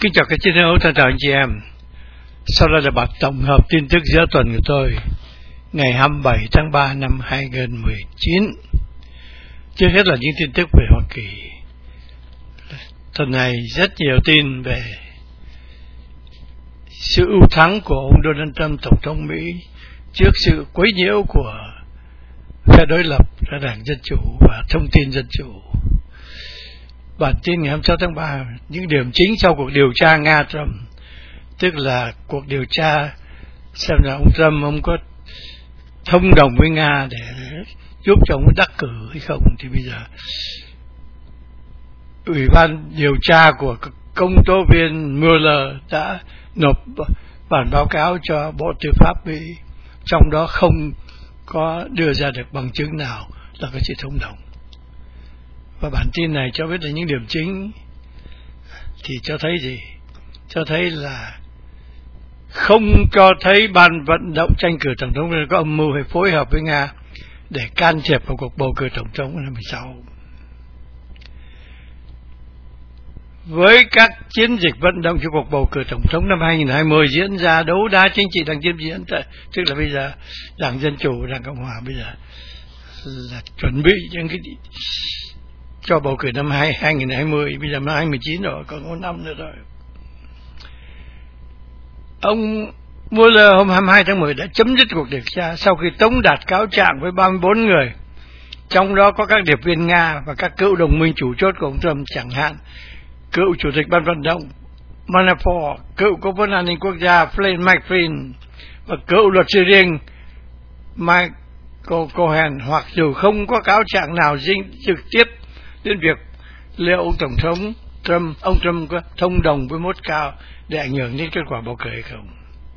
Kính chào các chiến hữu thân chào anh chị em. Sau đây là bản tổng hợp tin tức giữa tuần của tôi ngày 27 tháng 3 năm 2019. Trước hết là những tin tức về Hoa Kỳ. Tuần này rất nhiều tin về sự ưu thắng của ông Donald Trump, Tổng thống Mỹ, trước sự quấy nhiễu của phe đối lập là Đảng Dân Chủ và Thông tin Dân Chủ. Bản tin ngày 26 tháng 3, những điểm chính sau cuộc điều tra Nga-Trump, tức là cuộc điều tra xem là ông Trump ông có thông đồng với Nga để giúp cho ông đắc cử hay không. Thì bây giờ Ủy ban điều tra của công tố viên Mueller đã nộp bản báo cáo cho Bộ Tư pháp Mỹ, trong đó không có đưa ra được bằng chứng nào là có sự thông đồng. Và bản tin này cho biết là những điểm chính thì cho thấy gì? Cho thấy là không cho thấy ban vận động tranh cử tổng thống có âm mưu hay phối hợp với Nga để can thiệp vào cuộc bầu cử tổng thống năm 2016. Với các chiến dịch vận động cho cuộc bầu cử tổng thống năm 2020 diễn ra đấu đá chính trị đang tiếp diễn, tức là bây giờ Đảng Dân Chủ, Đảng Cộng Hòa bây giờ là chuẩn bị những cái cho bầu cử năm 2020, bây giờ năm 2019 rồi, còn 1 năm nữa rồi. Ông Mueller hôm 22 tháng 10 đã chấm dứt cuộc điều tra sau khi tống đạt cáo trạng với 34 người, trong đó có các điệp viên Nga và các cựu đồng minh chủ chốt của ông Trump, chẳng hạn cựu chủ tịch ban vận động Manafort, cựu cố vấn an ninh quốc gia Flynn và cựu luật sư riêng Michael Cohen, hoặc dù không có cáo trạng nào trực tiếp đến việc liệu ông Tổng thống ông Trump có thông đồng với Moscow để ảnh hưởng đến kết quả bầu cử hay không.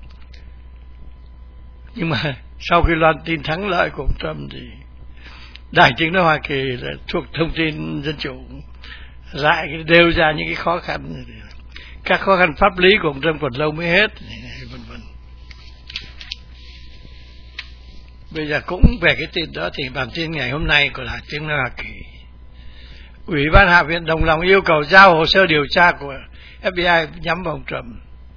Nhưng mà sau khi loan tin thắng lợi của ông Trump thì Đài Tiếng nói Hoa Kỳ là thuộc Thông tin Dân Chủ lại đều ra những cái khó khăn, các khó khăn pháp lý của ông Trump còn lâu mới hết, vân vân. Bây giờ cũng về cái tin đó thì bản tin ngày hôm nay của Đài Tiếng nói Hoa Kỳ, Ủy ban Hạ viện đồng lòng yêu cầu giao hồ sơ điều tra của FBI nhắm vào ông Trump.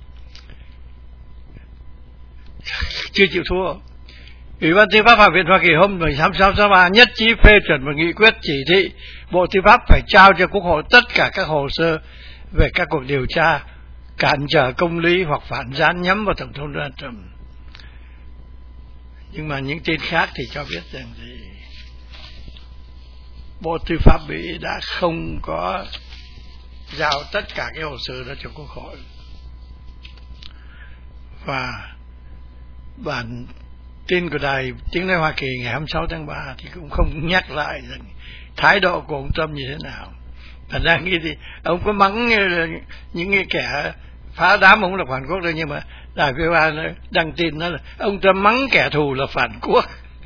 Chưa chịu thua. Ủy ban Tư pháp Hạ viện Hoa Kỳ hôm 16 tháng 3 nhất trí phê chuẩn một nghị quyết chỉ thị Bộ Tư pháp phải trao cho Quốc hội tất cả các hồ sơ về các cuộc điều tra cản trở công lý hoặc phản gián nhắm vào Tổng thống Donald Trump. Nhưng mà những tin khác thì cho biết rằng thì Bộ Tư pháp Mỹ đã không có giao tất cả cái hồ sơ đó cho Quốc hội. Và bản tin của Đài Tiếng nói Hoa Kỳ ngày 26 tháng 3 thì cũng không nhắc lại rằng thái độ của ông Trump như thế nào. Thành ra nghĩ thì ông có mắng những cái kẻ phá đám ông là phản quốc đâu, nhưng mà Đài VOA đăng tin đó là ông Trump mắng kẻ thù là phản quốc.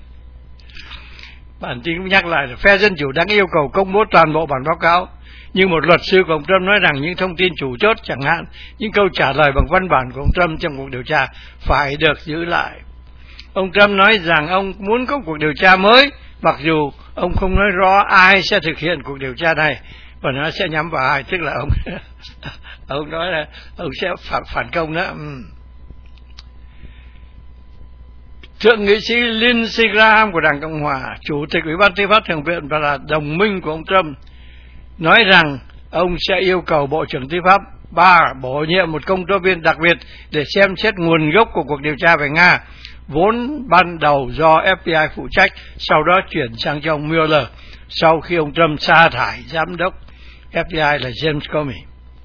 Bản tin cũng nhắc lại là phe Dân Chủ đang yêu cầu công bố toàn bộ bản báo cáo, nhưng một luật sư của ông Trump nói rằng những thông tin chủ chốt, chẳng hạn những câu trả lời bằng văn bản của ông Trump trong cuộc điều tra, phải được giữ lại. Ông Trump nói rằng ông muốn có cuộc điều tra mới, mặc dù ông không nói rõ ai sẽ thực hiện cuộc điều tra này và nó sẽ nhắm vào ai, tức là ông nói là ông sẽ phản công đó. Thượng nghị sĩ Lindsey Graham của Đảng Cộng Hòa, Chủ tịch Ủy ban Tư pháp Thượng viện và là đồng minh của ông Trump, nói rằng ông sẽ yêu cầu Bộ trưởng Tư pháp Barr bổ nhiệm một công tố viên đặc biệt để xem xét nguồn gốc của cuộc điều tra về Nga, vốn ban đầu do FBI phụ trách, sau đó chuyển sang cho ông Mueller sau khi ông Trump sa thải giám đốc FBI là James Comey.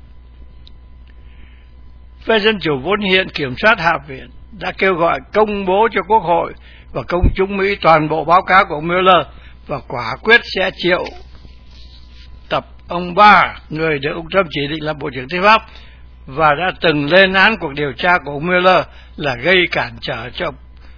Phe Dân Chủ vốn hiện kiểm soát Hạ viện đã kêu gọi công bố cho Quốc hội và công chúng Mỹ toàn bộ báo cáo của ông Mueller và quả quyết sẽ triệu tập ông Barr, người được ông Trump chỉ định làm Bộ trưởng Tư pháp và đã từng lên án cuộc điều tra của ông Mueller là gây cản trở cho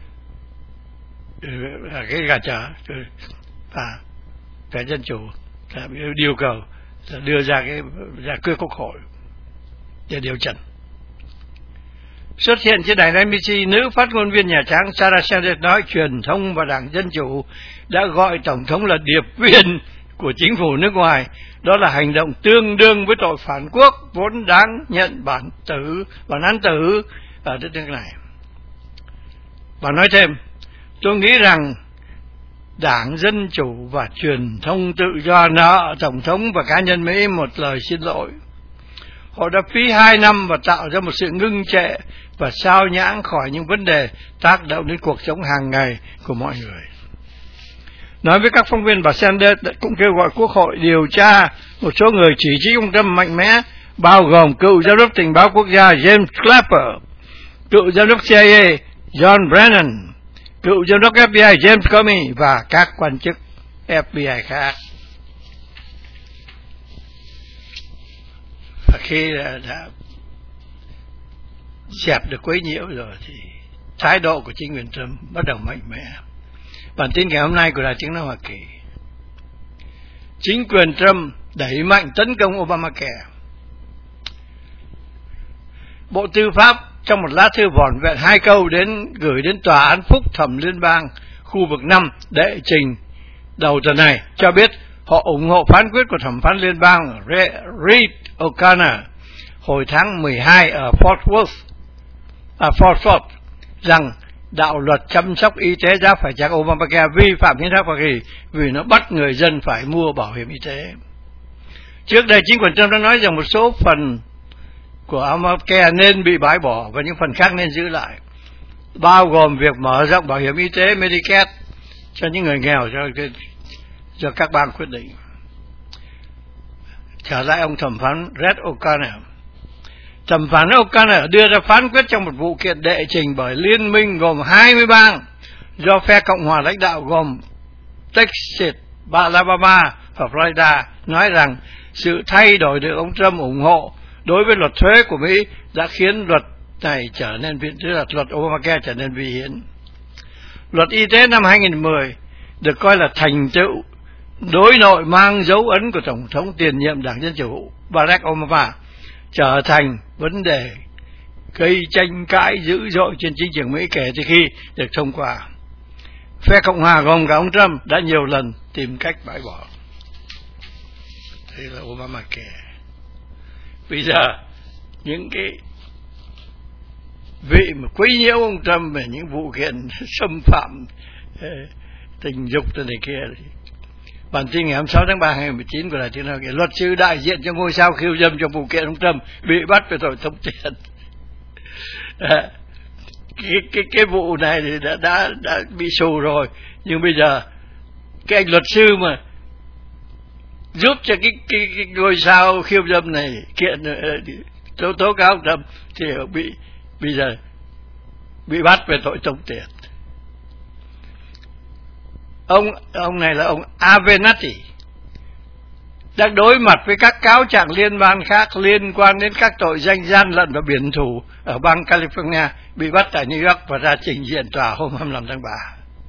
và phe Dân Chủ là yêu cầu là đưa ra cái giải quyết Quốc hội để điều trần. Xuất hiện trên đài NBC, nữ phát ngôn viên Nhà Trắng Sarah Sanders nói truyền thông và Đảng Dân Chủ đã gọi Tổng thống là điệp viên của chính phủ nước ngoài. Đó là hành động tương đương với tội phản quốc, vốn đáng nhận bản án tử ở đất nước này. Bà nói thêm, tôi nghĩ rằng Đảng Dân Chủ và truyền thông tự do nợ Tổng thống và cá nhân Mỹ một lời xin lỗi. Họ đã phí 2 năm và tạo ra một sự ngưng trệ và sao nhãng khỏi những vấn đề tác động đến cuộc sống hàng ngày của mọi người. Nói với các phóng viên, bà Sanders cũng kêu gọi Quốc hội điều tra một số người chỉ trích ông Trump mạnh mẽ, bao gồm cựu giám đốc tình báo quốc gia James Clapper, cựu giám đốc CIA John Brennan, cựu giám đốc FBI James Comey và các quan chức FBI khác. Và khi đã dẹp được quấy nhiễu rồi thì thái độ của chính quyền Trump bắt đầu mạnh mẽ. Bản tin ngày hôm nay của Đài Tiếng nói Hoa Kỳ: chính quyền Trump đẩy mạnh tấn công Obamacare. Bộ Tư pháp trong một lá thư vỏn vẹn 2 câu gửi đến Tòa án Phúc thẩm Liên bang khu vực 5 đệ trình đầu tuần này cho biết họ ủng hộ phán quyết của thẩm phán liên bang Reed O'Connor hồi tháng 12 ở Fort Worth rằng đạo luật chăm sóc y tế giá phải chăng Obamacare vi phạm hiến pháp Hoa Kỳ vì nó bắt người dân phải mua bảo hiểm y tế. Trước đây chính quyền Trump đã nói rằng một số phần của Obamacare nên bị bãi bỏ và những phần khác nên giữ lại, bao gồm việc mở rộng bảo hiểm y tế Medicaid cho những người nghèo do các bang quyết định. Trở lại ông thẩm phán Reed O'Connor. Thẩm phán O'Connor đưa ra phán quyết trong một vụ kiện đệ trình bởi liên minh gồm 20 bang do phe Cộng hòa lãnh đạo gồm Texas, Alabama và Florida, nói rằng sự thay đổi được ông Trump ủng hộ đối với luật thuế của Mỹ đã khiến luật này trở nên luật Obamacare trở nên vi hiến. Luật y tế năm 2010 được coi là thành tựu đối nội mang dấu ấn của Tổng thống tiền nhiệm Đảng Dân Chủ Barack Obama, trở thành vấn đề gây tranh cãi dữ dội trên chính trường Mỹ kể từ khi được thông qua. Phe Cộng hòa gồm cả ông Trump đã nhiều lần tìm cách bãi bỏ. Thế là Obamacare. Bây giờ những cái vị mà quấy nhiễu ông Trump về những vụ kiện xâm phạm tình dục này kia. Bản tin ngày 26 tháng 3 2019 của Đài Tiếng nói Hoa Kỳ: luật sư đại diện cho ngôi sao khiêu dâm trong vụ kiện ông Trump bị bắt về tội tống tiền. Cái vụ này thì đã bị xù rồi, nhưng bây giờ cái anh luật sư mà giúp cho cái ngôi sao khiêu dâm này kiện tố cáo ông Trump thì bây giờ bị bắt về tội tống tiền. Ông này là ông Avenatti, đang đối mặt với các cáo trạng liên bang khác liên quan đến các tội danh gian lận và biển thủ ở bang California, bị bắt tại New York và ra trình diện tòa hôm 25 tháng 3.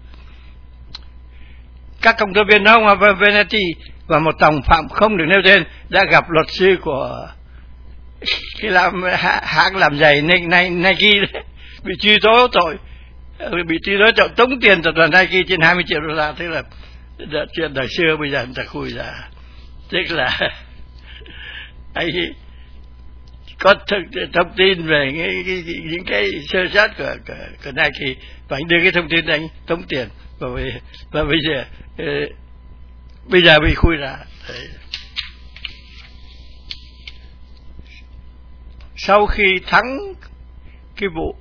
Các công tố viên ông Avenatti và một đồng phạm không được nêu tên đã gặp luật sư của cái hãng làm giày Nike bị truy tố tội tống tiền tập đoàn Nike trên 20 triệu đô la. Tức là chuyện đời xưa bây giờ người ta khui ra, tức là anh có thông tin về những cái sơ sát của Nike và anh đưa cái thông tin anh tống tiền và bây giờ bị khui ra. Đấy. Sau khi thắng cái vụ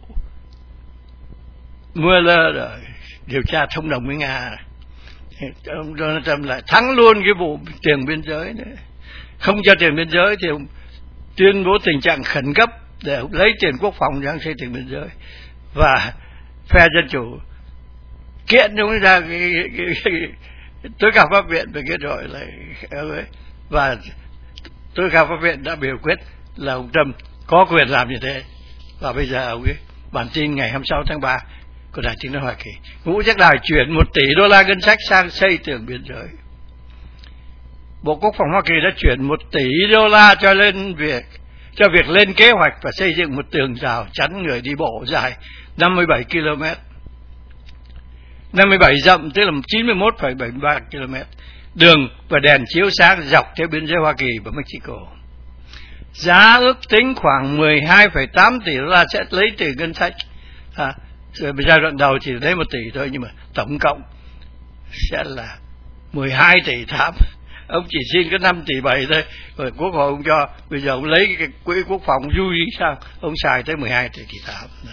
Mueller rồi điều tra thông đồng với Nga, ông Donald Trump lại thắng luôn cái vụ tiền biên giới nữa. Không cho tiền biên giới thì ông tuyên bố tình trạng khẩn cấp để lấy tiền quốc phòng để xây tiền biên giới, và phe Dân Chủ kiện ông ra tối cao pháp viện về cái rồi lại, và tối cao pháp viện đã biểu quyết là ông Trump có quyền làm như thế. Và bây giờ ông ấy, bản tin ngày 26 tháng 3 của Đài Tiếng nói Hoa Kỳ: Ngũ Giác Đài chuyển 1 tỷ đô la ngân sách sang xây tường biên giới. Bộ Quốc phòng Hoa Kỳ đã chuyển 1 tỷ đô la cho việc lên kế hoạch và xây dựng một tường rào chắn người đi bộ dài 57 km, 57 dặm, tức là 91,73 km, đường và đèn chiếu sáng dọc theo biên giới Hoa Kỳ và Mexico. Giá ước tính khoảng 12,8 tỷ đô la sẽ lấy từ ngân sách. Giai đoạn đầu chỉ lấy 1 tỷ thôi, nhưng mà tổng cộng sẽ là 12 tỷ 8. Ông chỉ xin có 5 tỷ 7 thôi, rồi Quốc hội ông cho. Bây giờ ông lấy cái quỹ quốc phòng vui sao, ông xài tới 12 tỷ 8.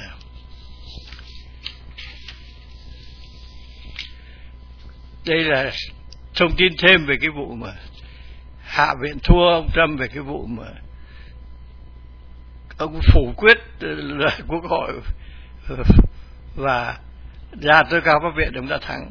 Đây là thông tin thêm về cái vụ mà Hạ viện thua ông Trump, về cái vụ mà ông phủ quyết là Quốc hội và ra tối cao pháp viện ông đã thắng.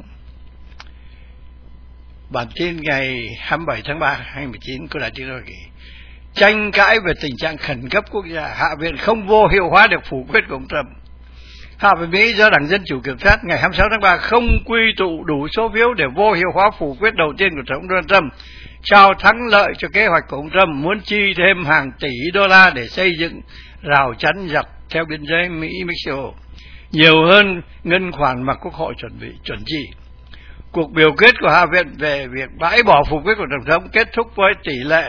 Bản tin ngày 27 tháng 3 2019 của Đài Tiếng nói Hoa Kỳ: tranh cãi về tình trạng khẩn cấp quốc gia, Hạ viện không vô hiệu hóa được phủ quyết của ông Trump. Hạ viện Mỹ do Đảng Dân Chủ kiểm soát ngày 26 tháng 3 không quy tụ đủ số phiếu để vô hiệu hóa phủ quyết đầu tiên của Tổng thống Donald Trump, trao thắng lợi cho kế hoạch của ông Trump muốn chi thêm hàng tỷ đô la để xây dựng rào chắn dọc theo biên giới Mỹ-Mexico, nhiều hơn ngân khoản mà Quốc hội chuẩn bị. Cuộc biểu quyết của Hạ viện về việc bãi bỏ phủ quyết của Tổng thống kết thúc với tỷ lệ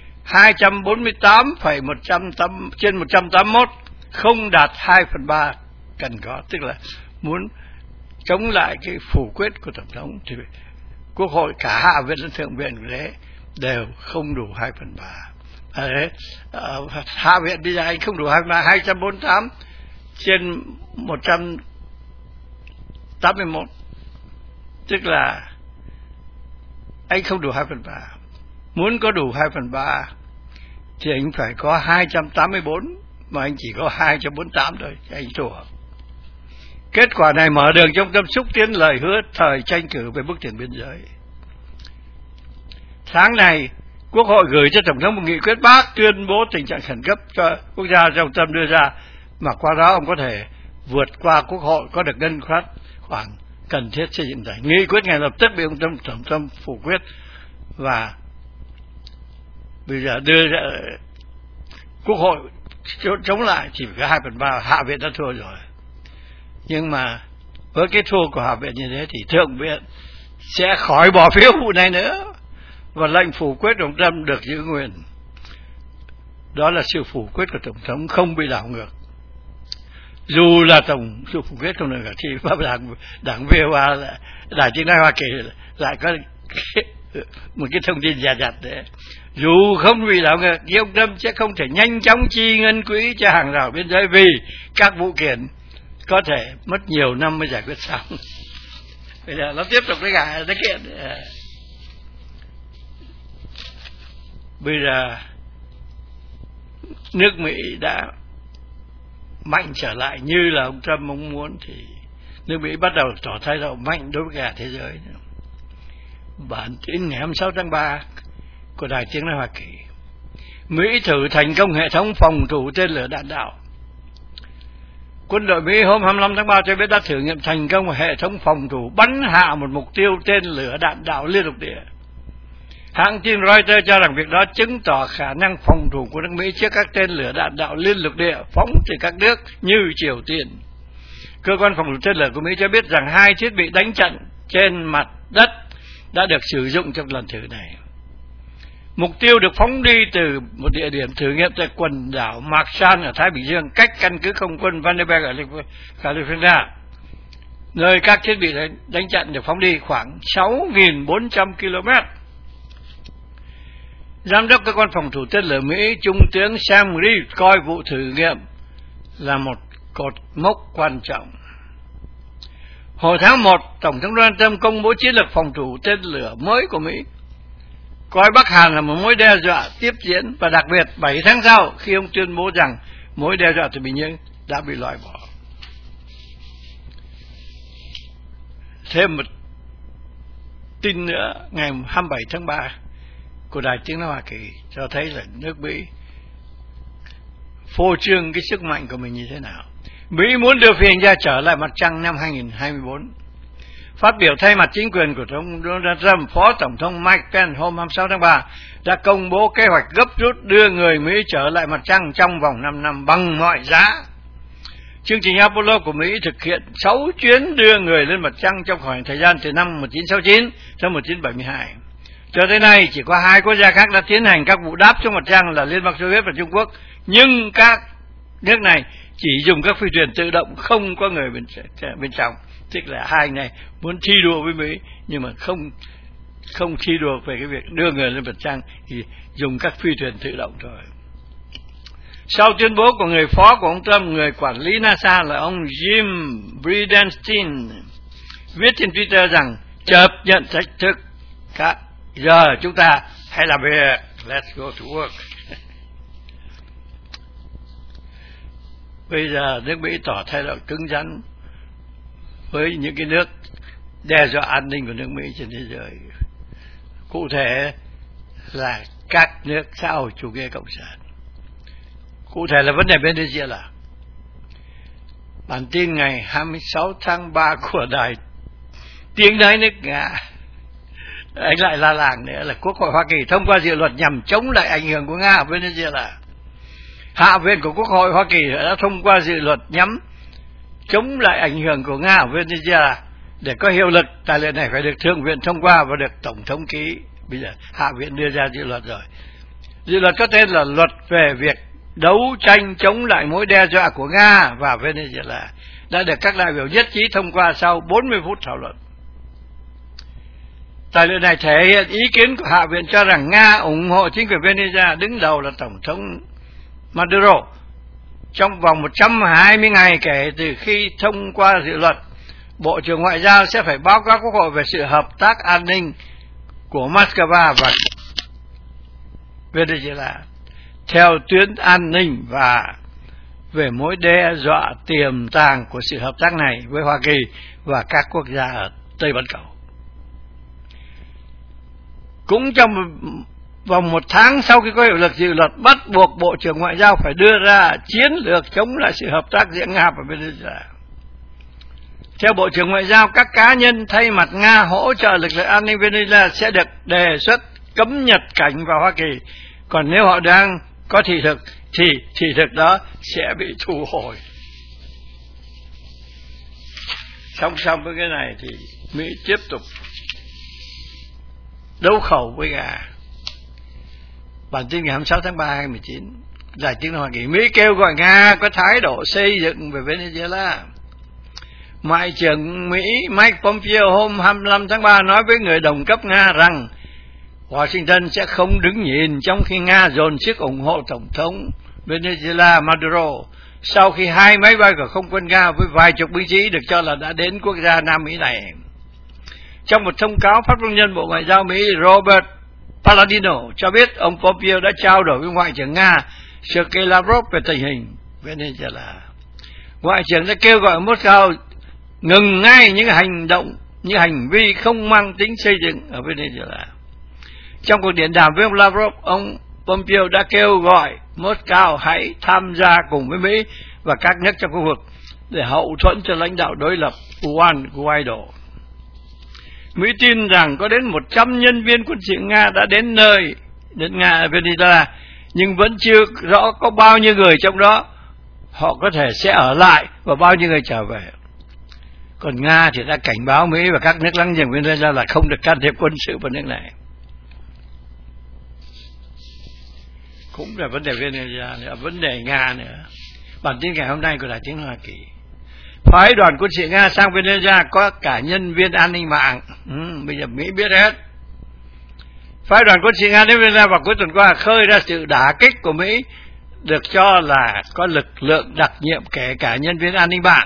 248,180 trên 181, không đạt 2/3 cần có, tức là muốn chống lại cái phủ quyết của Tổng thống thì Quốc hội, cả Hạ viện lẫn Thượng viện của đấy đều không đủ 2/3. Hạ viện bây giờ anh không đủ 2/3, 248 trên 181, tức là anh không đủ 2/3. Muốn có đủ 2/3 thì anh phải có 284, mà anh chỉ có 248 thôi, anh thua. Kết quả này mở đường trong tâm xúc tiến lời hứa thời tranh cử về bước tiến biên giới. Tháng này, Quốc hội gửi cho Tổng thống một nghị quyết bác tuyên bố tình trạng khẩn cấp cho quốc gia do ông Trump đưa ra, mà qua đó ông có thể vượt qua Quốc hội, có được ngân khoản cần thiết xây dựng giải. Nghị quyết ngay lập tức bị ông Tổng thống phủ quyết, và bây giờ đưa ra Quốc hội chống lại chỉ có 2/3, Hạ viện đã thua rồi. Nhưng mà với cái thua của Hạ viện như thế thì Thượng viện sẽ khỏi bỏ phiếu vụ này nữa, và lệnh phủ quyết của ông Trump được giữ nguyên. Đó là sự phủ quyết của Tổng thống không bị đảo ngược. Dù là sự phủ quyết không được ngược thì đảng VOA, Đài Tiếng nói Hoa Kỳ lại có một cái thông tin dè dặt đấy. Dù không bị đảo ngược thì ông Trump sẽ không thể nhanh chóng chi ngân quỹ cho hàng rào biên giới, vì các vụ kiện có thể mất nhiều năm mới giải quyết xong. Bây giờ nó tiếp tục cái kiện. Bây giờ nước Mỹ đã mạnh trở lại như là ông Trump mong muốn, thì nước Mỹ bắt đầu tỏ thái độ mạnh đối với cả thế giới. Bản tin ngày 26 tháng 3 của Đài Tiếng nói Hoa Kỳ: Mỹ thử thành công hệ thống phòng thủ tên lửa đạn đạo. Quân đội Mỹ hôm 25 tháng 3 cho biết đã thử nghiệm thành công hệ thống phòng thủ bắn hạ một mục tiêu tên lửa đạn đạo liên lục địa. Hãng tin Reuters cho rằng việc đó chứng tỏ khả năng phòng thủ của nước Mỹ trước các tên lửa đạn đạo liên lục địa phóng từ các nước như Triều Tiên. Cơ quan phòng thủ tên lửa của Mỹ cho biết rằng 2 thiết bị đánh chặn trên mặt đất đã được sử dụng trong lần thử này. Mục tiêu được phóng đi từ một địa điểm thử nghiệm tại quần đảo Marshall ở Thái Bình Dương, cách căn cứ không quân Vandenberg ở California, nơi các thiết bị đánh chặn được phóng đi khoảng 6.400 km. Giám đốc cơ quan phòng thủ tên lửa Mỹ, Trung tướng Sam Reed, coi vụ thử nghiệm là một cột mốc quan trọng. Hồi tháng 1, Tổng thống Donald Trump công bố chiến lược phòng thủ tên lửa mới của Mỹ, coi Bắc Hàn là một mối đe dọa tiếp diễn, và đặc biệt 7 tháng sau, khi ông tuyên bố rằng mối đe dọa từ Bình Dương đã bị loại bỏ. Thêm một tin nữa, ngày 27 tháng 3 của Đài Tiếng nói Hoa Kỳ cho thấy là nước Mỹ phô trương cái sức mạnh của mình như thế nào. Mỹ muốn đưa phi hành gia trở lại mặt trăng năm 2024. Phát biểu thay mặt chính quyền của Tổng thống Donald Trump, Phó Tổng thống Mike Pence hôm 26 tháng 3 đã công bố kế hoạch gấp rút đưa người Mỹ trở lại mặt trăng trong vòng 5 năm bằng mọi giá. Chương trình Apollo của Mỹ thực hiện 6 chuyến đưa người lên mặt trăng trong khoảng thời gian từ năm 1969 đến 1972. Cho tới nay chỉ có 2 quốc gia khác đã tiến hành các vụ đáp xuống mặt trăng là Liên bang Xô Viết và Trung Quốc, nhưng các nước này chỉ dùng các phi thuyền tự động không có người bên trong. Tức là hai này muốn thi đua với Mỹ nhưng mà không thi đua về cái việc đưa người lên mặt trăng, thì dùng các phi thuyền tự động thôi. Sau tuyên bố của người phó của ông Trump, người quản lý NASA là ông Jim Bridenstine viết trên Twitter rằng chấp nhận thách thức, giờ chúng ta hãy làm việc, let's go to work. Bây giờ nước Mỹ tỏ thái độ cứng rắn với những cái nước đe dọa an ninh của nước Mỹ trên thế giới. Cụ thể là các nước xã hội chủ nghĩa cộng sản. Cụ thể là vấn đề Venezuela. Bản tin ngày 26 tháng 3 của đài Tiếng nói nước Nga, anh lại la làng nữa là Quốc hội Hoa Kỳ thông qua dự luật nhằm chống lại ảnh hưởng của Nga ở Venezuela. Hạ viện của Quốc hội Hoa Kỳ đã thông qua dự luật nhằm chống lại ảnh hưởng của Nga ở Venezuela. Để có hiệu lực, tài liệu này phải được Thượng viện thông qua và được Tổng thống ký. Bây giờ Hạ viện đưa ra dự luật rồi. Dự luật có tên là Luật về việc đấu tranh chống lại mối đe dọa của Nga và Venezuela, đã được các đại biểu nhất trí thông qua sau 40 phút thảo luận. Tài liệu này thể hiện ý kiến của Hạ viện cho rằng Nga ủng hộ chính quyền Venezuela, đứng đầu là Tổng thống Maduro. Trong vòng 120 ngày kể từ khi thông qua dự luật, Bộ trưởng Ngoại giao sẽ phải báo cáo Quốc hội về sự hợp tác an ninh của Moscow và Venezuela theo tuyến an ninh và về mối đe dọa tiềm tàng của sự hợp tác này với Hoa Kỳ và các quốc gia ở Tây Bán Cầu. Cũng trong vòng 1 tháng sau khi có hiệu lực dự luật, bắt buộc Bộ trưởng Ngoại giao phải đưa ra chiến lược chống lại sự hợp tác giữa Nga và Venezuela. Theo Bộ trưởng Ngoại giao, các cá nhân thay mặt Nga hỗ trợ lực lượng an ninh Venezuela sẽ được đề xuất cấm nhập cảnh vào Hoa Kỳ. Còn nếu họ đang có thị thực thì thị thực đó sẽ bị thu hồi. Song song với cái này thì Mỹ tiếp tục đấu khẩu với Nga. Bản tin ngày 26 tháng 3 2019, Đài Tiếng nói Hoa Kỳ, Mỹ kêu gọi Nga có thái độ xây dựng về Venezuela. Ngoại trưởng Mỹ Mike Pompeo hôm 25 tháng 3 nói với người đồng cấp Nga rằng Washington sẽ không đứng nhìn trong khi Nga dồn sức ủng hộ Tổng thống Venezuela Maduro sau khi 2 máy bay của không quân Nga với vài chục binh sĩ được cho là đã đến quốc gia Nam Mỹ này. Trong một thông cáo, phát ngôn nhân Bộ Ngoại giao Mỹ Robert Palladino cho biết ông Pompeo đã trao đổi với Ngoại trưởng Nga Sergei Lavrov về tình hình Venezuela. Ngoại trưởng đã kêu gọi Moscow ngừng ngay những hành động, những hành vi không mang tính xây dựng ở Venezuela. Trong cuộc điện đàm với ông Lavrov, ông Pompeo đã kêu gọi Moscow hãy tham gia cùng với Mỹ và các nước trong khu vực để hậu thuẫn cho lãnh đạo đối lập Juan Guaido. Mỹ tin rằng có đến 100 nhân viên quân sự Nga đã đến Nga Venezuela, nhưng vẫn chưa rõ có bao nhiêu người trong đó họ có thể sẽ ở lại và bao nhiêu người trở về. Còn Nga thì đã cảnh báo Mỹ và các nước láng giềng Venezuela là không được can thiệp quân sự vào nước này. Cũng là vấn đề Venezuela nữa, vấn đề Nga nữa. Bản tin ngày hôm nay của Đài Tiếng nói Hoa Kỳ, phái đoàn quân sự Nga sang Venezuela có cả nhân viên an ninh mạng. Bây giờ Mỹ biết hết. Phái đoàn quân sự Nga đến Venezuela vào cuối tuần qua khơi ra sự đả kích của Mỹ, được cho là có lực lượng đặc nhiệm kể cả nhân viên an ninh mạng.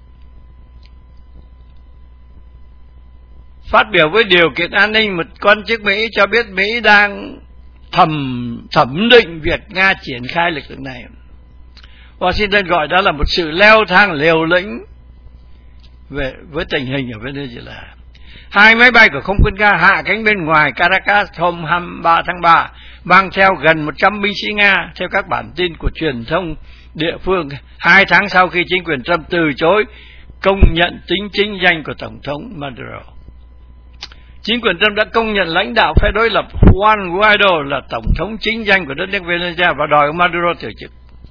Phát biểu với điều kiện an ninh, một quan chức Mỹ cho biết Mỹ đang thẩm định việc Nga triển khai lực lượng này. Washington gọi đó là một sự leo thang liều lĩnh với tình hình ở Venezuela. 2 máy bay của không quân Nga hạ cánh bên ngoài Caracas hôm 23 tháng 3, mang theo gần 100 binh sĩ Nga, theo các bản tin của truyền thông địa phương, 2 tháng sau khi chính quyền Trump từ chối công nhận tính chính danh của Tổng thống Maduro. Chính quyền Trump đã công nhận lãnh đạo phe đối lập Juan Guaido là Tổng thống chính danh của đất nước Venezuela và đòi Maduro từ chức.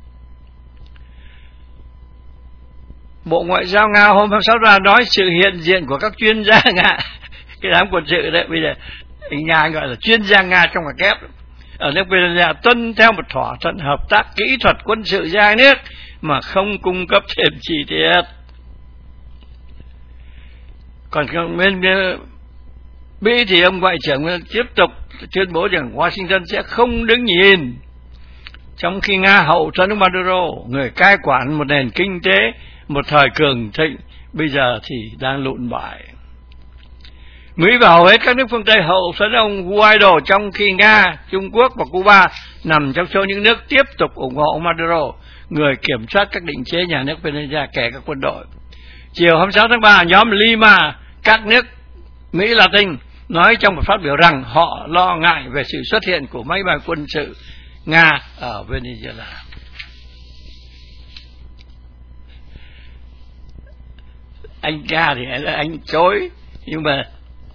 Bộ Ngoại giao Nga hôm 26 ra nói sự hiện diện của các chuyên gia Nga, cái đám quân sự đấy, bây giờ Nga gọi là chuyên gia Nga trong hạt kép ở nước Venezuela tuân theo một thỏa thuận hợp tác kỹ thuật quân sự giữa hai nước mà không cung cấp thêm chi tiết. Còn bên Mỹ thì ông Ngoại trưởng tiếp tục tuyên bố rằng Washington sẽ không đứng nhìn trong khi Nga hậu thuẫn ông Maduro, người cai quản một nền kinh tế một thời cường thịnh, bây giờ thì đang lụn bại. Mỹ và hầu hết các nước phương Tây hậu thuẫn ông Guaido, trong khi Nga, Trung Quốc và Cuba nằm trong số những nước tiếp tục ủng hộ ông Maduro, người kiểm soát các định chế nhà nước Venezuela, kể cả quân đội. Chiều 26 tháng 3, nhóm Lima, các nước Mỹ Latin, nói trong một phát biểu rằng họ lo ngại về sự xuất hiện của máy bay quân sự Nga ở Venezuela. Anh Nga thì anh chối, nhưng mà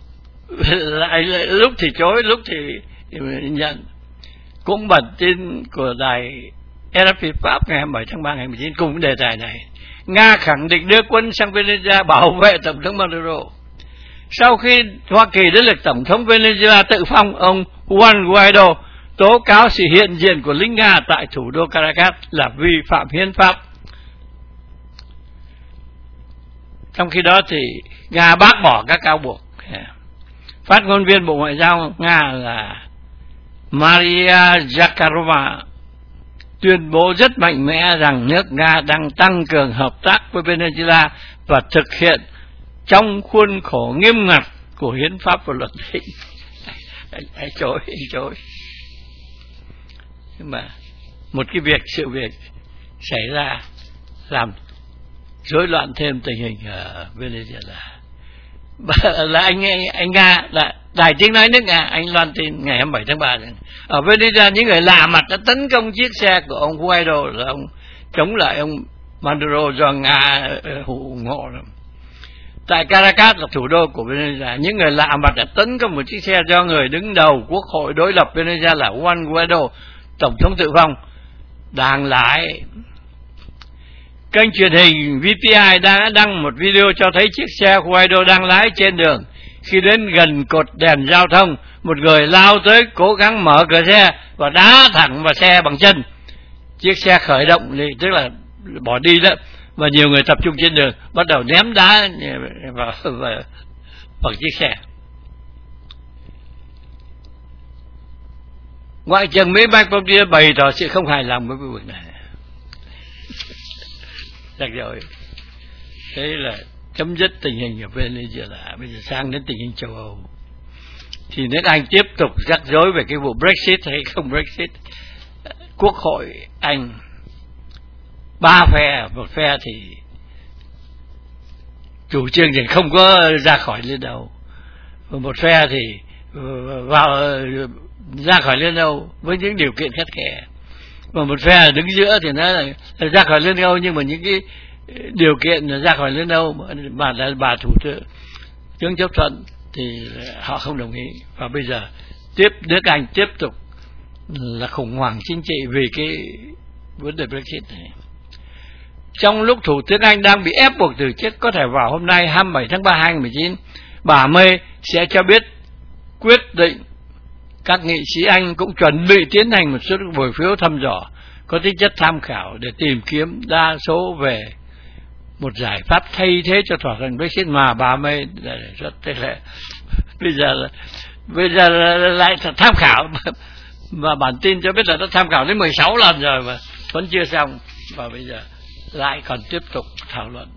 lúc thì chối, lúc thì nhận. Cũng bản tin của đài RFI Pháp ngày 27 tháng 3 ngày 19 cùng đề tài này. Nga khẳng định đưa quân sang Venezuela bảo vệ Tổng thống Maduro. Sau khi Hoa Kỳ đến lượt Tổng thống Venezuela tự phong, ông Juan Guaido tố cáo sự hiện diện của lính Nga tại thủ đô Caracas là vi phạm hiến pháp. Trong khi đó thì Nga bác bỏ các cáo buộc. Phát ngôn viên Bộ Ngoại giao Nga là Maria Zakharova tuyên bố rất mạnh mẽ rằng nước Nga đang tăng cường hợp tác với Venezuela và thực hiện trong khuôn khổ nghiêm ngặt của hiến pháp và luật định. Anh chối. Nhưng mà một cái sự việc xảy ra làm rối loạn thêm tình hình ở Venezuela. Là anh Nga, là đài tiếng nói nước Nga, anh loan tin ngày 27 tháng 3 rằng ở Venezuela những người lạ mặt đã tấn công chiếc xe của ông Guaido, là ông chống lại ông Maduro do Nga ủng hộ. Tại Caracas là thủ đô của Venezuela, những người lạ mặt đã tấn công một chiếc xe do người đứng đầu Quốc hội đối lập Venezuela là Juan Guaido, Tổng thống tự phong, đang lái. Kênh truyền hình VPI đã đăng một video cho thấy chiếc xe Guaido đang lái trên đường. Khi đến gần cột đèn giao thông, một người lao tới cố gắng mở cửa xe và đá thẳng vào xe bằng chân. Chiếc xe khởi động, tức là bỏ đi đó, và nhiều người tập trung trên đường bắt đầu ném đá vào chiếc xe. Ngoại trưởng Mỹ Mike Pompeo bày tỏ sự không hài lòng với việc này. Được rồi, thế là chấm dứt tình hình ở Venezuela. Bây giờ sang đến tình hình châu Âu, thì nước Anh tiếp tục rắc rối về cái vụ Brexit hay không Brexit. Quốc hội Anh 3 phe, một phe thì chủ trương thì không có ra khỏi Liên Âu, và một phe thì ra khỏi Liên Âu với những điều kiện khắt khe, và một phe đứng giữa thì nói là ra khỏi Liên Âu nhưng mà những cái điều kiện là ra khỏi Liên Âu mà là bà thủ tướng chấp thuận thì họ không đồng ý. Và bây giờ nước Anh tiếp tục là khủng hoảng chính trị vì cái vấn đề Brexit này. Trong lúc Thủ tướng Anh đang bị ép buộc từ chức, có thể vào hôm nay 27 tháng 3 2019, bà May sẽ cho biết quyết định. Các nghị sĩ Anh cũng chuẩn bị tiến hành một số buổi phiếu thăm dò có tính chất tham khảo để tìm kiếm đa số về một giải pháp thay thế cho thỏa thuận Brexit mà bà May rất tiếc lệ. Bây giờ lại tham khảo, và bản tin cho biết là nó tham khảo đến 16 lần rồi mà vẫn chưa xong, và bây giờ lại còn tiếp tục thảo luận.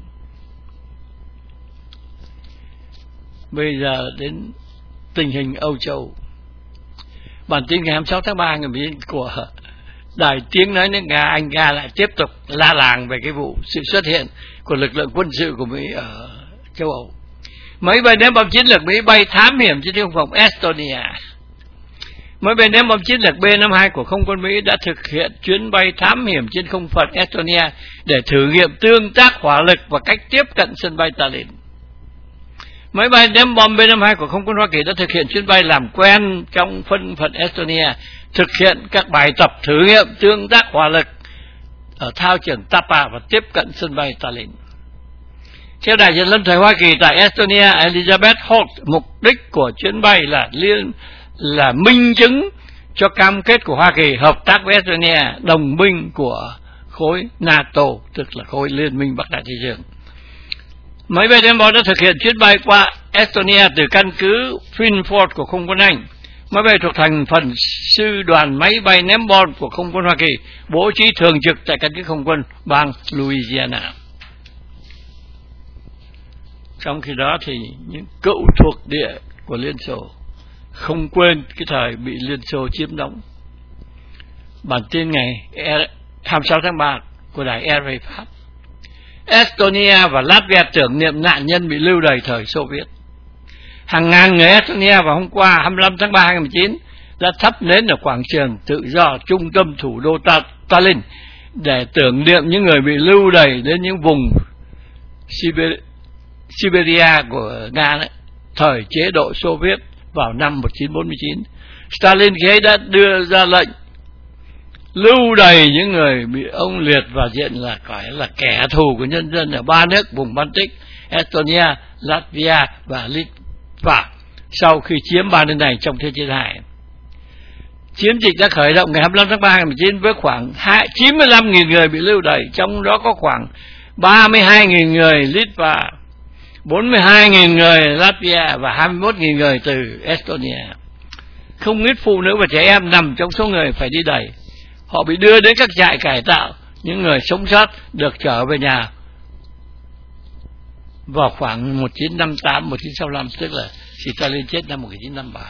Bây giờ đến tình hình Âu Châu. Bản tin ngày 26 tháng 3 của đài tiếng nói nước Nga, Anh Nga lại tiếp tục la làng về cái vụ sự xuất hiện của lực lượng quân sự của Mỹ ở châu Âu. Máy bay ném bom chiến lược Mỹ bay thám hiểm trên không phận Estonia. Máy bay ném bom chiến lược B-52 của không quân Mỹ đã thực hiện chuyến bay thám hiểm trên không phận Estonia để thử nghiệm tương tác hỏa lực và cách tiếp cận sân bay Tallinn. Máy bay ném bom B-52 của không quân Hoa Kỳ đã thực hiện chuyến bay làm quen trong phân phận Estonia, thực hiện các bài tập thử nghiệm tương tác hỏa lực ở thao trường Tapa và tiếp cận sân bay Tallinn. Theo đại diện lâm thời Hoa Kỳ tại Estonia, Elizabeth Holt, mục đích của chuyến bay là minh chứng cho cam kết của Hoa Kỳ hợp tác với Estonia, đồng minh của khối NATO, tức là khối liên minh Bắc Đại Tây Dương. Máy bay ném bom đã thực hiện chuyến bay qua Estonia từ căn cứ Finford của không quân Anh. Máy bay thuộc thành phần sư đoàn máy bay ném bom của không quân Hoa Kỳ, bố trí thường trực tại căn cứ không quân bang Louisiana. Trong khi đó thì những cựu thuộc địa của Liên Xô không quên cái thời bị Liên Xô chiếm đóng. Bản tin ngày 26 tháng 3 của đài RFA Pháp: Estonia và Latvia tưởng niệm nạn nhân bị lưu đày thời Xô Viết. Hàng ngàn người Estonia vào hôm qua 25 tháng 3 2019 đã thắp nến ở quảng trường tự do trung tâm thủ đô Tallinn để tưởng niệm những người bị lưu đày đến những vùng Siberia của Nga đấy, thời chế độ Xô Viết vào năm 1949. Stalin khi ấy đã đưa ra lệnh lưu đày những người bị ông liệt vào diện là kẻ thù của nhân dân ở 3 nước vùng Baltic, Estonia, Latvia và Litva sau khi chiếm 3 nước này trong Thế chiến II. Chiến dịch đã khởi động ngày 25 tháng 3 2019 với khoảng 95.000 người bị lưu đày, trong đó có khoảng 32.000 người Litva, 42.000 người Latvia và 21.000 người từ Estonia. Không ít phụ nữ và trẻ em nằm trong số người phải đi đày. Họ bị đưa đến các trại cải tạo. Những người sống sót được trở về nhà vào khoảng 1958-1965, tức là Stalin chết năm 1953.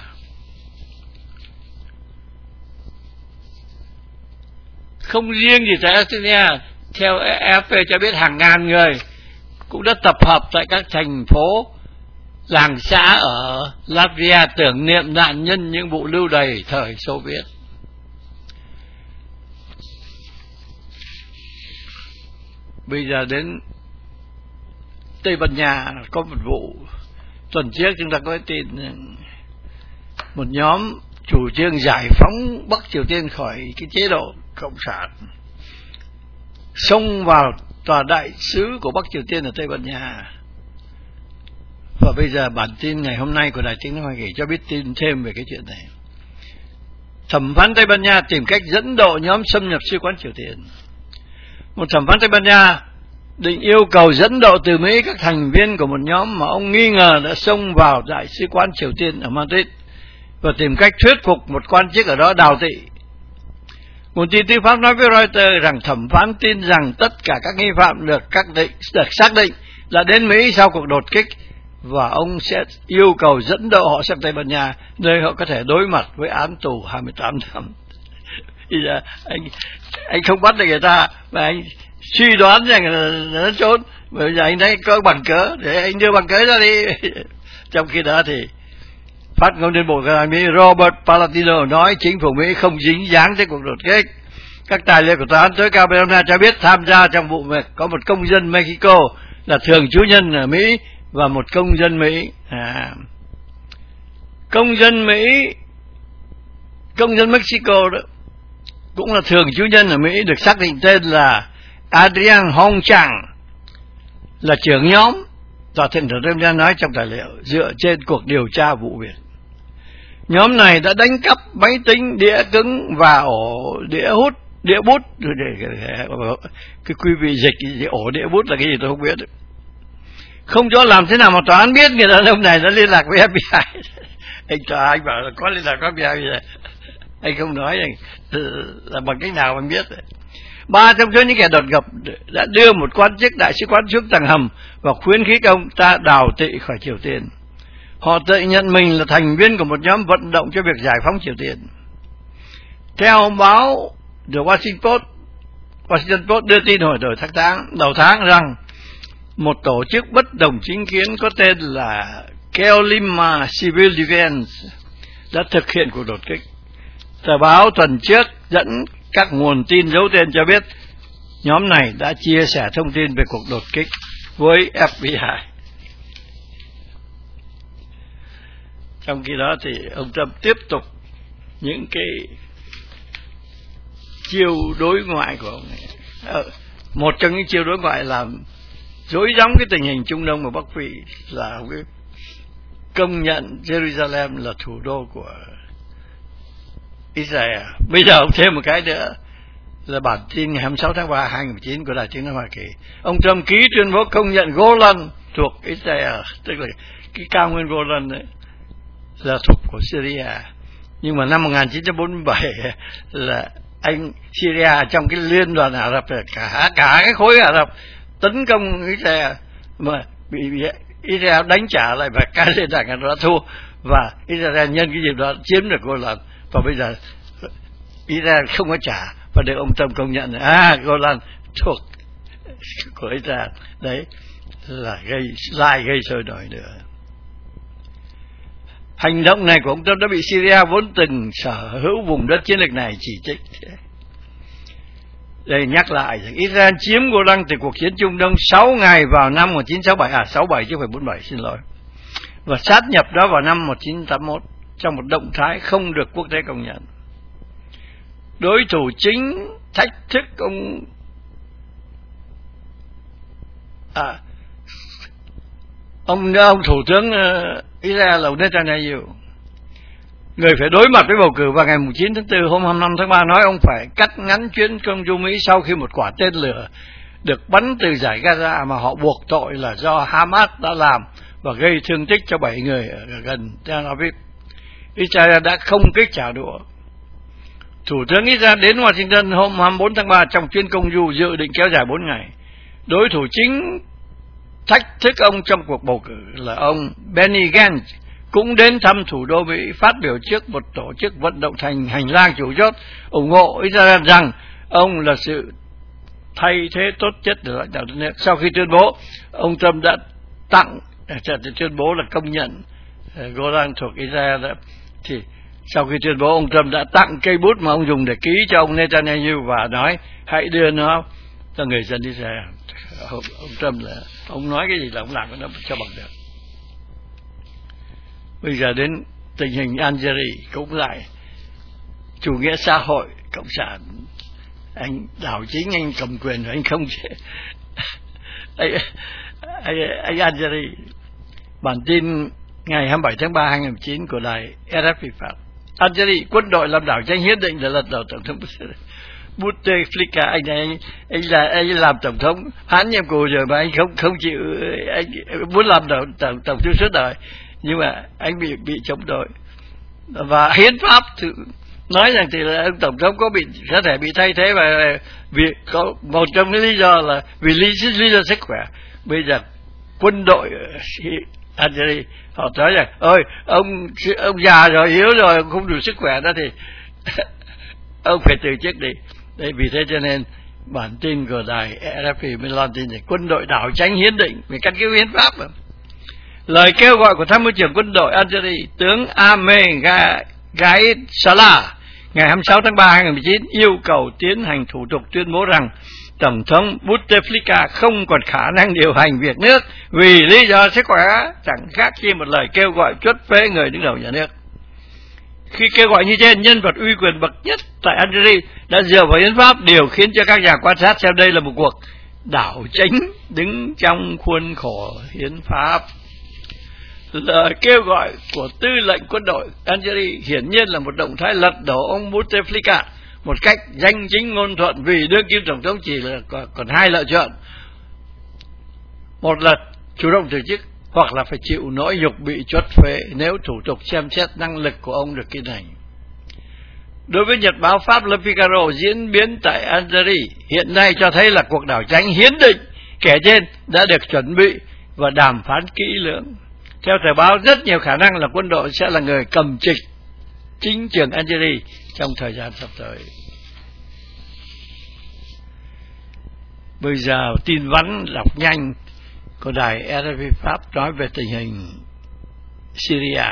Không riêng gì tại Estonia, theo AFP cho biết hàng ngàn người cũng đã tập hợp tại các thành phố, làng xã ở Latvia tưởng niệm nạn nhân những vụ lưu đày thời Xô Viết. Bây giờ đến Tây Ban Nha có một vụ. Tuần trước chúng ta có tin một nhóm chủ trương giải phóng Bắc Triều Tiên khỏi cái chế độ cộng sản xông vào tòa đại sứ của Bắc Triều Tiên ở Tây Ban Nha. Và bây giờ bản tin ngày hôm nay của Đài Tiếng nói Hoa Kỳ cho biết tin thêm về cái chuyện này. Thẩm phán Tây Ban Nha tìm cách dẫn độ nhóm xâm nhập sứ quán Triều Tiên. Một thẩm phán Tây Ban Nha định yêu cầu dẫn độ từ Mỹ các thành viên của một nhóm mà ông nghi ngờ đã xông vào đại sứ quán Triều Tiên ở Madrid và tìm cách thuyết phục một quan chức ở đó đào tị. Một tin tư pháp nói với Reuters rằng thẩm phán tin rằng tất cả các nghi phạm được xác định là đến Mỹ sau cuộc đột kích và ông sẽ yêu cầu dẫn độ họ sang Tây Ban Nha, nơi họ có thể đối mặt với án tù 28 năm. Bây giờ anh không bắt được người ta mà anh suy đoán rằng là nó trốn, bây giờ anh thấy có bằng cớ để anh đưa bằng cớ ra đi. Trong khi đó thì phát ngôn viên Bộ Ngoại giao Mỹ Robert Palladino nói chính phủ Mỹ không dính dáng tới cuộc đột kích. Các tài liệu của tòa án tối cao Belgrade cho biết tham gia trong vụ việc có một công dân Mexico là thường trú nhân ở Mỹ và một công dân Mỹ. Công dân Mexico đó cũng là thường trú nhân ở Mỹ, được xác định tên là Adrian Hong Chang, là trưởng nhóm. Tòa thượng đã nói trong tài liệu dựa trên cuộc điều tra vụ việc. Nhóm này đã đánh cắp máy tính, đĩa cứng và ổ đĩa hút, đĩa bút. Cái quý vị dịch ổ đĩa bút là cái gì tôi không biết. Không cho làm thế nào mà tòa án biết người đàn ông này đã liên lạc với FBI. Anh bảo là có liên lạc với FBI. Anh không nói là bằng cách nào anh biết. 3 trong số những kẻ đột nhập đã đưa một quan chức đại sứ quán xuống tầng hầm và khuyến khích ông ta đào tị khỏi Triều Tiên. Họ tự nhận mình là thành viên của một nhóm vận động cho việc giải phóng Triều Tiên. Theo báo The Washington Post đưa tin hồi đầu tháng rằng một tổ chức bất đồng chính kiến có tên là Kelima Civil Defense đã thực hiện cuộc đột kích. Tờ báo tuần trước dẫn các nguồn tin giấu tên cho biết nhóm này đã chia sẻ thông tin về cuộc đột kích với FBI. Trong khi đó thì ông Trump tiếp tục những cái chiêu đối ngoại của ông này. Một trong những chiêu đối ngoại là rối rắm cái tình hình Trung Đông và Bắc Phi là cái công nhận Jerusalem là thủ đô của Israel. Bây giờ ông thêm một cái nữa là bản tin ngày 26 tháng 3 2019 của Đài Tiếng nói Hoa Kỳ. Ông Trump ký tuyên bố công nhận Golan thuộc Israel, tức là cái cao nguyên Golan đấy là thuộc của Syria. Nhưng mà năm 1947 là anh Syria trong cái liên đoàn Ả Rập, cả cái khối Ả Rập tấn công Israel mà bị Israel đánh trả lại, và cái liên đoàn đã thua, và Israel nhân cái dịp đó chiếm được Golan. Và bây giờ Israel không có trả, và được ông Trump công nhận Golan thuộc của Israel. Đấy là gây sôi nổi nữa. Hành động này của ông Trump đã bị Syria vốn từng sở hữu vùng đất chiến lược này chỉ trích. Đây nhắc lại rằng Israel chiếm Golan từ cuộc chiến Trung Đông 6 ngày vào năm 1967, 67 chứ không phải 47, xin lỗi, và sát nhập đó vào năm 1981 trong một động thái không được quốc tế công nhận. Đối thủ chính thách thức ông thủ tướng Israel là Netanyahu, người phải đối mặt với bầu cử vào ngày 9 tháng 4, hôm 25 tháng 3, nói ông phải cắt ngắn chuyến công du Mỹ sau khi một quả tên lửa được bắn từ giải Gaza mà họ buộc tội là do Hamas đã làm và gây thương tích cho 7 người ở gần Tel Aviv. Israel đã không kích trả đũa. Thủ tướng Israel đến Washington hôm 24 tháng 3 trong chuyến công du dự định kéo dài 4 ngày. Đối thủ chính thách thức ông trong cuộc bầu cử là ông Benny Gantz cũng đến thăm thủ đô Mỹ, phát biểu trước một tổ chức vận động thành hành lang chủ chốt ủng hộ Israel rằng ông là sự thay thế tốt nhất để lãnh đạo đất nước. Sau khi tuyên bố, ông Trump đã tuyên bố là công nhận Golan thuộc Israel đó, thì sau khi tuyên bố, ông Trump đã tặng cây bút mà ông dùng để ký cho ông Netanyahu và nói hãy đưa nó cho người dân Israel. Ông Trump là ông nói cái gì là ông làm cái đó cho bằng được. Bây giờ đến tình hình Algeria cũng lại chủ nghĩa xã hội cộng sản, anh đảo chính, anh cầm quyền rồi anh không chế anh Algeria. Bản tin ngày 27 tháng 3 2019 của đài RFI Pháp. Algeria, quân đội làm đảo chính hiến định để lật đổ tổng thống Bouteflika. Anh làm tổng thống hoãn nhiệm kỳ rồi mà anh không chịu, anh muốn làm tổng thống suốt đời, nhưng mà anh bị chống đối. Và hiến pháp nói rằng thì là ông tổng thống có thể bị thay thế, và vì có một trong những lý do là vì lý do sức khỏe. Bây giờ quân đội Algeria họ nói rằng ôi ông già rồi, yếu rồi, ông không đủ sức khỏe đó thì ông phải từ chức đi. Đấy, vì thế cho nên bản tin của đài RFI mới loan tin rằng quân đội đảo chính hiến định về căn cứ hiến pháp mà. Lời kêu gọi của tham mưu trưởng quân đội Algeria tướng Ahmed Gaid Salah ngày 26 tháng 3 2019 yêu cầu tiến hành thủ tục tuyên bố rằng tổng thống Bouteflika không còn khả năng điều hành việc nước vì lý do sức khỏe, chẳng khác chi một lời kêu gọi chuất phế người đứng đầu nhà nước. Khi kêu gọi như trên, nhân vật uy quyền bậc nhất tại Algeria đã dựa vào hiến pháp, điều khiến cho các nhà quan sát xem đây là một cuộc đảo chính đứng trong khuôn khổ hiến pháp. Lời kêu gọi của tư lệnh quân đội Algeria hiển nhiên là một động thái lật đổ ông Bouteflika một cách danh chính ngôn thuận, vì đương kim tổng thống chỉ là còn hai lựa chọn: một là chủ động từ chức, hoặc là phải chịu nỗi nhục bị chuất phế nếu thủ tục xem xét năng lực của ông được tiến hành. Đối với nhật báo Pháp Le Figaro, diễn biến tại Algeria hiện nay cho thấy là cuộc đảo chính hiến định kể trên đã được chuẩn bị và đàm phán kỹ lưỡng. Theo tờ báo, rất nhiều khả năng là quân đội sẽ là người cầm trịch chính trường Algeria trong thời gian sắp tới. Bây giờ tin vắn đọc nhanh của đài RFI Pháp nói về tình hình Syria.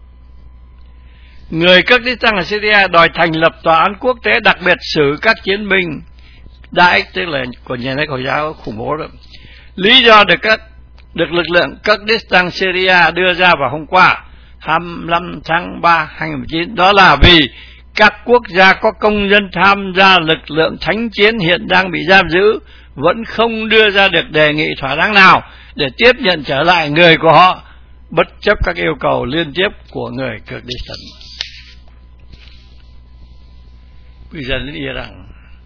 Người Kurdistan ở Syria đòi thành lập tòa án quốc tế đặc biệt xử các chiến binh Daesh, tức là của nhà nước Hồi giáo khủng bố đó. Lý do được lực lượng Kurdistan Syria đưa ra vào hôm qua 25 tháng 3 2019 đó là vì các quốc gia có công dân tham gia lực lượng thánh chiến hiện đang bị giam giữ vẫn không đưa ra được đề nghị thỏa đáng nào để tiếp nhận trở lại người của họ, bất chấp các yêu cầu liên tiếp của người Kurdistan. Bây giờ đến Iran.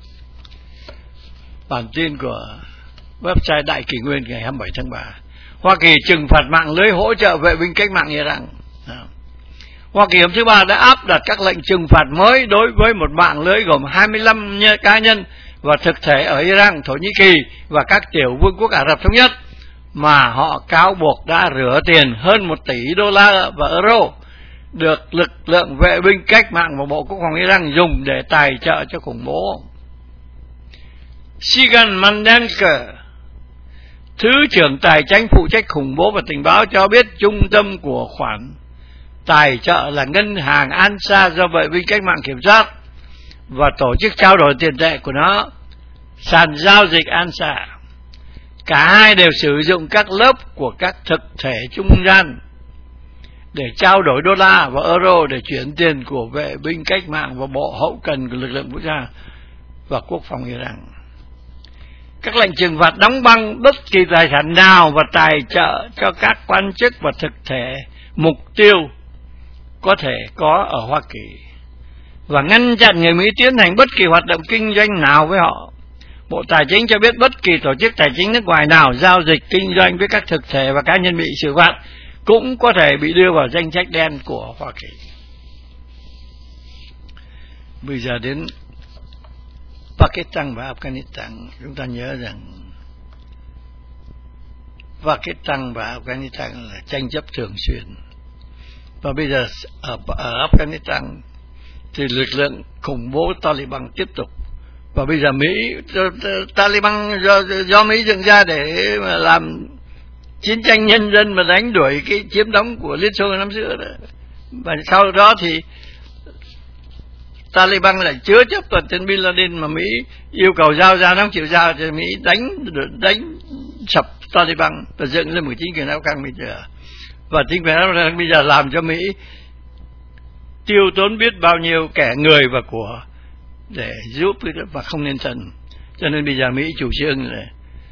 Bản tin của website Đại Kỷ Nguyên ngày 27 tháng 3. Hoa Kỳ trừng phạt mạng lưới hỗ trợ vệ binh cách mạng Iran. Hoa Kỳ hôm thứ Ba đã áp đặt các lệnh trừng phạt mới đối với một mạng lưới gồm 25 cá nhân và thực thể ở Iran, Thổ Nhĩ Kỳ và các tiểu vương quốc Ả Rập Thống Nhất mà họ cáo buộc đã rửa tiền hơn 1 tỷ đô la và euro được lực lượng vệ binh cách mạng và Bộ Quốc phòng Iran dùng để tài trợ cho khủng bố. Sigan Mandenker, Thứ trưởng Tài chính phụ trách khủng bố và tình báo cho biết trung tâm của khoản tài trợ là ngân hàng Ansa do vệ binh cách mạng kiểm soát và tổ chức trao đổi tiền tệ của nó, sàn giao dịch Ansa. Cả hai đều sử dụng các lớp của các thực thể trung gian để trao đổi đô la và euro để chuyển tiền của vệ binh cách mạng và bộ hậu cần của lực lượng vũ trang và quốc phòng Iran. Các lệnh trừng phạt đóng băng bất kỳ tài sản nào và tài trợ cho các quan chức và thực thể mục tiêu có thể có ở Hoa Kỳ và ngăn chặn người Mỹ tiến hành bất kỳ hoạt động kinh doanh nào với họ. Bộ Tài chính cho biết bất kỳ tổ chức tài chính nước ngoài nào giao dịch kinh doanh với các thực thể và cá nhân bị xử phạt cũng có thể bị đưa vào danh sách đen của Hoa Kỳ. Bây giờ đến Pakistan và Afghanistan. Chúng ta nhớ rằng Pakistan và Afghanistan là tranh chấp thường xuyên. Và bây giờ ở Afghanistan thì lực lượng khủng bố Taliban tiếp tục. Và bây giờ Taliban do Mỹ dựng ra để mà làm chiến tranh nhân dân mà đánh đuổi cái chiếm đóng của Liên Xô năm xưa đó. Và sau đó thì Taliban lại chứa chấp toàn tên Bin Laden mà Mỹ yêu cầu giao ra, nó không chịu giao thì Mỹ đánh sập Taliban và dựng lên một chính quyền Afghan bây giờ. Và chính quyền Afghan bây giờ làm cho Mỹ tiêu tốn biết bao nhiêu kẻ người và của để giúp và không nên thần. Cho nên bây giờ Mỹ chủ trương là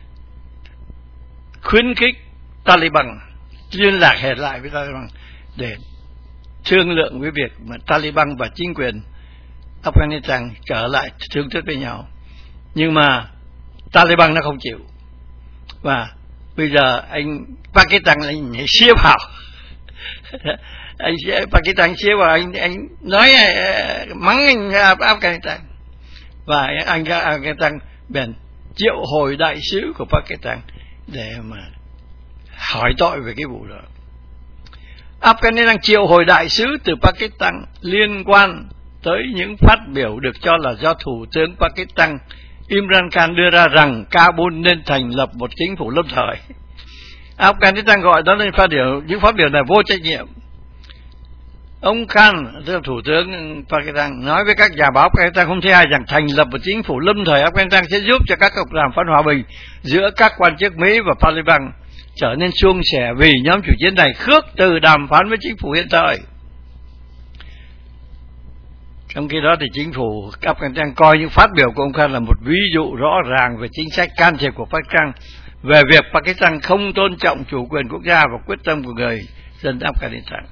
khuyến khích Taliban liên lạc hệ lại với Taliban để thương lượng với việc mà Taliban và chính quyền Afghanistan trở lại thương thuyết với nhau. Nhưng mà Taliban nó không chịu. Và bây giờ anh Pakistan anh xía vào anh Pakistan xía vào, anh nói mắng anh Afghanistan. Và anh Afghanistan bèn triệu hồi đại sứ của Pakistan để mà hỏi tội về cái vụ đó. Afghanistan triệu hồi đại sứ từ Pakistan liên quan tới những phát biểu được cho là do Thủ tướng Pakistan Imran Khan đưa ra rằng Kabul nên thành lập một chính phủ lâm thời. Afghanistan gọi đó là những phát biểu này vô trách nhiệm. Ông Khan, tức là Thủ tướng Pakistan, nói với các nhà báo Pakistan không thể ai rằng thành lập một chính phủ lâm thời Afghanistan sẽ giúp cho các cuộc đàm phán hòa bình giữa các quan chức Mỹ và Taliban trở nên suôn sẻ vì nhóm chủ chiến này khước từ đàm phán với chính phủ hiện tại. Trong khi đó thì chính phủ Afghanistan coi những phát biểu của ông Khan là một ví dụ rõ ràng về chính sách can thiệp của Pakistan về việc Pakistan không tôn trọng chủ quyền quốc gia và quyết tâm của người dân Afghanistan.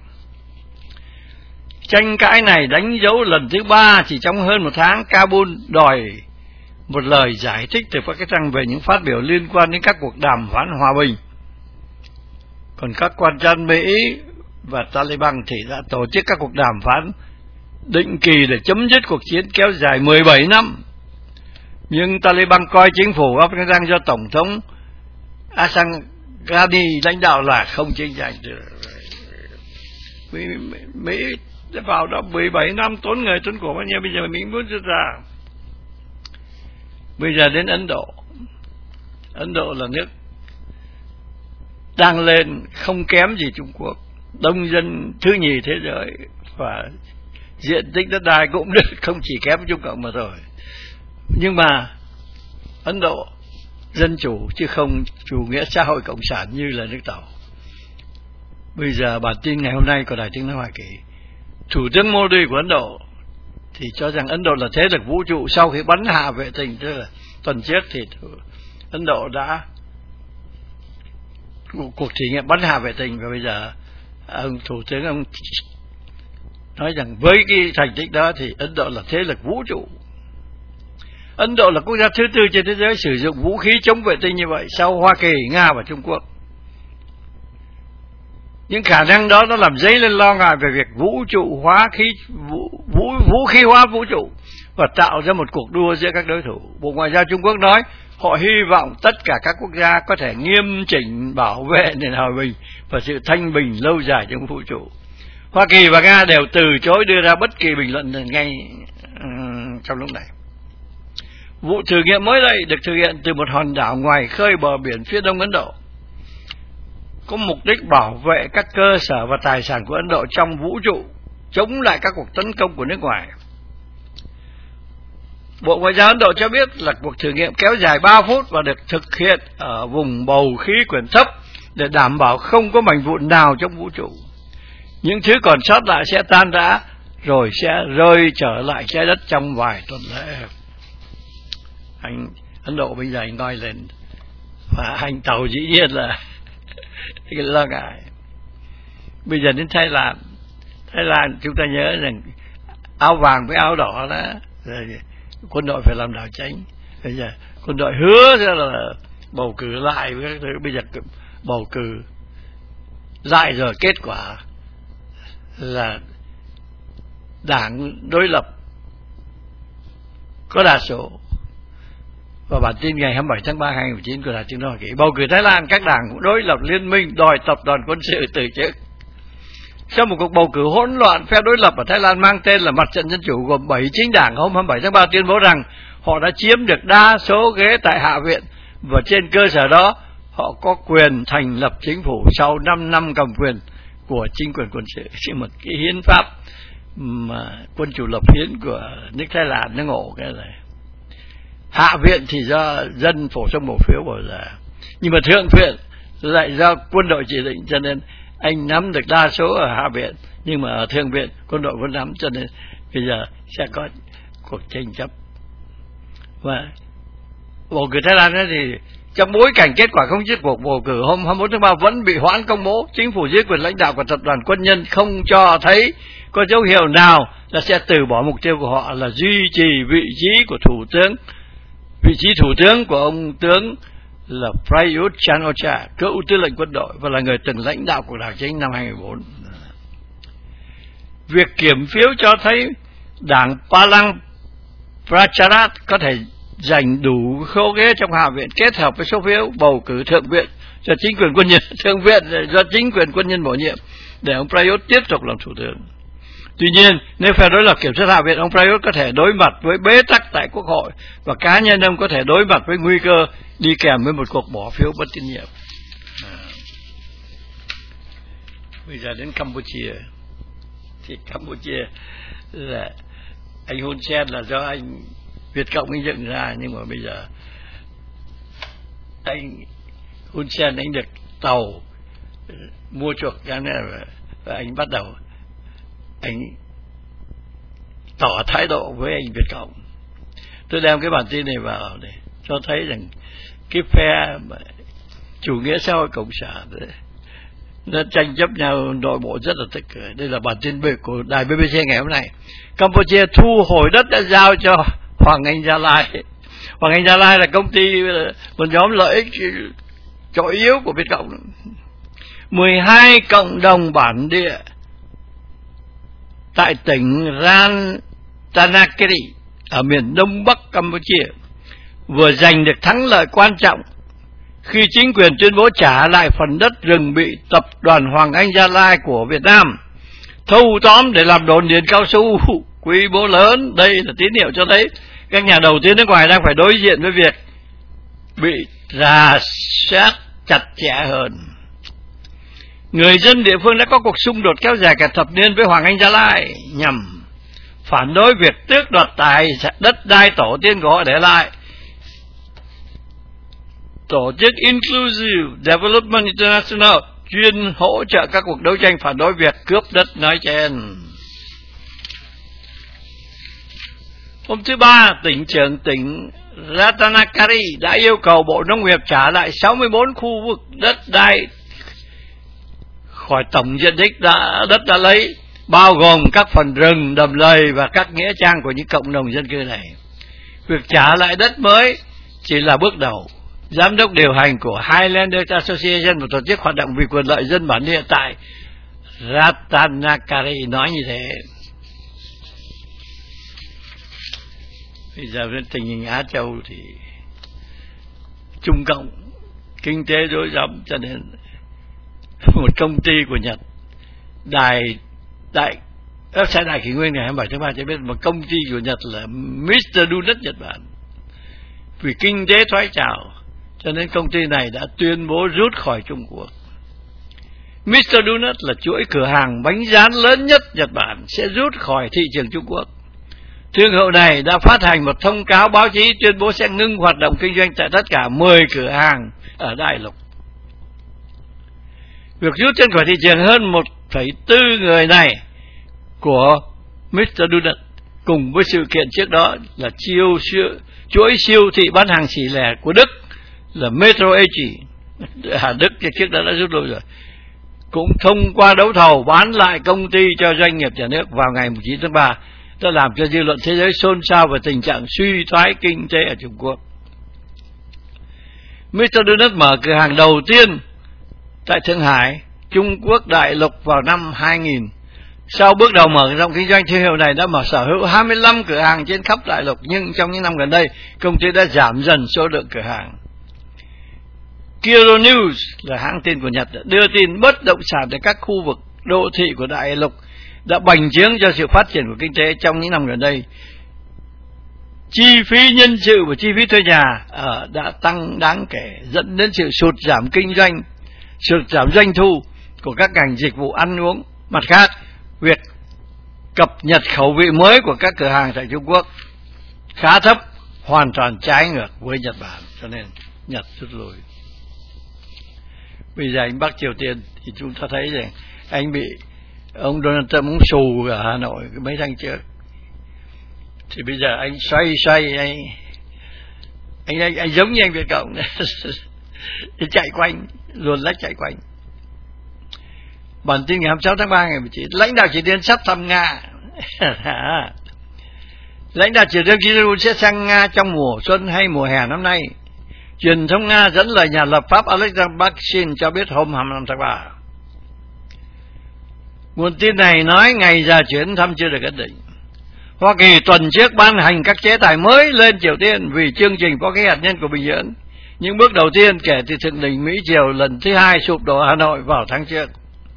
Tranh cãi này đánh dấu lần thứ 3 chỉ trong hơn một tháng. Kabul đòi một lời giải thích từ Pakistan về những phát biểu liên quan đến các cuộc đàm phán hòa bình. Còn các quan chức Mỹ và Taliban thì đã tổ chức các cuộc đàm phán định kỳ để chấm dứt cuộc chiến kéo dài 17 năm. Nhưng Taliban coi chính phủ Afghanistan do Tổng thống Ashraf Ghani lãnh đạo là không chính danh. Mỹ đã vào đó 17 năm tốn người tốn của bao nhiêu, bây giờ Mỹ muốn rút ra. Bây giờ đến Ấn Độ. Ấn Độ là nước đang lên không kém gì Trung Quốc, đông dân thứ nhì thế giới và diện tích đất đai cũng không chỉ kém Trung Cộng mà rồi. Nhưng mà Ấn Độ dân chủ chứ không chủ nghĩa xã hội cộng sản như là nước Tàu. Bây giờ bản tin ngày hôm nay của Đài Tiếng nói Hoa Kỳ, Thủ tướng Modi của Ấn Độ thì cho rằng Ấn Độ là thế lực vũ trụ sau khi bắn hạ vệ tinh, tức là tuần trước thì Ấn Độ đã cuộc thử nghiệm bắn hạ vệ tinh, và bây giờ ông thủ tướng ông nói rằng với cái thành tích đó thì Ấn Độ là thế lực vũ trụ. Ấn Độ là quốc gia thứ tư trên thế giới sử dụng vũ khí chống vệ tinh như vậy sau Hoa Kỳ, Nga và Trung Quốc. Những khả năng đó nó làm dấy lên lo ngại về việc vũ khí hóa vũ trụ và tạo ra một cuộc đua giữa các đối thủ. Bộ Ngoại giao Trung Quốc nói họ hy vọng tất cả các quốc gia có thể nghiêm chỉnh bảo vệ nền hòa bình và sự thanh bình lâu dài trong vũ trụ. Hoa Kỳ và Nga đều từ chối đưa ra bất kỳ bình luận ngay trong lúc này. Vụ thử nghiệm mới đây được thực hiện từ một hòn đảo ngoài khơi bờ biển phía đông Ấn Độ, có mục đích bảo vệ các cơ sở và tài sản của Ấn Độ trong vũ trụ, chống lại các cuộc tấn công của nước ngoài. Bộ Ngoại giao Ấn Độ cho biết là cuộc thử nghiệm kéo dài 3 phút và được thực hiện ở vùng bầu khí quyển thấp để đảm bảo không có mảnh vụn nào trong vũ trụ. Những thứ còn sót lại sẽ tan rã rồi sẽ rơi trở lại trái đất trong vài tuần lễ. Anh Ấn Độ bây giờ anh nói lên, và anh Tàu dĩ nhiên là cái lo ngại. Bây giờ đến Thái Lan chúng ta nhớ rằng áo vàng với áo đỏ đó, rồi quân đội phải làm đảo tránh. Bây giờ quân đội hứa sẽ là bầu cử lại với các thứ, bây giờ bầu cử lại rồi kết quả là đảng đối lập có đa số. Và bản tin ngày 27 tháng 3 2019 của Đài Tiếng nói Hoa Kỳ, bầu cử Thái Lan, các đảng đối lập liên minh đòi tập đoàn quân sự từ chức. Sau một cuộc bầu cử hỗn loạn, phe đối lập ở Thái Lan mang tên là Mặt trận Dân chủ gồm 7 chính đảng hôm 27 tháng 3 tuyên bố rằng họ đã chiếm được đa số ghế tại Hạ viện, và trên cơ sở đó họ có quyền thành lập chính phủ sau 5 năm cầm quyền của chính quyền quân sự. Một cái hiến pháp mà quân chủ lập hiến của nước Thái Lan nó ngộ cái này. Hạ viện thì do dân phổ thông bỏ phiếu bầu ra, nhưng mà thượng viện lại do quân đội chỉ định, cho nên anh nắm được đa số ở Hạ viện, nhưng mà ở thượng viện quân đội vẫn nắm, cho nên bây giờ sẽ có cuộc tranh chấp. Và bầu cử Thái Lan thì trong bối cảnh kết quả không dứt cuộc bầu cử hôm 21 tháng 3 vẫn bị hoãn công bố, chính phủ dưới quyền lãnh đạo của tập đoàn quân nhân không cho thấy có dấu hiệu nào là sẽ từ bỏ mục tiêu của họ là duy trì vị trí thủ tướng của ông tướng là Prayut Chan-o-cha, cựu tư lệnh quân đội và là người từng lãnh đạo cuộc đảo chính năm 2004. Việc kiểm phiếu cho thấy đảng Palang Pracharat có thể giành đủ số ghế trong Hạ viện kết hợp với số phiếu bầu cử thượng viện do chính quyền quân nhân, thượng viện do chính quyền quân nhân bổ nhiệm để ông Prayut tiếp tục làm thủ tướng. Tuy nhiên, nếu phe đối lập kiểm soát Hạ viện, ông Prayut có thể đối mặt với bế tắc tại Quốc hội và cá nhân ông có thể đối mặt với nguy cơ đi kèm với một cuộc bỏ phiếu bất tín nhiệm. Bây giờ đến Campuchia, thì Campuchia là anh Hun Sen là do anh Việt Cộng anh dựng ra, nhưng mà bây giờ anh Hun Sen anh được tàu mua chuộc ra và anh bắt đầu anh tỏ thái độ với anh Việt Cộng. Tôi đem cái bản tin này vào để cho thấy rằng cái phe chủ nghĩa xã hội cộng sản đấy, nó tranh chấp nhau nội bộ rất là tích cực. Đây là bản tin của đài BBC ngày hôm nay. Campuchia thu hồi đất đã giao cho Hoàng Anh Gia Lai. Hoàng Anh Gia Lai là công ty, một nhóm lợi ích trọng yếu của Việt Cộng. 12 cộng đồng bản địa tại tỉnh Ratanakiri ở miền đông bắc Campuchia vừa giành được thắng lợi quan trọng khi chính quyền tuyên bố trả lại phần đất rừng bị tập đoàn Hoàng Anh Gia Lai của Việt Nam thâu tóm để làm đồn điền cao su quy mô lớn. Đây là tín hiệu cho thấy các nhà đầu tư nước ngoài đang phải đối diện với việc bị rà soát chặt chẽ hơn. Người dân địa phương đã có cuộc xung đột kéo dài cả thập niên với Hoàng Anh Gia Lai nhằm phản đối việc tước đoạt đất đai tổ tiên của họ để lại. Tổ chức Inclusive Development International chuyên hỗ trợ các cuộc đấu tranh phản đối việc cướp đất nói trên. Hôm thứ Ba, tỉnh trưởng tỉnh Ratnakari đã yêu cầu Bộ Nông nghiệp trả lại 64 khu vực đất đai khỏi tổng diện tích đất đã lấy, bao gồm các phần rừng, đầm lầy và các nghĩa trang của những cộng đồng dân cư này. Việc trả lại đất mới chỉ là bước đầu. Giám đốc điều hành của Highlanders Association, một tổ chức hoạt động vì quyền lợi dân bản địa tại Ratnakari nói như thế. Bây giờ với tình hình Á Châu thì Trung Cộng kinh tế rối rắm, cho nên một công ty của Nhật, website Đài Kỷ Nguyên ngày 27 tháng 3 cho biết một công ty của Nhật là Mr. Donut Nhật Bản, vì kinh tế thoái trào cho nên công ty này đã tuyên bố rút khỏi Trung Quốc. Mr. Donut là chuỗi cửa hàng bánh rán lớn nhất Nhật Bản sẽ rút khỏi thị trường Trung Quốc. Thương hiệu này đã phát hành một thông cáo báo chí tuyên bố sẽ ngưng hoạt động kinh doanh tại tất cả 10 cửa hàng ở Đại Lục. Việc rút chân khỏi thị trường hơn 1,4 người này của Mr. Donut cùng với sự kiện trước đó là chuỗi siêu thị bán hàng xỉ lẻ của Đức là Metro H. Đức trước đó đã rút lui rồi, cũng thông qua đấu thầu bán lại công ty cho doanh nghiệp nhà nước vào ngày 9 tháng 3, đã làm cho dư luận thế giới xôn xao về tình trạng suy thoái kinh tế ở Trung Quốc. Mr. Donut mở cửa hàng đầu tiên tại Thượng Hải, Trung Quốc Đại Lục vào năm 2000. Sau bước đầu mở rộng kinh doanh, thương hiệu này đã sở hữu 25 cửa hàng trên khắp Đại Lục, nhưng trong những năm gần đây, công ty đã giảm dần số lượng cửa hàng. Kyodo News là hãng tin của Nhật đã đưa tin bất động sản tại các khu vực đô thị của Đại Lục đã bành trướng cho sự phát triển của kinh tế trong những năm gần đây. Chi phí nhân sự và chi phí thuê nhà đã tăng đáng kể, dẫn đến sự sụt giảm doanh thu của các ngành dịch vụ ăn uống. Mặt khác, việc cập nhật khẩu vị mới của các cửa hàng tại Trung Quốc khá thấp, hoàn toàn trái ngược với Nhật Bản, cho nên Nhật rút lui. Bây giờ anh Bắc Triều Tiên thì chúng ta thấy rằng anh bị ông Donald Trump muốn xù ở Hà Nội mấy tháng trước, thì bây giờ anh xoay anh giống như anh Việt Cộng chạy quanh, luồn lách chạy quanh. Bản tin ngày 26 tháng 3 ngày 19, lãnh đạo Triều Tiên sắp thăm Nga. Lãnh đạo Triều Tiên Kim Jong-un sẽ sang Nga trong mùa xuân hay mùa hè năm nay. Truyền thông Nga dẫn lời nhà lập pháp Alexander Bakshin cho biết hôm 25 tháng 3. Nguồn tin này nói ngày giờ chuyến thăm chưa được ấn định. Hoa Kỳ tuần trước ban hành các chế tài mới lên Triều Tiên vì chương trình vũ khí hạt nhân của Bình Nhưỡng. Những bước đầu tiên kể từ thượng đỉnh Mỹ Triều lần thứ 2 sụp đổ Hà Nội vào tháng trước.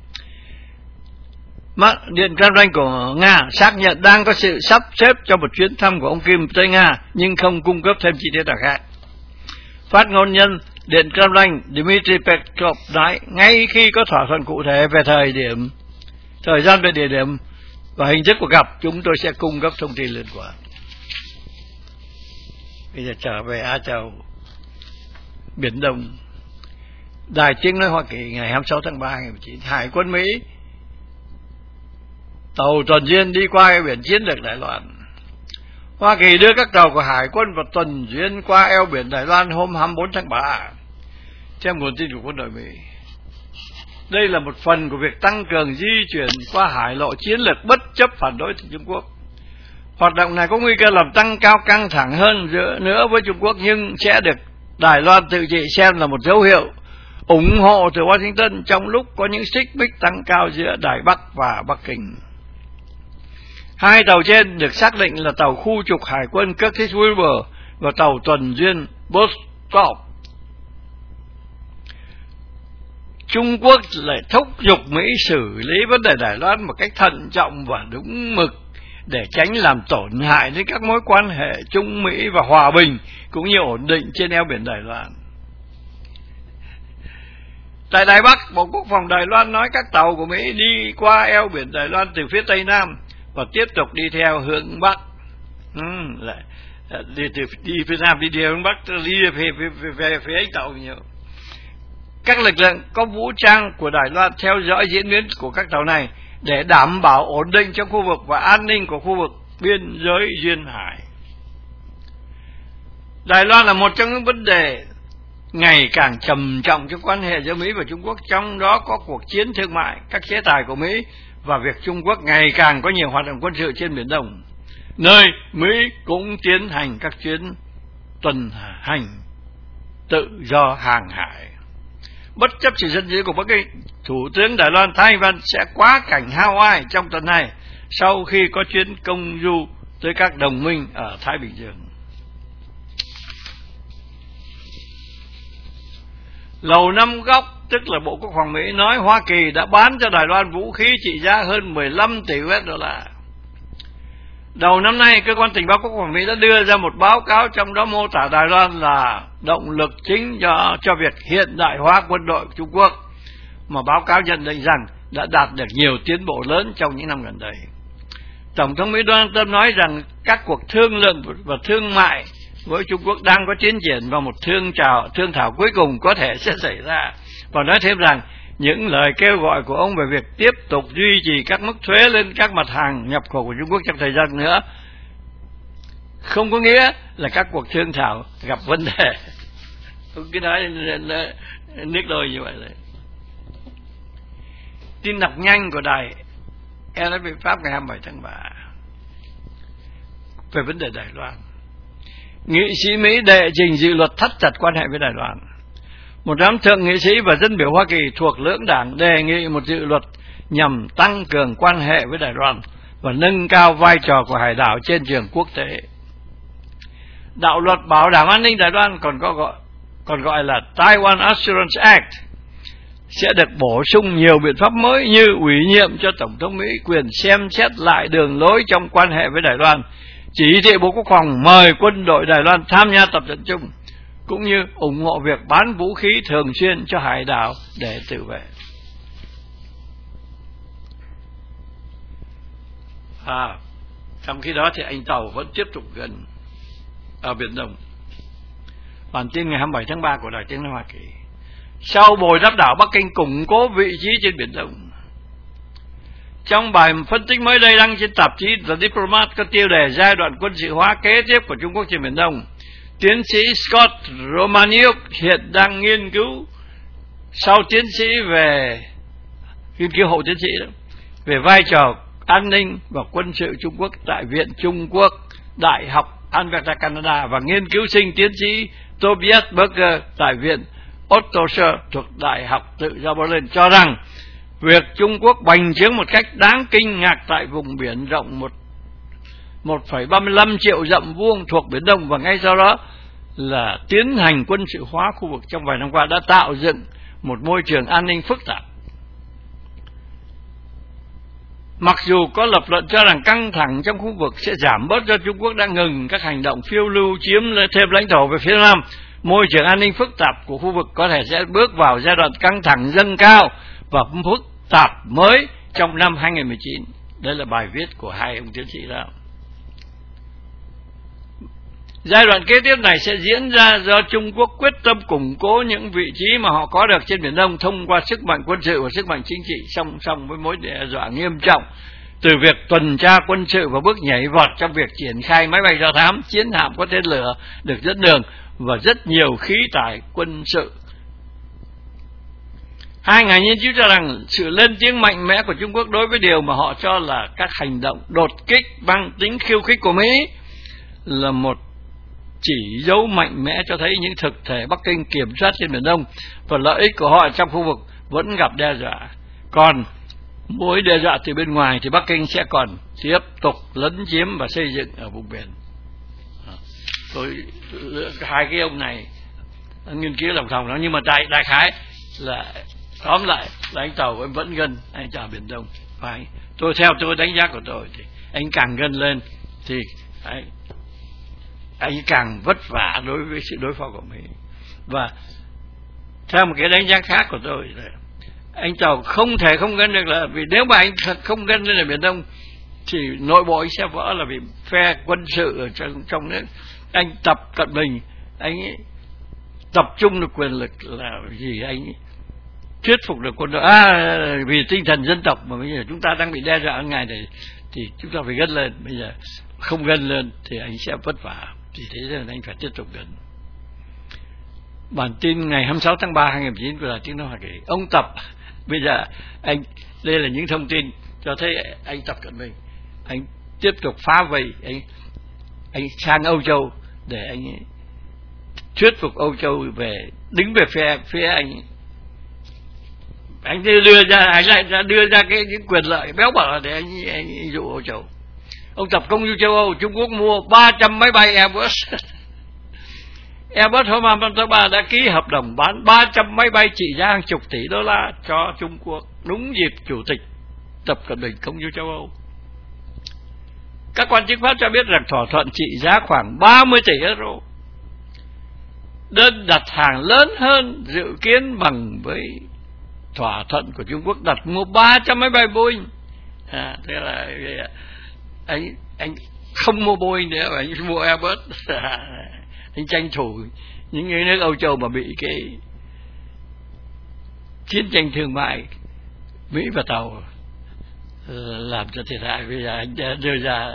Điện Kremlin của Nga xác nhận đang có sự sắp xếp cho một chuyến thăm của ông Kim tới Nga, nhưng không cung cấp thêm chi tiết nào khác. Phát ngôn nhân Điện Kremlin Dmitry Peskov nói ngay khi có thỏa thuận cụ thể về thời gian về địa điểm và hình thức cuộc gặp, chúng tôi sẽ cung cấp thông tin liên quan. Bây giờ trở về Á Châu, Biển Đông. Đài Tiếng nói Hoa Kỳ ngày 26 tháng 3 ngày 19, Hải quân Mỹ tàu tuần duyên đi qua biển chiến lược Đài Loan. Hoa Kỳ đưa các tàu của Hải quân vào tuần duyên qua eo biển Đài Loan hôm 24 tháng 3, theo nguồn tin của quân đội Mỹ. Đây là một phần của việc tăng cường di chuyển qua hải lộ chiến lược bất chấp phản đối từ Trung Quốc. Hoạt động này có nguy cơ làm tăng cao căng thẳng hơn nữa với Trung Quốc, nhưng sẽ được Đài Loan tự trị xem là một dấu hiệu ủng hộ từ Washington trong lúc có những xích mích tăng cao giữa Đài Bắc và Bắc Kinh. Hai tàu trên được xác định là tàu khu trục Hải quân Curtis Wilbur và tàu tuần duyên Vostok. Trung Quốc lại thúc giục Mỹ xử lý vấn đề Đài Loan một cách thận trọng và đúng mực để tránh làm tổn hại đến các mối quan hệ Trung Mỹ và hòa bình cũng như ổn định trên eo biển Đài Loan. Tại Đài Bắc, Bộ Quốc phòng Đài Loan nói các tàu của Mỹ đi qua eo biển Đài Loan từ phía Tây Nam và tiếp tục đi theo hướng Bắc. Đi phía Nam đi theo hướng Bắc, đi về phía Ếch Tàu nhiều. Các lực lượng có vũ trang của Đài Loan theo dõi diễn biến của các tàu này để đảm bảo ổn định trong khu vực và an ninh của khu vực biên giới duyên hải. Đài Loan là một trong những vấn đề ngày càng trầm trọng trong quan hệ giữa Mỹ và Trung Quốc, trong đó có cuộc chiến thương mại, các chế tài của Mỹ và việc Trung Quốc ngày càng có nhiều hoạt động quân sự trên Biển Đông, nơi Mỹ cũng tiến hành các chuyến tuần hành tự do hàng hải. Bất chấp sự giận dữ của Bắc Kinh, Thủ tướng Đài Loan Thái Anh Văn sẽ quá cảnh Hawaii trong tuần này sau khi có chuyến công du tới các đồng minh ở Thái Bình Dương. Lầu Năm Góc, tức là Bộ Quốc phòng Mỹ, nói Hoa Kỳ đã bán cho Đài Loan vũ khí trị giá hơn 15 tỷ USD. Đầu năm nay, cơ quan tình báo Quốc phòng Mỹ đã đưa ra một báo cáo trong đó mô tả Đài Loan là động lực chính cho việc hiện đại hóa quân đội Trung Quốc, mà báo cáo nhận định rằng đã đạt được nhiều tiến bộ lớn trong những năm gần đây. Tổng thống Mỹ Donald Trump nói rằng các cuộc thương lượng và thương mại với Trung Quốc đang có tiến triển và một thương thảo cuối cùng có thể sẽ xảy ra, và nói thêm rằng những lời kêu gọi của ông về việc tiếp tục duy trì các mức thuế lên các mặt hàng nhập khẩu của Trung Quốc trong thời gian nữa không có nghĩa là các cuộc thương thảo gặp vấn đề. Tôi cứ nói nước đôi như vậy đấy. Tin đọc nhanh của đài RFI Pháp ngày 27 tháng 3 về vấn đề Đài Loan. Nghị sĩ Mỹ đệ trình dự luật thắt chặt quan hệ với Đài Loan. Một đám thượng nghị sĩ và dân biểu Hoa Kỳ thuộc lưỡng đảng đề nghị một dự luật nhằm tăng cường quan hệ với Đài Loan và nâng cao vai trò của hải đảo trên trường quốc tế. Đạo luật bảo đảm an ninh Đài Loan còn gọi là Taiwan Assurance Act sẽ được bổ sung nhiều biện pháp mới như ủy nhiệm cho Tổng thống Mỹ quyền xem xét lại đường lối trong quan hệ với Đài Loan, chỉ thị Bộ Quốc phòng mời quân đội Đài Loan tham gia tập trận chung, cũng như ủng hộ việc bán vũ khí thường xuyên cho hải đảo để tự vệ. Trong khi đó thì anh Tàu vẫn tiếp tục gần ở Biển Đông. Bản tin ngày 27 tháng 3 của Đài Tiếng nói Hoa Kỳ. Sau bồi đắp đảo, Bắc Kinh củng cố vị trí trên Biển Đông. Trong bài phân tích mới đây đăng trên tạp chí The Diplomat có tiêu đề giai đoạn quân sự hóa kế tiếp của Trung Quốc trên Biển Đông, tiến sĩ Scott Romaniuk hiện đang nghiên cứu sau tiến sĩ về nghiên cứu hậu tiến sĩ đó, về vai trò an ninh và quân sự Trung Quốc tại Viện Trung Quốc, Đại học Alberta, Canada, và nghiên cứu sinh tiến sĩ Tobias Berger tại Viện Otto Suhr thuộc Đại học Tự do Berlin cho rằng việc Trung Quốc bành trướng một cách đáng kinh ngạc tại vùng biển rộng 1,35 triệu dặm vuông thuộc Biển Đông và ngay sau đó là tiến hành quân sự hóa khu vực trong vài năm qua đã tạo dựng một môi trường an ninh phức tạp. Mặc dù có lập luận cho rằng căng thẳng trong khu vực sẽ giảm bớt do Trung Quốc đã ngừng các hành động phiêu lưu chiếm thêm lãnh thổ về phía Nam, môi trường an ninh phức tạp của khu vực có thể sẽ bước vào giai đoạn căng thẳng dâng cao và phức tạp mới trong năm 2019. Đây là bài viết của hai ông tiến sĩ đó. Giai đoạn kế tiếp này sẽ diễn ra do Trung Quốc quyết tâm củng cố những vị trí mà họ có được trên Biển Đông thông qua sức mạnh quân sự và sức mạnh chính trị, song song với mối đe dọa nghiêm trọng từ việc tuần tra quân sự và bước nhảy vọt trong việc triển khai máy bay do thám, chiến hạm có tên lửa được dẫn đường và rất nhiều khí tài quân sự. Hai nhà nghiên cứu cho rằng sự lên tiếng mạnh mẽ của Trung Quốc đối với điều mà họ cho là các hành động đột kích mang tính khiêu khích của Mỹ là một chỉ dấu mạnh mẽ cho thấy những thực thể Bắc Kinh kiểm soát trên Biển Đông và lợi ích của họ trong khu vực vẫn gặp đe dọa. Còn mối đe dọa từ bên ngoài thì Bắc Kinh sẽ còn tiếp tục lấn chiếm và xây dựng ở vùng biển. Hai cái ông này nghiên cứu lòng thòng đó, nhưng mà đại khái là tóm lại là anh Tàu vẫn gần anh chào Biển Đông. Phải, theo tôi đánh giá của tôi thì anh càng gần lên thì anh càng vất vả đối với sự đối phó của Mỹ. Và theo một cái đánh giá khác của tôi là anh Tàu không thể không gần được, là vì nếu mà anh không gần lên ở Biển Đông thì nội bộ anh sẽ vỡ, là vì phe quân sự ở trong nước. Anh Tập Cận Bình anh tập trung được quyền lực là gì, anh thuyết phục được quân đội, vì tinh thần dân tộc mà bây giờ chúng ta đang bị đe dọa ngày này thì chúng ta phải gân lên. Bây giờ không gân lên thì anh sẽ vất vả. thì thế nên anh phải tiếp tục gần. Bản tin ngày 26 tháng 3 2019 của Đài Tiếng nói Hoa Kỳ. Ông Tập, bây giờ anh, đây là những thông tin cho thấy anh Tập Cận Bình, anh tiếp tục phá vây, anh sang Âu Châu để anh thuyết phục Âu Châu về đứng về phía anh đưa ra, anh lại đưa ra những quyền lợi béo bở để anh dụ Âu Châu. Ông Tập công du châu Âu, Trung Quốc mua 300 máy bay Airbus. Airbus hôm 25 tháng 3 đã ký hợp đồng bán 300 máy bay trị giá hàng chục tỷ đô la cho Trung Quốc, đúng dịp Chủ tịch Tập Cận Bình công du châu Âu. Các quan chức Pháp cho biết rằng thỏa thuận trị giá khoảng 30 tỷ euro. Đơn đặt hàng lớn hơn dự kiến bằng với thỏa thuận của Trung Quốc đặt mua 300 máy bay Boeing. Thế là anh không mua Boeing nữa, anh mua Airbus. Anh tranh thủ những nước Âu Châu mà bị cái chiến tranh thương mại Mỹ và Tàu làm cho thiệt hại. Bây giờ anh đã đưa ra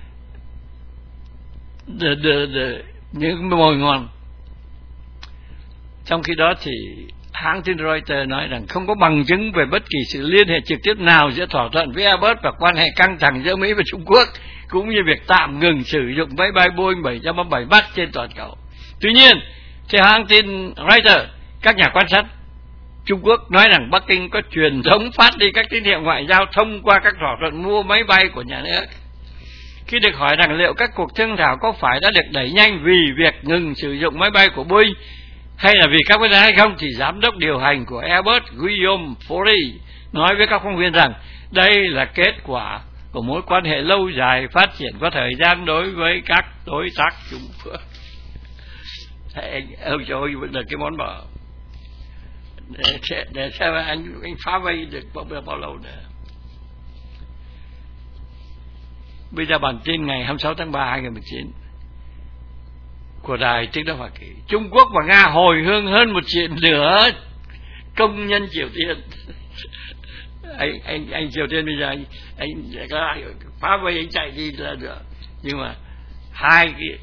những mồi ngon. Trong khi đó thì hãng tin Reuters nói rằng không có bằng chứng về bất kỳ sự liên hệ trực tiếp nào giữa thỏa thuận với Airbus và quan hệ căng thẳng giữa Mỹ và Trung Quốc, cũng như việc tạm ngừng sử dụng máy bay Boeing 737 MAX trên toàn cầu. Tuy nhiên, theo hãng tin Reuters, các nhà quan sát Trung Quốc nói rằng Bắc Kinh có truyền thống phát đi các tín hiệu ngoại giao thông qua các thỏa thuận mua máy bay của nhà nước. Khi được hỏi rằng liệu các cuộc thương thảo có phải đã được đẩy nhanh vì việc ngừng sử dụng máy bay của Boeing hay là vì các vấn đề hay không, thì giám đốc điều hành của Airbus Guillaume Faury nói với các phóng viên rằng đây là kết quả của mối quan hệ lâu dài phát triển có thời gian đối với các đối tác Trung Quốc. Âu Châu vẫn là cái món bở để xem anh phá vây được bao lâu nữa. Bây giờ bản tin ngày 26 tháng 3 2019 của Đài Tiếng nói Hoa Kỳ. Trung Quốc và Nga hồi hương hơn 1 triệu nửa công nhân Triều Tiên. anh Triều Tiên bây giờ anh có phá vây anh chạy đi là được, nhưng mà hai cái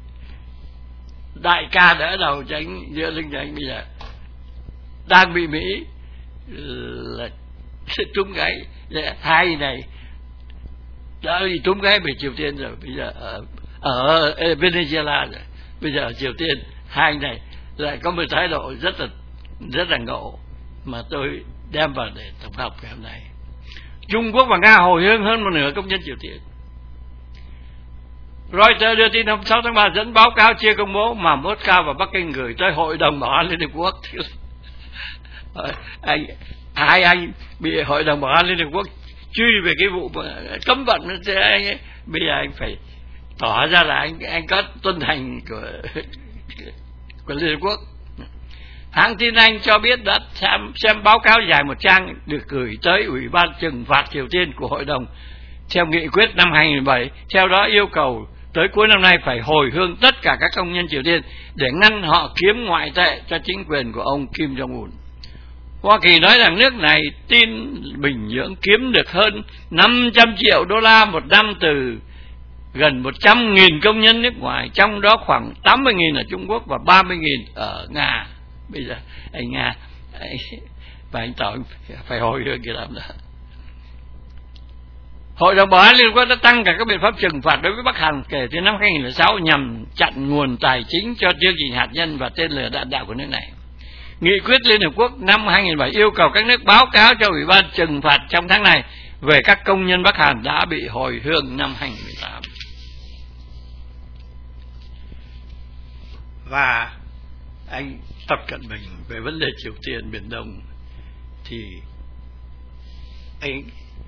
đại ca đỡ đầu cho anh, giữa lưng cho anh bây giờ đang bị Mỹ là trúng cái hai này đã bị trúng cái về Triều Tiên rồi, bây giờ ở Venezuela rồi, bây giờ ở Triều Tiên hai này lại có một thái độ rất là ngộ mà tôi đem vào để tổng hợp ngày hôm nay. Trung Quốc và Nga hồi hương hơn 1/2 công nhân Triều Tiên. Reuters đưa tin hôm 6 tháng 3 dẫn báo cáo chưa công bố mà Moscow và Bắc Kinh gửi tới Hội đồng Bảo an Liên Hợp Quốc. Anh bị Hội đồng Bảo an Liên Hợp Quốc truy về cái vụ cấm vận, bây giờ anh phải tỏ ra là anh có tuân hành của Liên Hợp Quốc. Hãng tin Anh cho biết đã xem báo cáo dài 1 trang được gửi tới Ủy ban trừng phạt Triều Tiên của Hội đồng theo nghị quyết năm 2007, theo đó yêu cầu tới cuối năm nay phải hồi hương tất cả các công nhân Triều Tiên để ngăn họ kiếm ngoại tệ cho chính quyền của ông Kim Jong-un. Hoa Kỳ nói rằng nước này tin Bình Nhưỡng kiếm được hơn 500 triệu đô la một năm từ gần 100.000 công nhân nước ngoài, trong đó khoảng 80.000 ở Trung Quốc và 30.000 ở Nga. Bây giờ anh Nga và anh tỏ phải hồi hương cái làm đó. Hội đồng Bảo an Liên Hợp Quốc đã tăng cả các biện pháp trừng phạt đối với Bắc Hàn kể từ năm 2006 nhằm chặn nguồn tài chính cho chương trình hạt nhân và tên lửa đạn đạo của nước này. Nghị quyết Liên Hợp Quốc năm 2007 yêu cầu các nước báo cáo cho Ủy ban trừng phạt trong tháng này về các công nhân Bắc Hàn đã bị hồi hương năm 2018. Và anh Tập Cận Bình về vấn đề Triều Tiên, Biển Đông thì anh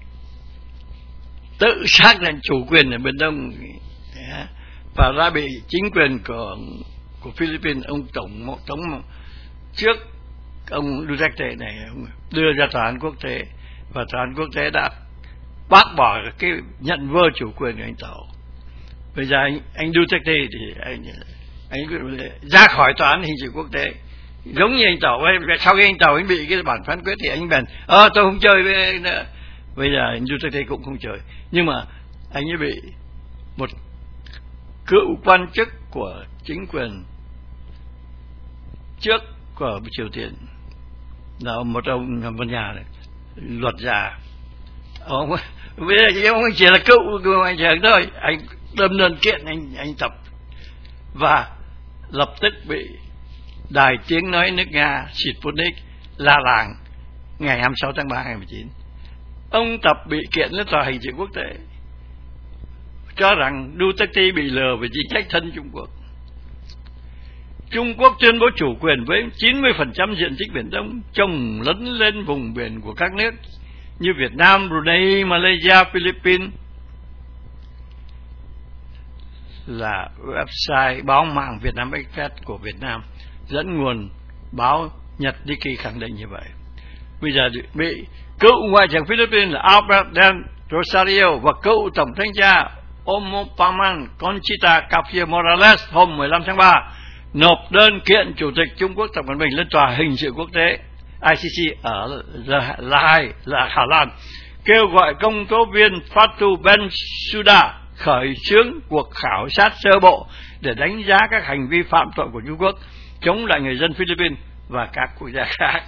tự xác định chủ quyền ở Biển Đông và đã bị chính quyền của Philippines, ông tổng trước ông Duterte này ông đưa ra tòa án quốc tế, và tòa án quốc tế đã bác bỏ cái nhận vơ chủ quyền của anh Tàu. Bây giờ anh Duterte thì anh ra khỏi tòa án hình sự quốc tế, giống như anh Tàu. Sau khi anh Tàu anh bị cái bản phán quyết thì anh bèn tôi không chơi với anh nữa. Bây giờ anh Duterte cũng không chơi, nhưng mà anh ấy bị một cựu quan chức của chính quyền trước của Triều Tiên, là một nhà luật gia. Ông bây giờ ông chỉ là cựu ngoại trưởng thôi, anh đâm đơn kiện anh Tập, và lập tức bị đài tiếng nói nước Nga Sputnik la làng ngày 26 tháng 3 2019. Ông Tập bị kiện lên tòa hình sự quốc tế, cho rằng Duterte bị lừa về chính sách thân Trung Quốc. Trung Quốc tuyên bố chủ quyền với 90% diện tích Biển Đông, chồng lấn lên vùng biển của các nước như Việt Nam, Brunei, Malaysia, Philippines. Là website báo mạng Việt Nam Express của Việt Nam dẫn nguồn báo Nhật Nikkei khẳng định như vậy. Bây giờ bị cựu ngoại trưởng Philippines là Albert Del Rosario và cựu tổng thanh tra Omopaman Conchita Capia Morales hôm 15 tháng 3 nộp đơn kiện Chủ tịch Trung Quốc Tập Cận Bình lên tòa hình sự quốc tế ICC ở Hà Lan, kêu gọi công tố viên Fatou Bensouda khởi xướng cuộc khảo sát sơ bộ để đánh giá các hành vi phạm tội của Trung Quốc chống lại người dân Philippines và các quốc gia khác.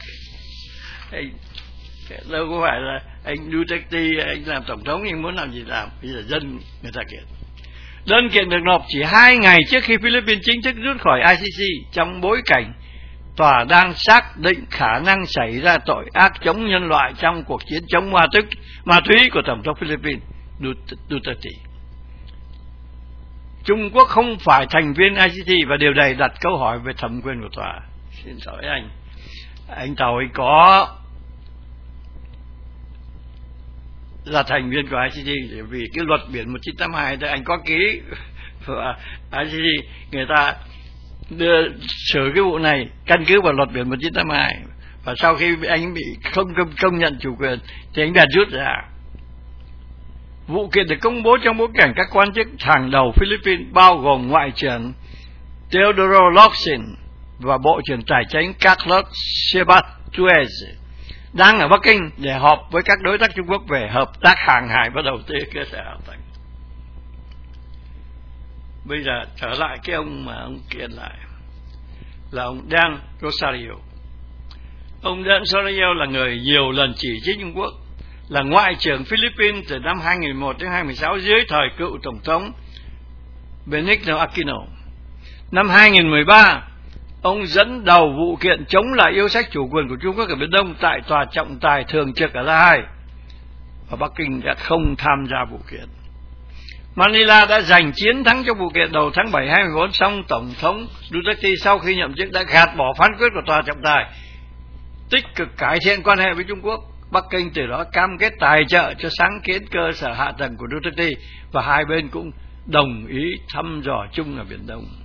Đâu có phải là anh Duterte anh làm tổng thống nhưng muốn làm gì làm, bây giờ dân người ta kiện. Đơn kiện được nộp chỉ 2 ngày trước khi Philippines chính thức rút khỏi ICC, trong bối cảnh tòa đang xác định khả năng xảy ra tội ác chống nhân loại trong cuộc chiến chống ma túy của tổng thống Philippines Duterte. Trung Quốc không phải thành viên ICC và điều này đặt câu hỏi về thẩm quyền của tòa. Xin lỗi anh Tàu ấy có là thành viên của ICC vì cái luật biển 1982 thì anh có ký, và ICC người ta đưa xử cái vụ này căn cứ vào luật biển 1982, và sau khi anh bị không công nhận chủ quyền thì anh bèn rút ra. Vụ kiện được công bố trong bối cảnh các quan chức hàng đầu Philippines bao gồm Ngoại trưởng Teodoro Locsin và Bộ trưởng Tài chính Carlos Sebatuez đang ở Bắc Kinh để họp với các đối tác Trung Quốc về hợp tác hàng hải và đầu tư cơ sở hạ tầng. Bây giờ trở lại cái ông mà ông kiện lại là ông Dan Rosario. Ông Dan Rosario là người nhiều lần chỉ trích Trung Quốc, là Ngoại trưởng Philippines từ năm 2001 đến 2016 dưới thời cựu Tổng thống Benigno Aquino. Năm 2013, ông dẫn đầu vụ kiện chống lại yêu sách chủ quyền của Trung Quốc ở Biển Đông tại tòa trọng tài thường trực ở La Hai, và Bắc Kinh đã không tham gia vụ kiện. Manila đã giành chiến thắng trong vụ kiện đầu tháng 7 2014, song Tổng thống Duterte sau khi nhậm chức đã gạt bỏ phán quyết của tòa trọng tài, tích cực cải thiện quan hệ với Trung Quốc. Bắc Kinh từ đó cam kết tài trợ cho sáng kiến cơ sở hạ tầng của Duterte, và hai bên cũng đồng ý thăm dò chung ở Biển Đông.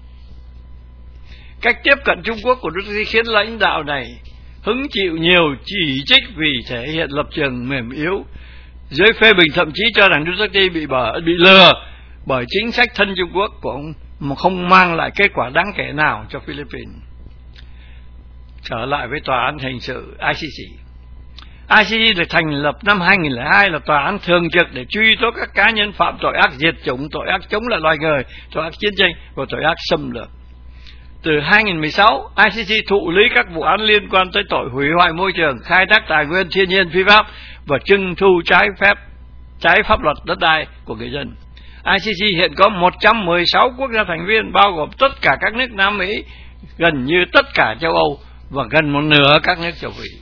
Cách tiếp cận Trung Quốc của Duterte khiến lãnh đạo này hứng chịu nhiều chỉ trích vì thể hiện lập trường mềm yếu. Giới phê bình thậm chí cho rằng Duterte bị lừa bởi chính sách thân Trung Quốc của ông mà không mang lại kết quả đáng kể nào cho Philippines. Trở lại với tòa án hình sự ICC. ICC được thành lập năm 2002 là tòa án thường trực để truy tố các cá nhân phạm tội ác diệt chủng, tội ác chống lại loài người, tội ác chiến tranh và tội ác xâm lược. Từ 2016, ICC thụ lý các vụ án liên quan tới tội hủy hoại môi trường, khai thác tài nguyên thiên nhiên phi pháp và trưng thu trái pháp luật đất đai của người dân. ICC hiện có 116 quốc gia thành viên, bao gồm tất cả các nước Nam Mỹ, gần như tất cả châu Âu và gần một nửa các nước châu Phi.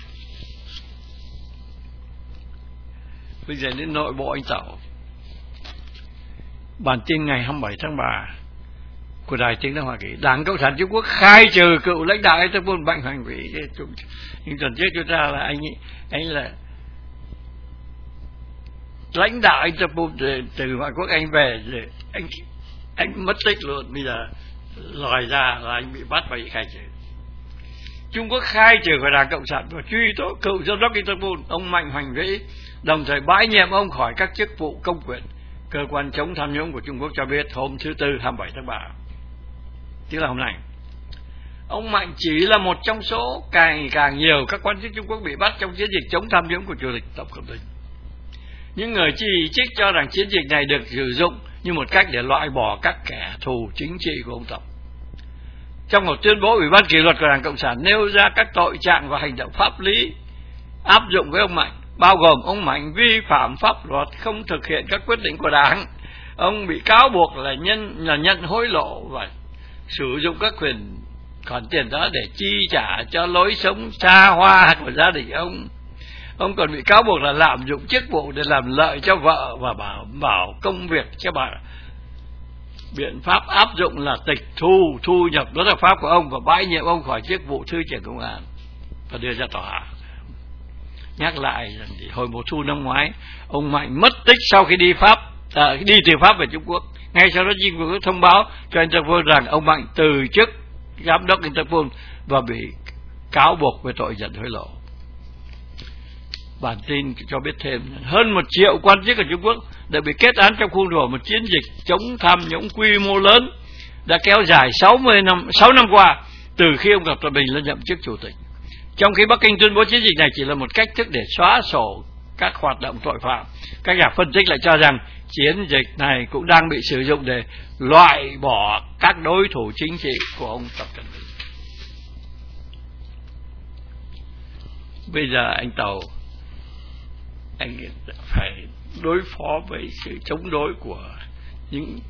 Bây giờ đến nội bộ anh Tàu. Bản tin ngày 27 tháng 3 của Đài Tiếng nói Hoa Kỳ: Đảng Cộng sản Trung Quốc khai trừ cựu lãnh đạo Interpol Mạnh Hoành Vĩ. Nhưng tuần trước chúng ta là anh là lãnh đạo Interpol từ ngoại quốc, anh về rồi anh mất tích luôn. Bây giờ lòi ra là anh bị bắt và bị khai trừ. Trung Quốc khai trừ khỏi Đảng Cộng sản và truy tố cựu giám đốc Interpol ông Mạnh Hoành Vĩ, đồng thời bãi nhiệm ông khỏi các chức vụ công quyền. Cơ quan chống tham nhũng của Trung Quốc cho biết hôm thứ Tư 27 tháng 3, tức là hôm nay, ông Mạnh chỉ là một trong số càng nhiều các quan chức Trung Quốc bị bắt trong chiến dịch chống tham nhũng của Chủ tịch Tập Cận Bình. Những người chỉ trích cho rằng chiến dịch này được sử dụng như một cách để loại bỏ các kẻ thù chính trị của ông Tổng. Trong một tuyên bố, Ủy ban kỷ luật của Đảng Cộng sản nêu ra các tội trạng và hành động pháp lý áp dụng với ông Mạnh, bao gồm ông Mạnh vi phạm pháp luật, không thực hiện các quyết định của Đảng. Ông bị cáo buộc là nhận hối lộ và sử dụng các khoản tiền đó để chi trả cho lối sống xa hoa của gia đình ông. Ông còn bị cáo buộc là lạm dụng chức vụ để làm lợi cho vợ và bảo công việc cho bà. Biện pháp áp dụng là tịch thu nhập bất hợp pháp của ông và bãi nhiệm ông khỏi chức vụ Thứ trưởng Công an và đưa ra tòa. Nhắc lại rằng hồi mùa thu năm ngoái, ông Mạnh mất tích sau khi đi từ Pháp về Trung Quốc. Ngay sau đó chính phủ thông báo cho Interpol rằng ông Mạnh từ chức giám đốc Interpol và bị cáo buộc về tội nhận hối lộ. Bản tin cho biết thêm hơn 1 triệu quan chức ở Trung Quốc đã bị kết án trong khuôn khổ một chiến dịch chống tham nhũng quy mô lớn đã kéo dài 6 năm qua từ khi ông Tập Cận Bình lên nhậm chức chủ tịch. Trong khi Bắc Kinh tuyên bố chiến dịch này chỉ là một cách thức để xóa sổ các hoạt động tội phạm, các nhà phân tích lại cho rằng chiến dịch này cũng đang bị sử dụng để loại bỏ các đối thủ chính trị của ông Tập Cận Bình. Bây giờ anh Tàu, anh phải đối phó với sự chống đối của những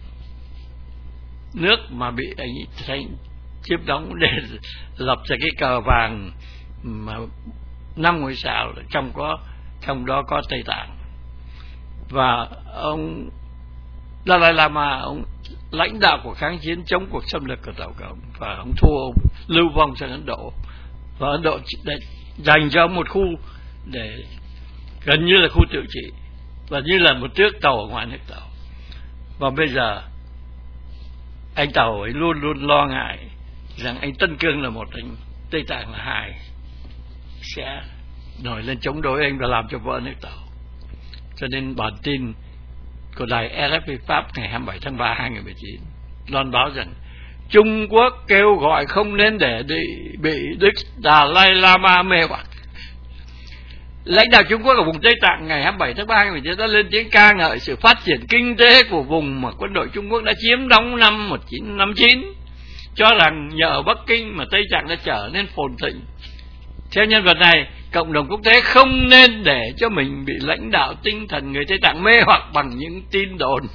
nước mà bị anh chiếm đóng để lập ra cái cờ vàng mà 5 ngôi sao, trong đó có Tây Tạng. Và ông Dalai Lama, ông lãnh đạo của kháng chiến chống cuộc xâm lược của Tàu Cộng, và ông thua, lưu vong sang Ấn Độ, và Ấn Độ dành cho ông một khu để gần như là khu tự trị và như là một chiếc tàu ở ngoài nước Tàu. Và bây giờ anh Tàu ấy luôn luôn lo ngại rằng anh Tân Cương là một, anh Tây Tạng là 2 sẽ nổi lên chống đối anh và làm cho vỡ nước Tàu. Cho nên bản tin của đài RFI Pháp ngày 27 tháng 3 2019 loan báo rằng Trung Quốc kêu gọi không nên để bị Đức Dalai Lama mê hoặc. Lãnh đạo Trung Quốc ở vùng Tây Tạng ngày 27 tháng 3 2019 đã lên tiếng ca ngợi sự phát triển kinh tế của vùng mà quân đội Trung Quốc đã chiếm đóng năm 1959, cho rằng nhờ Bắc Kinh mà Tây Tạng đã trở nên phồn thịnh. Theo nhân vật này, cộng đồng quốc tế không nên để cho mình bị lãnh đạo tinh thần người Tây Tạng mê hoặc bằng những tin đồn.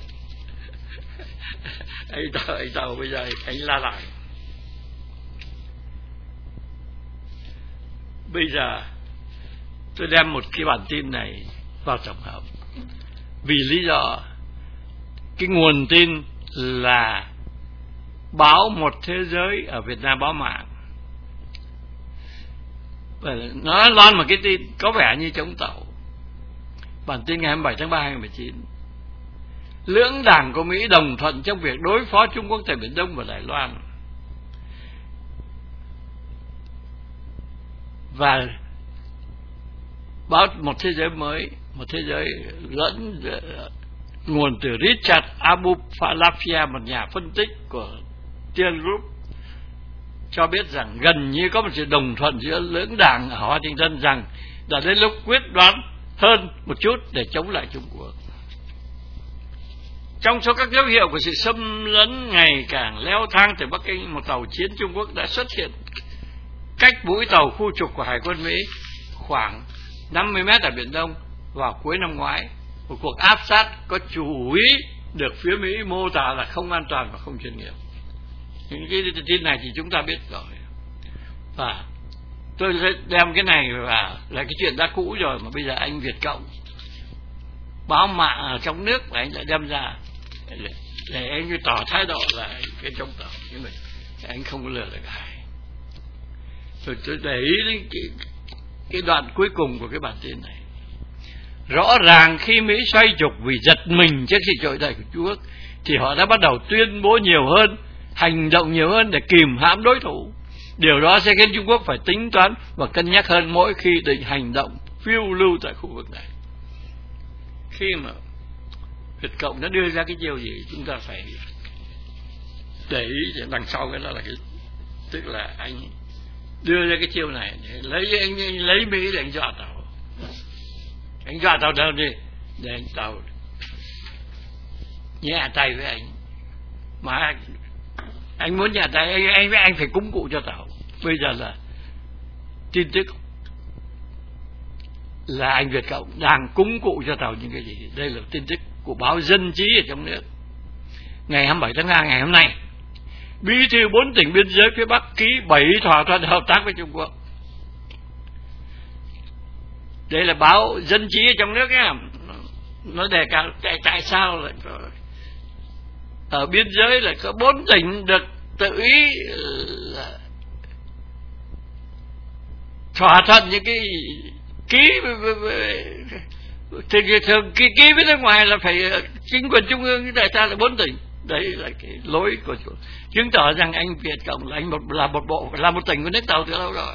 Anh Tàu bây giờ anh la lại. Bây giờ tôi đem một cái bản tin này vào tổng hợp vì lý do cái nguồn tin là báo Một Thế Giới ở Việt Nam, báo mạng, và nó loan một cái tin có vẻ như chống Tàu. Bản tin ngày 27 tháng 3 2019, lưỡng đảng của Mỹ đồng thuận trong việc đối phó Trung Quốc tại Biển Đông và Đài Loan. Và báo Một Thế Giới mới, Một Thế Giới dẫn nguồn từ Richard Abu Falafia, một nhà phân tích của Tian Group, cho biết rằng gần như có một sự đồng thuận giữa lưỡng đảng ở Washington rằng đã đến lúc quyết đoán hơn một chút để chống lại Trung Quốc. Trong số các dấu hiệu của sự xâm lấn ngày càng leo thang từ Bắc Kinh, một tàu chiến Trung Quốc đã xuất hiện cách mũi tàu khu trục của Hải quân Mỹ khoảng 50 mét ở Biển Đông vào cuối năm ngoái. Một cuộc áp sát có chủ ý được phía Mỹ mô tả là không an toàn và không chuyên nghiệp. Những cái tin này thì chúng ta biết rồi. Và tôi đem cái này vào là cái chuyện đã cũ rồi, mà bây giờ anh Việt Cộng báo mạng ở trong nước và anh lại đem ra để anh tỏ thái độ là cái chống Tàu, nhưng mà anh không có lừa được ai. Rồi tôi để ý đến cái đoạn cuối cùng của cái bản tin này. Rõ ràng khi Mỹ xoay trục vì giật mình trước sự trỗi dậy của Trung Quốc, thì họ đã bắt đầu tuyên bố nhiều hơn, hành động nhiều hơn để kìm hãm đối thủ. Điều đó sẽ khiến Trung Quốc phải tính toán và cân nhắc hơn mỗi khi định hành động phiêu lưu tại khu vực này. Khi mà Việt Cộng nó đưa ra cái chiêu gì, chúng ta phải để ý đằng sau cái đó là cái, tức là anh đưa ra cái chiêu này để lấy Mỹ để anh dọa Tàu. Anh dọa Tàu đâu đi để anh Tàu nhẹ tay với anh, mà anh muốn nhẹ tay anh phải cúng cụ cho Tàu. Bây giờ là tin tức là anh Việt Cộng đang cúng cụ cho Tàu những cái gì. Đây là tin tức của báo Dân Trí ở trong nước ngày 27 tháng 2 ngày hôm nay. Bí thư 4 tỉnh biên giới phía Bắc ký 7 thỏa thuận hợp tác với Trung Quốc. Đây là báo Dân Trí ở trong nước nhá. Nó đề cao tại sao lại có, ở biên giới là có 4 tỉnh được tự ý là thỏa thuận những cái ký thường ký với nước ngoài là phải chính quyền trung ương, tại sao là 4 tỉnh? Đấy là cái lối của chứng tỏ rằng anh Việt Cộng là anh là một tỉnh của nước Tàu từ lâu rồi.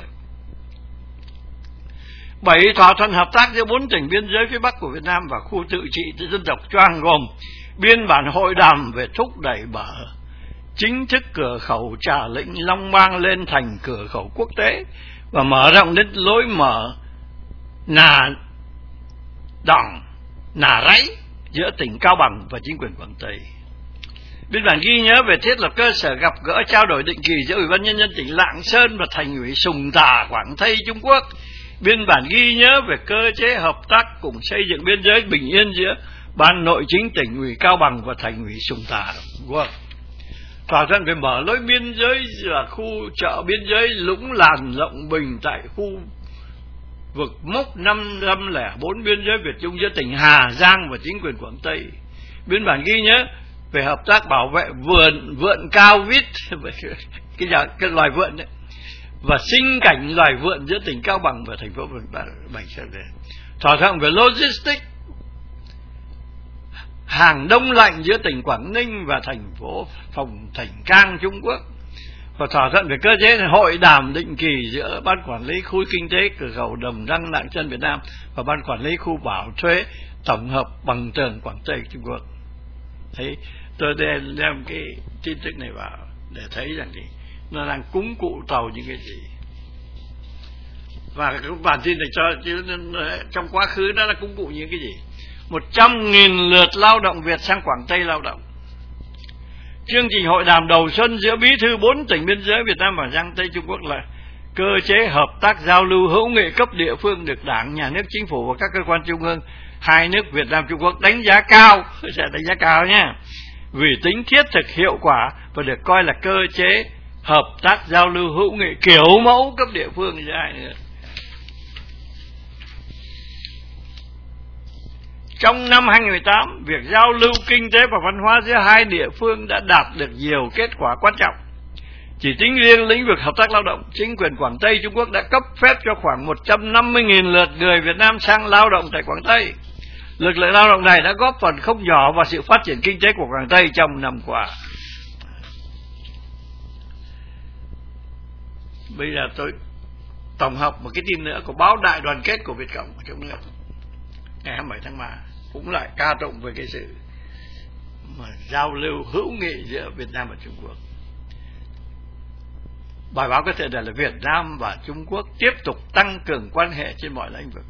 7 thỏa thuận hợp tác giữa 4 tỉnh biên giới phía Bắc của Việt Nam và khu tự trị dân tộc Choang gồm biên bản hội đàm về thúc đẩy mở chính thức cửa khẩu Trà Lĩnh Long Bang lên thành cửa khẩu quốc tế và mở rộng đến lối mở Nà Đỏng, Nà Ráy giữa tỉnh Cao Bằng và chính quyền Quảng Tây. Biên bản ghi nhớ về thiết lập cơ sở gặp gỡ trao đổi định kỳ giữa Ủy ban Nhân dân tỉnh Lạng Sơn và Thành ủy Sùng Tà, Quảng Tây, Trung Quốc. Biên bản ghi nhớ về cơ chế hợp tác cùng xây dựng biên giới bình yên giữa Ban Nội chính tỉnh ủy Cao Bằng và Thành ủy Sùng Tà. Thỏa thuận về mở lối biên giới là khu chợ biên giới Lũng Làn Lộng Bình tại khu vực mốc 504 biên giới Việt Trung giữa tỉnh Hà Giang và chính quyền Quảng Tây. Biên bản ghi nhớ về hợp tác bảo vệ vượn cao vít cái loài vượn đấy, và sinh cảnh loài vượn giữa tỉnh Cao Bằng và thành phố Bạch Sơn. Thỏa thuận về logistics hàng đông lạnh giữa tỉnh Quảng Ninh và thành phố Phòng Thành Cang, Trung Quốc, và thỏa thuận về cơ chế hội đàm định kỳ giữa Ban Quản lý Khu Kinh tế Cửa khẩu Đồng Đăng Lạng Sơn Việt Nam và Ban Quản lý Khu Bảo thuế Tổng hợp Bằng Tường Quảng Tây Trung Quốc. Thấy tôi đem cái tin tức này vào để thấy rằng thì nó đang cúng cụ Tàu những cái gì. Và cái bản tin này cho trong quá khứ nó là cúng cụ những cái gì. 100.000 lượt lao động Việt sang Quảng Tây lao động. Chương trình hội đàm đầu xuân giữa bí thư 4 tỉnh biên giới Việt Nam và Giang Tây Trung Quốc là cơ chế hợp tác giao lưu hữu nghị cấp địa phương được Đảng, Nhà nước, Chính phủ và các cơ quan trung ương hai nước Việt Nam Trung Quốc đánh giá cao, sẽ đánh giá cao nhé, vì tính thiết thực hiệu quả và được coi là cơ chế hợp tác giao lưu hữu nghị kiểu mẫu cấp địa phương giữa hai nước. Trong năm 2018, việc giao lưu kinh tế và văn hóa giữa hai địa phương đã đạt được nhiều kết quả quan trọng. Chỉ tính riêng lĩnh vực hợp tác lao động, chính quyền Quảng Tây Trung Quốc đã cấp phép cho khoảng 150.000 lượt người Việt Nam sang lao động tại Quảng Tây. Lực lượng lao động này đã góp phần không nhỏ vào sự phát triển kinh tế của Quảng Tây trong năm qua. Bây giờ tôi tổng hợp một cái tin nữa của báo Đại Đoàn Kết của Việt Cộng ở trong nước ngày 27 tháng 3 cũng lại ca tụng về cái sự mà giao lưu hữu nghị giữa Việt Nam và Trung Quốc. Bài báo có thể là Việt Nam và Trung Quốc tiếp tục tăng cường quan hệ trên mọi lĩnh vực.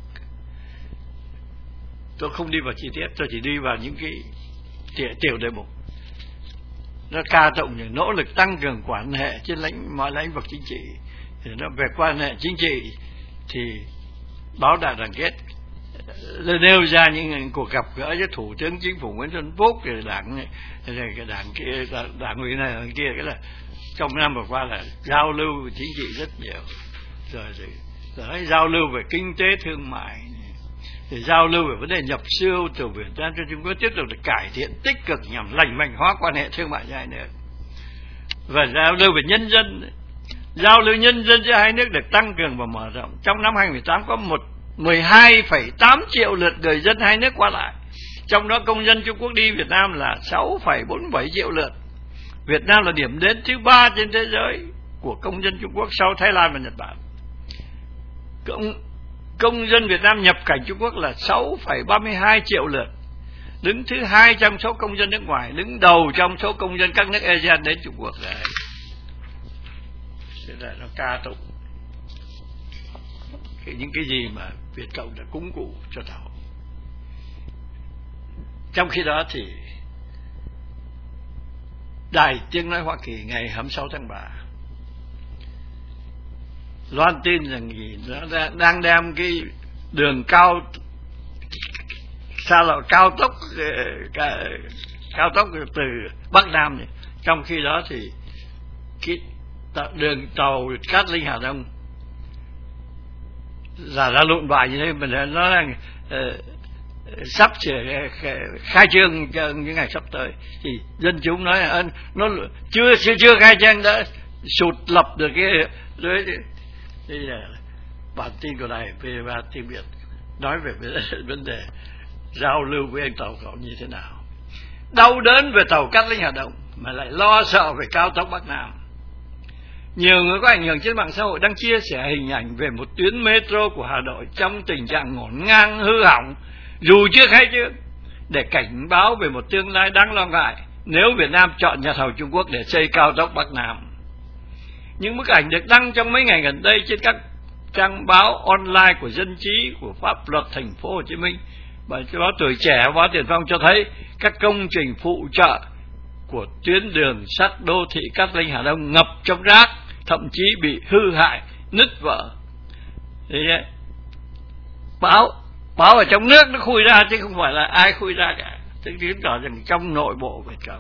Tôi không đi vào chi tiết, tôi chỉ đi vào những cái tiểu đề mục. Nó ca tụng những nỗ lực tăng cường quan hệ trên mọi lĩnh vực chính trị. Thì nó về quan hệ chính trị thì báo Đại Đoàn Kết nêu ra những cuộc gặp gỡ với Thủ tướng Chính phủ Nguyễn Xuân Phúc, rồi đảng kia, đảng ủy này đảng kia, cái là trong năm vừa qua là giao lưu chính trị rất nhiều, rồi giao lưu về kinh tế thương mại, thì giao lưu về vấn đề nhập siêu từ Việt Nam cho Trung Quốc tiếp tục được cải thiện tích cực nhằm lành mạnh hóa quan hệ thương mại giữa hai nước, và giao lưu về nhân dân, giao lưu nhân dân giữa hai nước được tăng cường và mở rộng. Trong năm 2018 có 12,8 triệu lượt người dân hai nước qua lại, trong đó công dân Trung Quốc đi Việt Nam là 6,47 triệu lượt. Việt Nam là điểm đến thứ 3 trên thế giới của công dân Trung Quốc sau Thái Lan và Nhật Bản. Công dân Việt Nam nhập cảnh Trung Quốc là 6,32 triệu lượt, đứng thứ 2 trong số công dân nước ngoài, đứng đầu trong số công dân các nước ASEAN đến Trung Quốc. Đấy, thế là nó ca tụng những cái gì mà Việt Cộng đã cúng cụ cho Tàu. Trong khi đó thì Đài Tiếng Nói Hoa Kỳ ngày 26 tháng 3 loan tin rằng nó đang đem cái đường cao tốc từ Bắc Nam này. Trong khi đó thì cái đường tàu Cát Linh Hà Đông ra lụn bại như thế, mình nó đang sắp khai trương cho những ngày sắp tới, thì dân chúng nói là nó chưa khai trương đã sụt lập được cái đấy. Đây là bản tin của Đài VOV Tiếng Việt nói về vấn đề giao lưu với anh tàu cậu như thế nào. Đau đớn về tàu Cát Linh Hà Đông mà lại lo sợ về cao tốc Bắc Nam. Nhiều người có ảnh hưởng trên mạng xã hội đang chia sẻ hình ảnh về một tuyến metro của Hà Nội trong tình trạng ngổn ngang hư hỏng dù chưa khai trương, để cảnh báo về một tương lai đáng lo ngại nếu Việt Nam chọn nhà thầu Trung Quốc để xây cao tốc Bắc Nam. Những bức ảnh được đăng trong mấy ngày gần đây trên các trang báo online của Dân Trí, của Pháp Luật Thành phố Hồ Chí Minh, báo Tuổi Trẻ, báo Tiền Phong cho thấy các công trình phụ trợ của tuyến đường sắt đô thị Cát Linh Hà Đông ngập trong rác, thậm chí bị hư hại, nứt vỡ. Thế báo ở trong nước nó khui ra chứ không phải là ai khui ra cả. Tức chứng tỏ rằng trong nội bộ Việt Cộng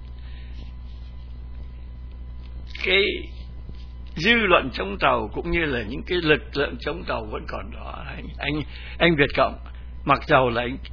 cái dư luận chống tàu cũng như là những cái lực lượng chống tàu vẫn còn đó. Anh Việt Cộng mặc dầu là anh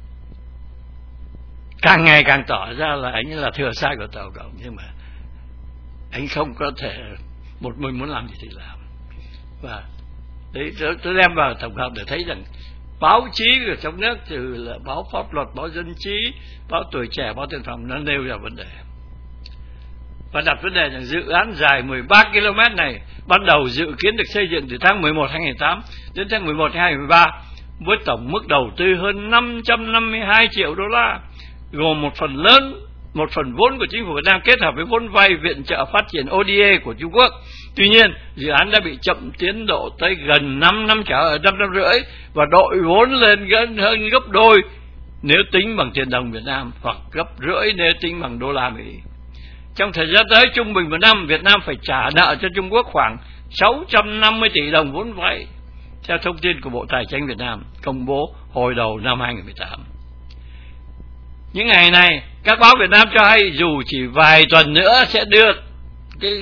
càng ngày càng tỏ ra là anh là thừa sai của tàu Cộng, nhưng mà anh không có thể một mình muốn làm gì thì làm. Và đấy, tôi đem vào tổng hợp để thấy rằng báo chí ở trong nước, từ là báo Pháp Luật, báo Dân Trí, báo Tuổi Trẻ, báo Tiền Phong, nó nêu ra vấn đề và đặt vấn đề rằng dự án dài 13 km này ban đầu dự kiến được xây dựng từ tháng 11 2008 đến tháng 11 2013 với tổng mức đầu tư hơn 552 triệu đô la, gồm một phần vốn của chính phủ Việt Nam kết hợp với vốn vay viện trợ phát triển ODA của Trung Quốc. Tuy nhiên, dự án đã bị chậm tiến độ tới gần 5 năm rưỡi và đội vốn lên hơn gấp đôi nếu tính bằng tiền đồng Việt Nam, hoặc gấp rưỡi nếu tính bằng đô la Mỹ. Trong thời gian tới, trung bình một năm Việt Nam phải trả nợ cho Trung Quốc khoảng 650 tỷ đồng vốn vay, theo thông tin của Bộ Tài chính Việt Nam công bố hồi đầu năm 2018. Những ngày này, các báo Việt Nam cho hay dù chỉ vài tuần nữa sẽ đưa cái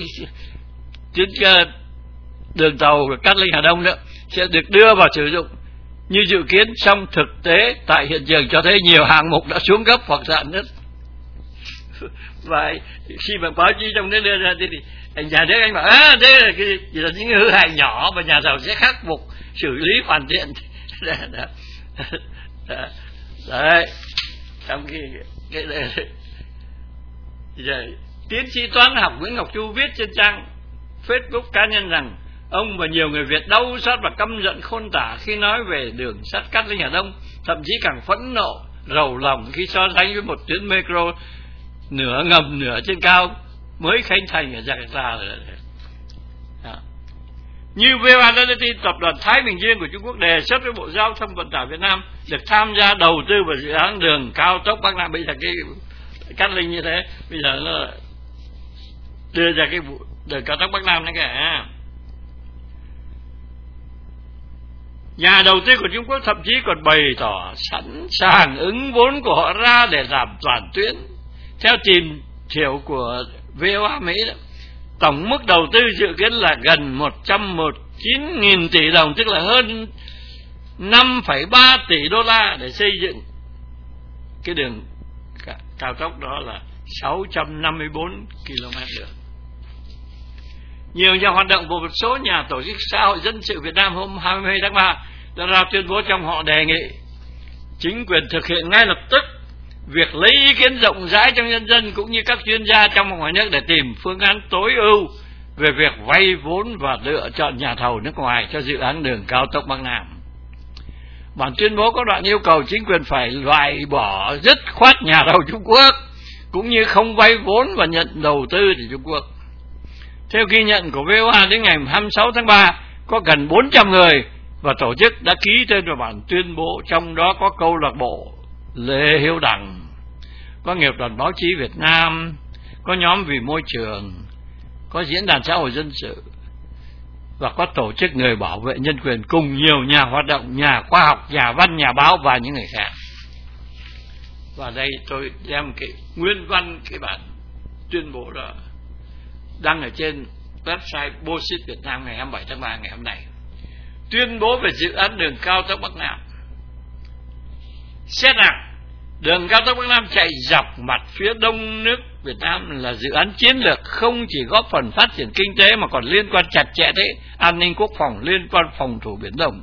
đường tàu Cát Linh Hà Đông nữa sẽ được đưa vào sử dụng như dự kiến, song thực tế tại hiện trường cho thấy nhiều hạng mục đã xuống cấp hoặc rạn nứt. Và khi mà báo chí trong nước đưa ra thì anh nhà nước anh bảo đây là những hư hại nhỏ và nhà thầu sẽ khắc phục, xử lý hoàn thiện. Đấy. Trong khi tiến sĩ toán học Nguyễn Ngọc Chu viết trên trang Facebook cá nhân rằng ông và nhiều người Việt đau xót và căm giận khôn tả khi nói về đường sắt Cát Linh Hà Đông, thậm chí càng phẫn nộ, rầu lòng khi so sánh với một tuyến metro nửa ngầm nửa trên cao mới khánh thành ở Jakarta. Như VOA đã đưa tin, tập đoàn Thái Bình Dương của Trung Quốc đề xuất với Bộ Giao thông Vận tải Việt Nam được tham gia đầu tư vào dự án đường cao tốc Bắc Nam. Bây giờ cái Cát Linh như thế, bây giờ nó đưa ra cái vụ đường cao tốc Bắc Nam này kìa. Nhà đầu tư của Trung Quốc thậm chí còn bày tỏ sẵn sàng ứng vốn của họ ra để giảm toàn tuyến. Theo tìm hiểu của VOA Mỹ đó, tổng mức đầu tư dự kiến là gần 119.000 tỷ đồng, tức là hơn 5,3 tỷ đô la để xây dựng cái đường cao tốc đó là 654 km đường. Nhiều nhà hoạt động của một số nhà tổ chức xã hội dân sự Việt Nam hôm 20 tháng 3 đã ra tuyên bố trong họ đề nghị chính quyền thực hiện ngay lập tức việc lấy ý kiến rộng rãi trong nhân dân cũng như các chuyên gia trong và ngoài nước để tìm phương án tối ưu về việc vay vốn và lựa chọn nhà thầu nước ngoài cho dự án đường cao tốc Bắc Nam. Bản tuyên bố có đoạn yêu cầu chính quyền phải loại bỏ dứt khoát nhà thầu Trung Quốc cũng như không vay vốn và nhận đầu tư từ Trung Quốc. Theo ghi nhận của VOA, đến ngày 26 tháng 3 có gần 400 người và tổ chức đã ký tên vào bản tuyên bố, trong đó có câu lạc bộ Lê Hiếu Đằng, có nghiệp đoàn báo chí Việt Nam, có nhóm vì môi trường, có diễn đàn xã hội dân sự, và có tổ chức người bảo vệ nhân quyền cùng nhiều nhà hoạt động, nhà khoa học, nhà văn, nhà báo và những người khác. Và đây tôi đem cái nguyên văn cái bản tuyên bố đó đăng ở trên website Bauxit Việt Nam ngày 27 tháng 3 ngày hôm nay. Tuyên bố về dự án đường cao tốc Bắc Nam. Xét rằng đường cao tốc Bắc Nam chạy dọc mặt phía đông nước Việt Nam là dự án chiến lược không chỉ góp phần phát triển kinh tế mà còn liên quan chặt chẽ tới an ninh quốc phòng, liên quan phòng thủ Biển Đông.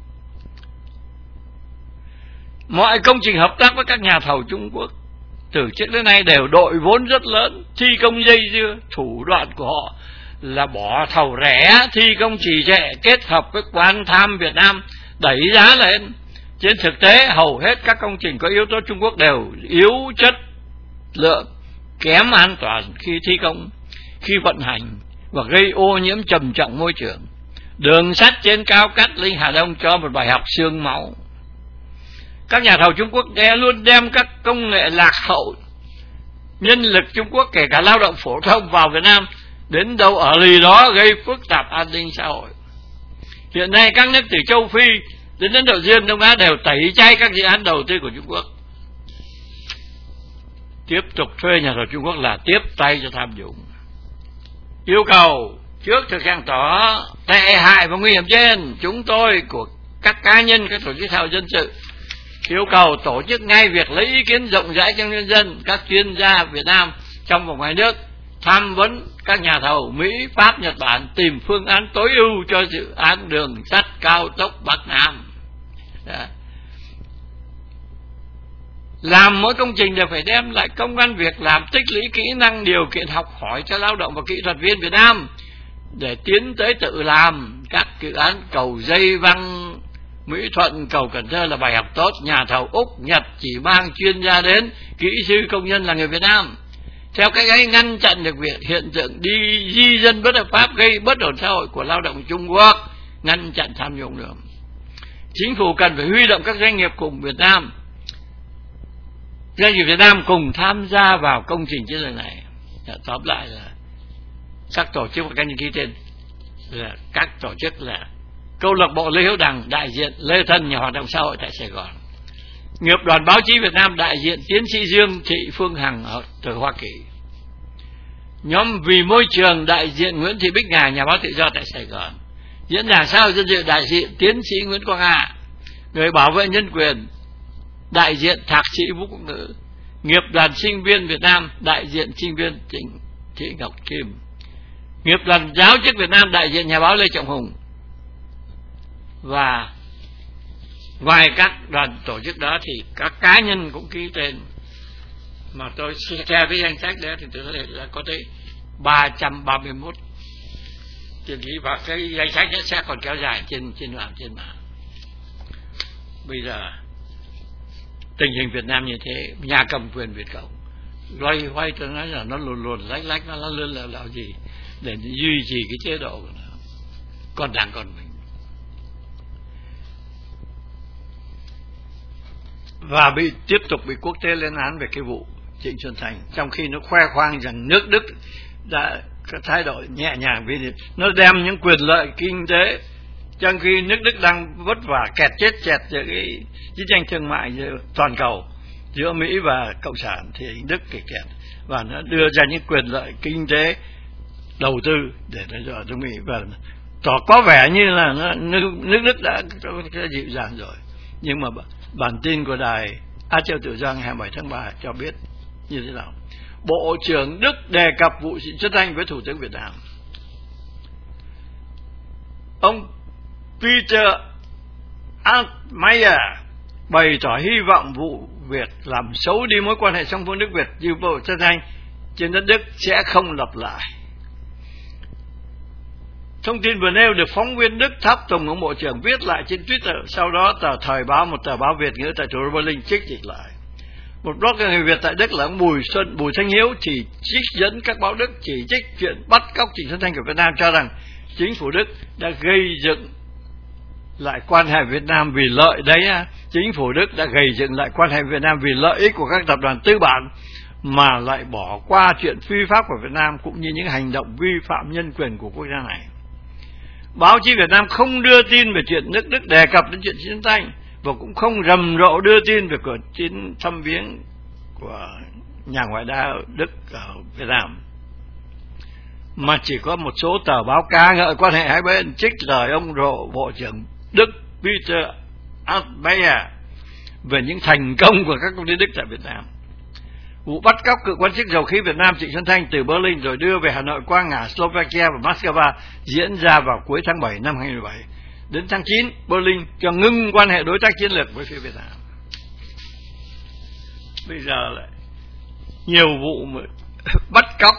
Mọi công trình hợp tác với các nhà thầu Trung Quốc từ trước đến nay đều đội vốn rất lớn, thi công dây dưa. Thủ đoạn của họ là bỏ thầu rẻ, thi công trì trệ, kết hợp với quan tham Việt Nam đẩy giá lên. Trên thực tế, hầu hết các công trình có yếu tố Trung Quốc đều yếu chất lượng, kém an toàn khi thi công, khi vận hành và gây ô nhiễm trầm trọng môi trường. Đường sắt trên cao Cát Linh Hà Đông cho một bài học xương máu. Các nhà thầu Trung Quốc luôn đem các công nghệ lạc hậu, nhân lực Trung Quốc kể cả lao động phổ thông vào Việt Nam, đến đâu ở lì đó, gây phức tạp an ninh xã hội. Hiện nay các nước từ châu Phi đến Ấn Độ Dương, Đông Á đều tẩy chay các dự án đầu tư của Trung Quốc. Tiếp tục thuê nhà thầu Trung Quốc là tiếp tay cho tham nhũng. Yêu cầu trước thực hiện tỏ tệ hại và nguy hiểm trên, chúng tôi của các cá nhân, các tổ chức xã hội dân sự yêu cầu tổ chức ngay việc lấy ý kiến rộng rãi trong nhân dân, các chuyên gia Việt Nam trong và ngoài nước tham vấn các nhà thầu Mỹ, Pháp, Nhật Bản tìm phương án tối ưu cho dự án đường sắt cao tốc Bắc Nam. Đã. Làm mỗi công trình đều phải đem lại công ăn việc làm, tích lũy kỹ năng, điều kiện học hỏi cho lao động và kỹ thuật viên Việt Nam để tiến tới tự làm. Các dự án cầu dây văng Mỹ Thuận, cầu Cần Thơ là bài học tốt. Nhà thầu Úc, Nhật chỉ mang chuyên gia đến, kỹ sư công nhân là người Việt Nam. Theo cách ấy ngăn chặn được việc hiện tượng đi di dân bất hợp pháp gây bất ổn xã hội của lao động Trung Quốc, ngăn chặn tham nhũng được. Chính phủ cần phải huy động các doanh nghiệp cùng Việt Nam, doanh nghiệp Việt Nam cùng tham gia vào công trình chiến lược này. Tóm lại là các tổ chức và các nhân ký tên là các tổ chức là câu lạc bộ Lê Hữu Đằng đại diện Lê Thân, nhà hoạt động xã hội tại Sài Gòn, nghiệp đoàn báo chí Việt Nam đại diện tiến sĩ Dương Thị Phương Hằng ở từ Hoa Kỳ, nhóm vì môi trường đại diện Nguyễn Thị Bích Ngà, nhà báo tự do tại Sài Gòn, diễn đàn xã hội dân sự đại diện tiến sĩ Nguyễn Quang Hạ, người bảo vệ nhân quyền đại diện thạc sĩ Vũ Quốc Ngữ, nghiệp đoàn sinh viên Việt Nam đại diện sinh viên Trịnh Thị Ngọc Kim, nghiệp đoàn giáo chức Việt Nam đại diện nhà báo Lê Trọng Hùng. Và ngoài các đoàn tổ chức đó thì các cá nhân cũng ký tên, mà tôi theo cái danh sách đó thì tôi thấy là có tới 331 tiền ký, và cái danh sách sẽ còn kéo dài trên mạng. Bây giờ tình hình Việt Nam như thế, nhà cầm quyền Việt Cộng loay hoay, tôi nói là nó luồn lách nó lươn lẹo gì để duy trì cái chế độ của nó, còn đảng còn mình. Và tiếp tục bị quốc tế lên án về cái vụ Trịnh Xuân Thanh, trong khi nó khoe khoang rằng nước Đức đã có thái độ nhẹ nhàng vì nó đem những quyền lợi kinh tế, trong khi nước Đức đang vất vả kẹt chết chẹt giữa cái chiến tranh thương mại toàn cầu giữa Mỹ và Cộng sản, thì Đức kẹt, và nó đưa ra những quyền lợi kinh tế đầu tư để nó cho nước Mỹ, và tỏ có vẻ như là nước Đức đã dịu dàng rồi. Nhưng mà bản tin của đài Á Châu Tự Do ngày 27 tháng 3 cho biết như thế nào. Bộ trưởng Đức đề cập vụ Trịnh Xuân Thanh với Thủ tướng Việt Nam. Ông Peter Altmaier bày tỏ hy vọng vụ việc làm xấu đi mối quan hệ song phương Đức Việt như vụ Xuân Thanh trên đất Đức sẽ không lặp lại. Thông tin vừa nêu được phóng viên Đức tháp tùng ông Bộ trưởng viết lại trên Twitter, sau đó tờ Thời báo, một tờ báo Việt ngữ tại thủ đô Berlin, trích dịch lại. Một blogger người Việt tại Đức là ông Bùi Thanh Hiếu chỉ trích dẫn các báo Đức chỉ trích chuyện bắt cóc Trịnh Xuân Thanh của Việt Nam, cho rằng chính phủ Đức đã gây dựng lại quan hệ Việt Nam vì lợi đấy. Chính phủ Đức đã gây dựng lại quan hệ Việt Nam vì lợi ích của các tập đoàn tư bản mà lại bỏ qua chuyện phi pháp của Việt Nam cũng như những hành động vi phạm nhân quyền của quốc gia này. Báo chí Việt Nam không đưa tin về chuyện nước Đức đề cập đến chuyện chiến tranh và cũng không rầm rộ đưa tin về cuộc chiến thăm viếng của nhà ngoại giao Đức ở Việt Nam, mà chỉ có một số tờ báo ca ngợi quan hệ hai bên, trích lời ông Bộ trưởng Đức Peter Altmaier về những thành công của các công ty Đức tại Việt Nam. Vụ bắt cóc cựu quan chức dầu khí Việt Nam Trịnh Xuân Thanh từ Berlin rồi đưa về Hà Nội qua ngã Slovakia và Moscow diễn ra vào cuối tháng 7 năm 2017. Đến tháng 9, Berlin cho ngưng quan hệ đối tác chiến lược với phía Việt Nam. Bây giờ lại nhiều vụ mà bắt cóc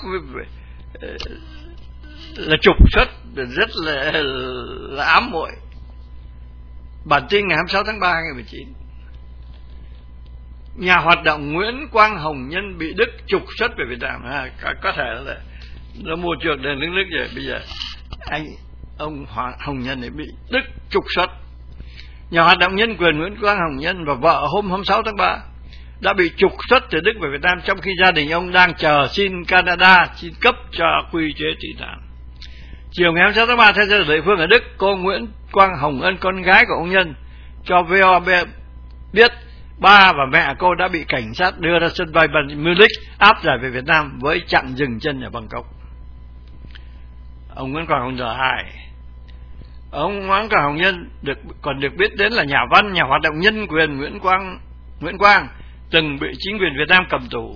là trục xuất rất là ám muội. Bản tin ngày 26 tháng 3 2019. Nhà hoạt động Nguyễn Quang Hồng Nhân bị Đức trục xuất về Việt Nam. Có thể là nó mua chuộc đến nước Đức rồi. Bây giờ ông Hồng Nhân này bị Đức trục xuất. Nhà hoạt động nhân quyền Nguyễn Quang Hồng Nhân và vợ hôm 26 tháng 3 đã bị trục xuất từ Đức về Việt Nam, trong khi gia đình ông đang chờ xin Canada xin cấp cho quy chế tị nạn. Chiều ngày 26 tháng 3 theo giờ địa phương ở Đức, cô Nguyễn Quang Hồng Ân, con gái của ông Nhân, cho VOB biết ba và mẹ cô đã bị cảnh sát đưa ra sân bay Munich áp giải về Việt Nam với chặng dừng chân ở Bangkok. Ông Nguyễn Quang Hồng giờ 2. Ông Nguyễn Quang Hồng Nhân còn được biết đến là nhà văn, nhà hoạt động nhân quyền Nguyễn Quang từng bị chính quyền Việt Nam cầm tù.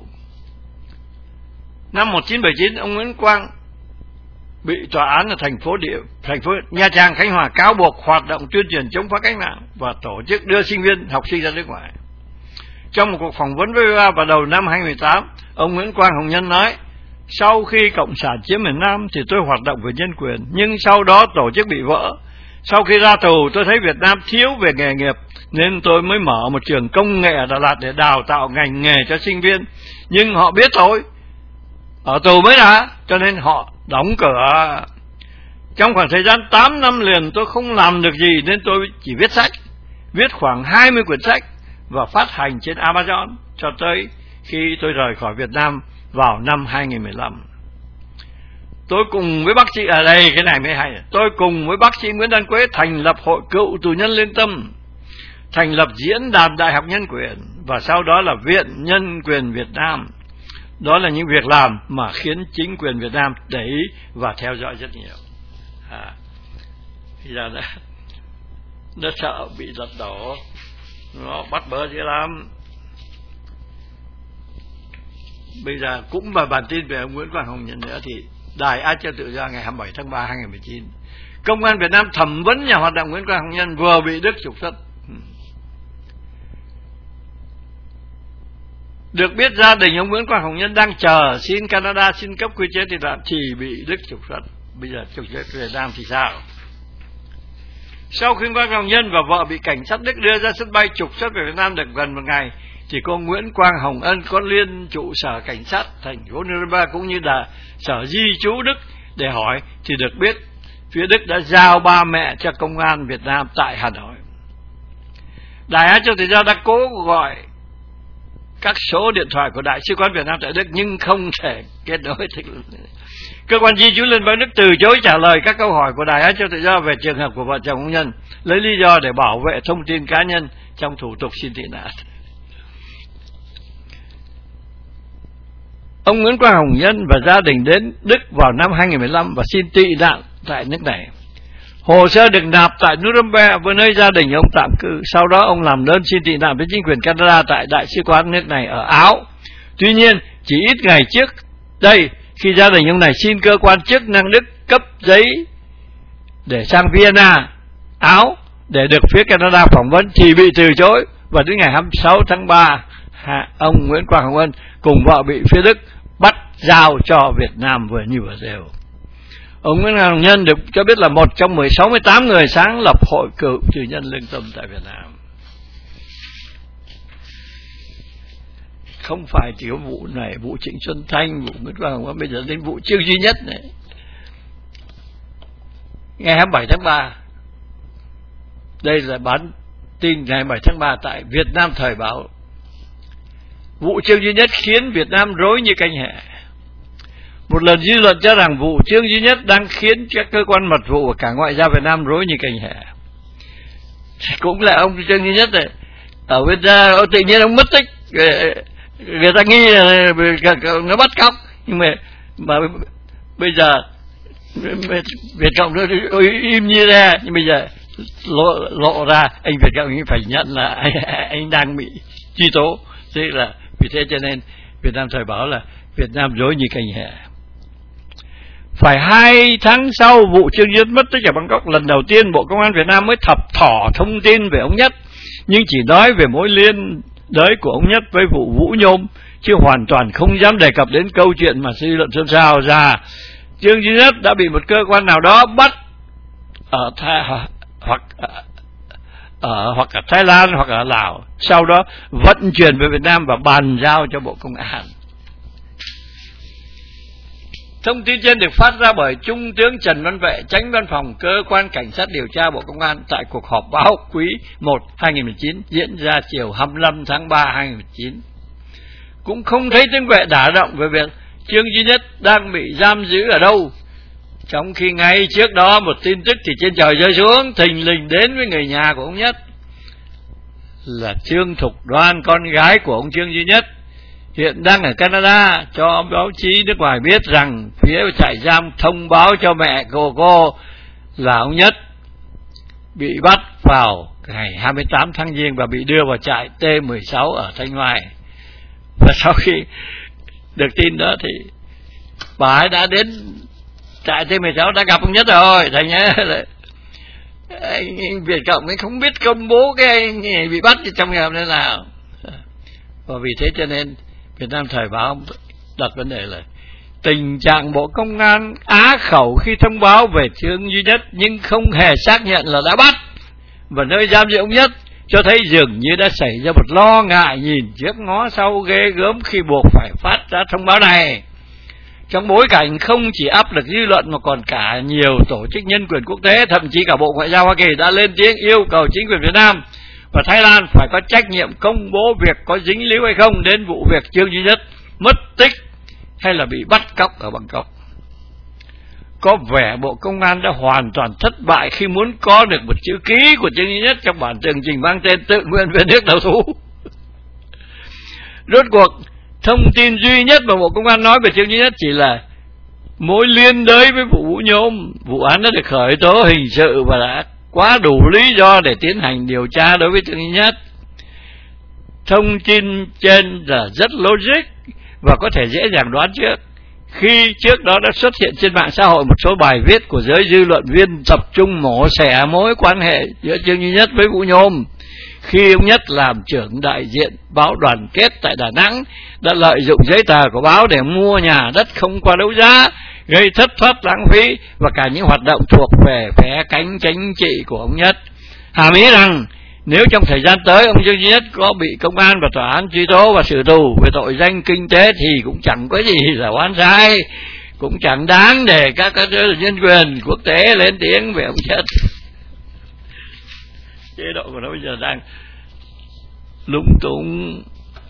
Năm 1979, ông Nguyễn Quang bị tòa án ở thành phố Nha Trang, Khánh Hòa cáo buộc hoạt động tuyên truyền chống phá cách mạng và tổ chức đưa sinh viên, học sinh ra nước ngoài. Trong một cuộc phỏng vấn với VOA vào đầu năm 2018, ông Nguyễn Quang Hồng Nhân nói: sau khi Cộng sản chiếm miền Nam thì tôi hoạt động về nhân quyền, nhưng sau đó tổ chức bị vỡ. Sau khi ra tù, tôi thấy Việt Nam thiếu về nghề nghiệp, nên tôi mới mở một trường công nghệ ở Đà Lạt để đào tạo ngành nghề cho sinh viên. Nhưng họ biết thôi, ở tù mới đã, cho nên họ đóng cửa. Trong khoảng thời gian 8 năm liền tôi không làm được gì, nên tôi chỉ viết sách, viết khoảng 20 quyển sách và phát hành trên Amazon cho tới khi tôi rời khỏi Việt Nam vào năm 2015. Tôi cùng với bác sĩ ở đây, cái này mới hay. Tôi cùng với bác sĩ Nguyễn Đan Quế thành lập Hội Cựu Tù Nhân Lương Tâm, thành lập Diễn đàn Đại học Nhân quyền và sau đó là Viện Nhân quyền Việt Nam. Đó là những việc làm mà khiến chính quyền Việt Nam để ý và theo dõi rất nhiều. Bây giờ nó sợ bị lật đổ, nó bắt bớ dữ lắm. Bây giờ cũng vào bản tin về ông Nguyễn Quang Hồng Nhân nữa, thì Đài Á Châu Tự Do ngày 27 tháng 3 2019, Công an Việt Nam thẩm vấn nhà hoạt động Nguyễn Quang Hồng Nhân vừa bị Đức trục xuất. Được biết gia đình ông Nguyễn Quang Hồng Nhân đang chờ xin Canada xin cấp quy chế tị nạn thì bị Đức trục xuất. Bây giờ trục xuất Việt Nam thì sao? Sau khi Quang Hồng Nhân và vợ bị cảnh sát Đức đưa ra sân bay trục xuất về Việt Nam được gần một ngày, thì cô Nguyễn Quang Hồng Ân có liên trụ sở cảnh sát thành phố Nuremberg cũng như là sở di trú Đức để hỏi, thì được biết phía Đức đã giao ba mẹ cho công an Việt Nam tại Hà Nội. Đài Á Châu Tự Do đã cố gọi các số điện thoại của Đại sứ quán Việt Nam tại Đức nhưng không thể kết nối. Cơ quan di trú Liên bang Đức từ chối trả lời các câu hỏi của Đài Á Châu Tự Do về trường hợp của vợ chồng ông Nhân, lấy lý do để bảo vệ thông tin cá nhân trong thủ tục xin tị nạn. Ông Nguyễn Quang Hồng Nhân và gia đình đến Đức vào năm 2015 và xin tị nạn tại nước này. Hồ sơ được nạp tại Nuremberg với nơi gia đình ông tạm cư. Sau đó ông làm đơn xin tị nạn với chính quyền Canada tại Đại sứ quán nước này ở Áo. Tuy nhiên, chỉ ít ngày trước đây, khi gia đình ông này xin cơ quan chức năng Đức cấp giấy để sang Vienna, Áo để được phía Canada phỏng vấn thì bị từ chối. Và đến ngày 26 tháng 3, ông Nguyễn Quang Hồng Ân cùng vợ bị phía Đức bắt giao cho Việt Nam vừa như vừa đều. Ông Nguyễn Quang Hồng Nhân được cho biết là một trong 68 người sáng lập Hội Cựu Tù Nhân Lương Tâm tại Việt Nam. Không phải chỉ có vụ này, vụ Trịnh Xuân Thanh, vụ Nguyễn Quang Hồng Ân, bây giờ đến vụ Trương Duy Nhất này. Ngày 27 tháng 3, đây là bản tin ngày 27 tháng 3 tại Việt Nam Thời báo. vụ Trương Duy Nhất khiến Việt Nam rối như canh hẹ. Một lần dư luận cho rằng vụ Trương Duy Nhất đang khiến các cơ quan mật vụ và cả ngoại giao Việt Nam rối như canh hẹ. Cũng là ông Trương Duy Nhất này, ở bên ra tự nhiên ông mất tích, người ta nghi là nó bắt cóc, nhưng mà bây giờ Việt Cộng nó im như ra, nhưng bây giờ lộ ra anh Việt Cộng phải nhận là anh đang bị truy tố. Thế là vì thế cho nên Việt Nam Thời báo là Việt Nam rối như canh hẹ. Phải 2 tháng sau vụ Trương Duy Nhất mất tích ở Bangkok, lần đầu tiên Bộ Công an Việt Nam mới thập thỏ thông tin về ông Nhất, nhưng chỉ nói về mối liên đới của ông Nhất với vụ Vũ Nhôm, chứ hoàn toàn không dám đề cập đến câu chuyện mà dư luận xôn xao ra Trương Duy Nhất đã bị một cơ quan nào đó bắt ở hoặc ở Thái Lan hoặc ở Lào, sau đó vận chuyển về Việt Nam và bàn giao cho Bộ Công an. Thông tin trên được phát ra bởi Trung tướng Trần Văn Vệ, Chánh Văn phòng Cơ quan Cảnh sát điều tra Bộ Công an tại cuộc họp báo quý 1 2019 diễn ra chiều 25 tháng 3 2019. Cũng không thấy tiếng Vệ đả động về việc Trương Duy Nhất đang bị giam giữ ở đâu, trong khi ngay trước đó một tin tức thì trên trời rơi xuống thình lình đến với người nhà của ông Nhất là Trương Thục Đoan, con gái của ông Trương Duy Nhất, hiện đang ở Canada, cho báo chí nước ngoài biết rằng phía trại giam thông báo cho mẹ của cô là ông Nhất bị bắt vào ngày 28 tháng Giêng và bị đưa vào trại T16 ở Thanh Hoài. Và sau khi được tin đó thì bà ấy đã đến trại T16 đã gặp ông Nhất rồi. Thành nhá là anh Việt Cộng ấy không biết công bố cái anh bị bắt trong nhà thế nào. Và vì thế cho nên Việt Nam Thời báo đặt vấn đề là tình trạng Bộ Công an á khẩu khi thông báo về Trương Duy Nhất nhưng không hề xác nhận là đã bắt và nơi giam giữ ông Nhất, cho thấy dường như đã xảy ra một lo ngại nhìn trước ngó sau ghê gớm khi buộc phải phát ra thông báo này. Trong bối cảnh không chỉ áp lực dư luận mà còn cả nhiều tổ chức nhân quyền quốc tế, thậm chí cả Bộ Ngoại giao Hoa Kỳ đã lên tiếng yêu cầu chính quyền Việt Nam và Thái Lan phải có trách nhiệm công bố việc có dính líu hay không đến vụ việc Trương Duy Nhất mất tích hay là bị bắt cóc ở Bangkok. Có vẻ Bộ Công an đã hoàn toàn thất bại khi muốn có được một chữ ký của Trương Duy Nhất trong bản tường trình mang tên tự nguyện về nước đầu thú. Rốt cuộc thông tin duy nhất mà Bộ Công an nói về Trương Duy Nhất chỉ là mối liên đới với vụ Vũ Nhôm. Vụ án đã được khởi tố hình sự và đã quá đủ lý do để tiến hành điều tra đối với Trương Duy Nhất. Thông tin trên là rất logic và có thể dễ dàng đoán trước, khi trước đó đã xuất hiện trên mạng xã hội một số bài viết của giới dư luận viên tập trung mổ xẻ mối quan hệ giữa Trương Duy Nhất với Vũ Nhôm, khi ông Nhất làm trưởng đại diện báo Đoàn Kết tại Đà Nẵng đã lợi dụng giấy tờ của báo để mua nhà đất không qua đấu giá, gây thất thoát lãng phí và cả những hoạt động thuộc về phe cánh chính trị của ông Nhất. Hàm ý rằng nếu trong thời gian tới ông Trương Duy Nhất có bị công an và tòa án truy tố và xử tù về tội danh kinh tế thì cũng chẳng có gì là oan sai, cũng chẳng đáng để các nhân quyền quốc tế lên tiếng về ông Nhất. Chế độ của nó bây giờ đang lúng túng.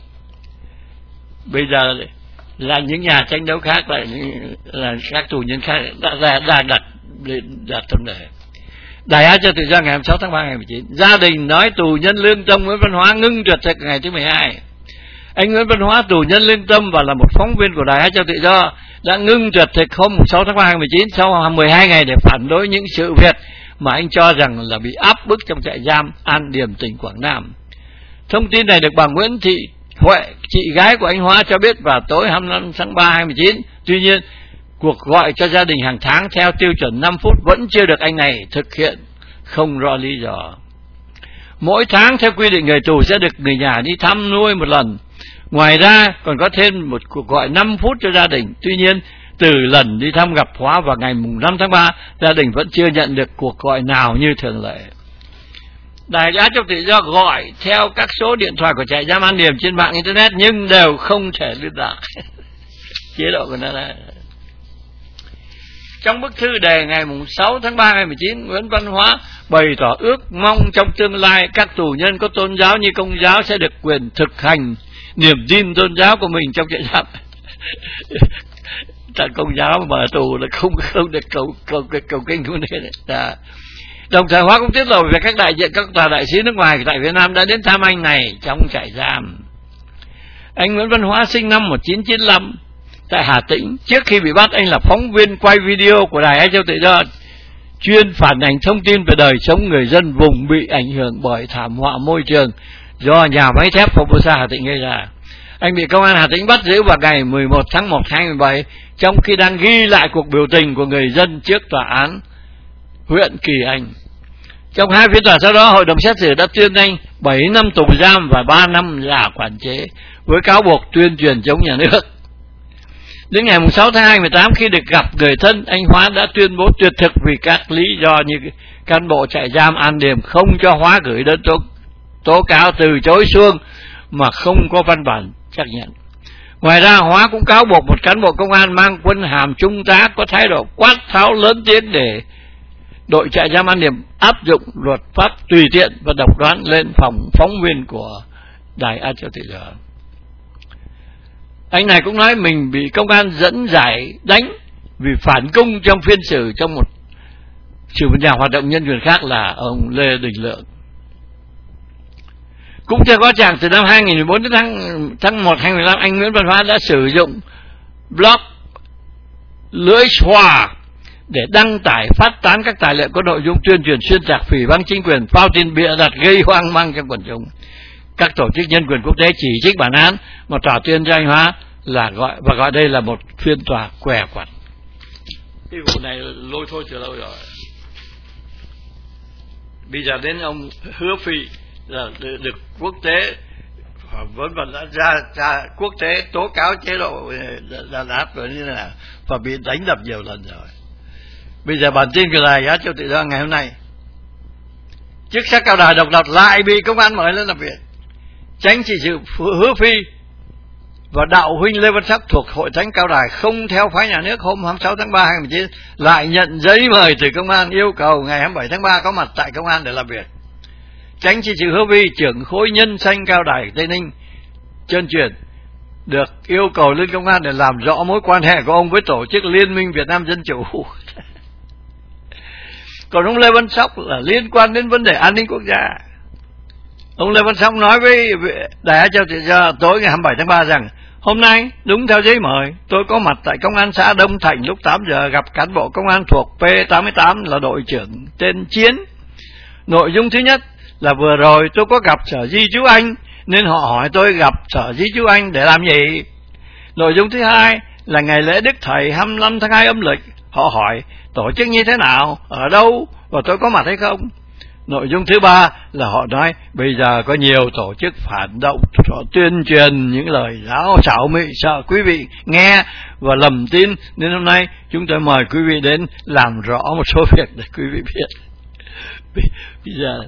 Bây giờ là những nhà tranh đấu khác là các tù nhân khác đã đặt vấn đề. Đài Á Châu Tự Do ngày 26 tháng 3 ngày 19, gia đình nói tù nhân lương tâm Nguyễn Văn Hóa ngưng tuyệt thực ngày thứ 12. Anh Nguyễn Văn Hóa, tù nhân lương tâm và là một phóng viên của Đài Á Châu Tự Do, đã ngưng tuyệt thực hôm 6 tháng 3 ngày 19 sau 12 ngày để phản đối những sự việc mà anh cho rằng là bị áp bức trong trại giam An Điềm, tỉnh Quảng Nam. Thông tin này được bà Nguyễn Thị Huệ, chị gái của anh Hóa cho biết vào tối 25 tháng 3 2019. Tuy nhiên, cuộc gọi cho gia đình hàng tháng theo tiêu chuẩn 5 phút vẫn chưa được anh này thực hiện, không rõ lý do. Mỗi tháng theo quy định người tù sẽ được người nhà đi thăm nuôi một lần. Ngoài ra còn có thêm một cuộc gọi 5 phút cho gia đình. Tuy nhiên, từ lần đi thăm gặp Hóa vào ngày 5 tháng 3, gia đình vẫn chưa nhận được cuộc gọi nào như thường lệ. Đài Á Châu Tự Do gọi theo các số điện thoại của trại giam An Điềm trên mạng Internet nhưng đều không thể liên lạc. Chế độ của nó là... Trong bức thư đề ngày 6 tháng 3 ngày 19, Nguyễn Văn Hóa bày tỏ ước mong trong tương lai các tù nhân có tôn giáo như Công giáo sẽ được quyền thực hành niềm tin tôn giáo của mình trong trại giam. Tại Công giáo mà tù là không được cầu kinh cũng thế. Đồng thời Hóa cũng tiết lộ về các tòa đại sứ nước ngoài tại Việt Nam đã đến thăm anh này trong trại giam. Anh Nguyễn Văn Hóa sinh năm 1995 tại Hà Tĩnh. Trước khi bị bắt, anh là phóng viên quay video của Đài Á Châu Tự Do, chuyên phản ánh thông tin về đời sống người dân vùng bị ảnh hưởng bởi thảm họa môi trường do nhà máy thép Formosa Hà Tĩnh gây ra. Anh bị công an Hà Tĩnh bắt giữ vào ngày 11 tháng 1 2017 trong khi đang ghi lại cuộc biểu tình của người dân trước tòa án huyện Kỳ Anh. Trong 2 phiên tòa sau đó, hội đồng xét xử đã tuyên anh 7 năm tù giam và 3 năm giả quản chế với cáo buộc tuyên truyền chống nhà nước. Đến ngày 6 tháng 2 2018, khi được gặp người thân, anh Hóa đã tuyên bố tuyệt thực vì các lý do như cán bộ trại giam An Điềm không cho Hóa gửi đơn tố cáo, từ chối xuông mà không có văn bản xác nhận. Ngoài ra, Hóa cũng cáo buộc một cán bộ công an mang quân hàm trung tá có thái độ quát tháo lớn tiếng để đội trại giam An Điềm áp dụng luật pháp tùy tiện và độc đoán lên phóng viên của Đài Á Châu Tự Do. Anh này cũng nói mình bị công an dẫn giải đánh vì phản cung trong phiên xử trong một nhà hoạt động nhân quyền khác là ông Lê Đình Lượng. Cũng theo cáo trạng, từ năm 2014 đến tháng 1 2015, anh Nguyễn Văn Hóa đã sử dụng blog Lưỡi Xòa để đăng tải phát tán các tài liệu có nội dung tuyên truyền xuyên tạc phỉ báng chính quyền, phao tin bịa đặt gây hoang mang trong quần chúng. Các tổ chức nhân quyền quốc tế chỉ trích bản án mà tòa tuyên cho anh Hóa là gọi đây là một phiên tòa què quặt. Cái vụ này lôi thôi từ lâu rồi. Bây giờ đến ông Hứa Phi là được quốc tế vẫn ra quốc tế tố cáo chế độ đàn áp rồi như thế nào và bị đánh đập nhiều lần rồi. Bây giờ bản tin của Đài Á Châu Tự Do ngày hôm nay, chức sắc cao đài độc lập lại bị công an mời lên làm việc. Chánh trị sự Hứa Phi và đạo huynh Lê Văn Sắc thuộc Hội Thánh Cao Đài không theo phái nhà nước hôm 26 tháng 3 2019 lại nhận giấy mời từ công an yêu cầu ngày 27 tháng 3 có mặt tại công an để làm việc. Chánh trị sự Hứa Phi, trưởng khối Nhân Sanh Cao Đài Tây Ninh chân truyền, được yêu cầu lên công an để làm rõ mối quan hệ của ông với tổ chức Liên minh Việt Nam Dân Chủ. Còn ông Lê Văn Sóc là liên quan đến vấn đề an ninh quốc gia. Ông Lê Văn Sóc nói với Đài Á Châu Tự Do tối ngày 27 tháng 3 rằng hôm nay đúng theo giấy mời, tôi có mặt tại công an xã Đông Thành lúc 8 giờ gặp cán bộ công an thuộc P88 là đội trưởng tên Chiến. Nội dung thứ nhất là vừa rồi tôi có gặp Sở Di trú Anh nên họ hỏi tôi gặp Sở Di trú Anh để làm gì. Nội dung thứ hai là ngày lễ Đức Thầy 25 tháng 2 âm lịch, họ hỏi tổ chức như thế nào, ở đâu và tôi có mặt hay không. Nội dung thứ ba là họ nói bây giờ có nhiều tổ chức phản động, họ tuyên truyền những lời giáo xảo mị sợ quý vị nghe và lầm tin, nên hôm nay chúng tôi mời quý vị đến làm rõ một số việc để quý vị biết. Bây giờ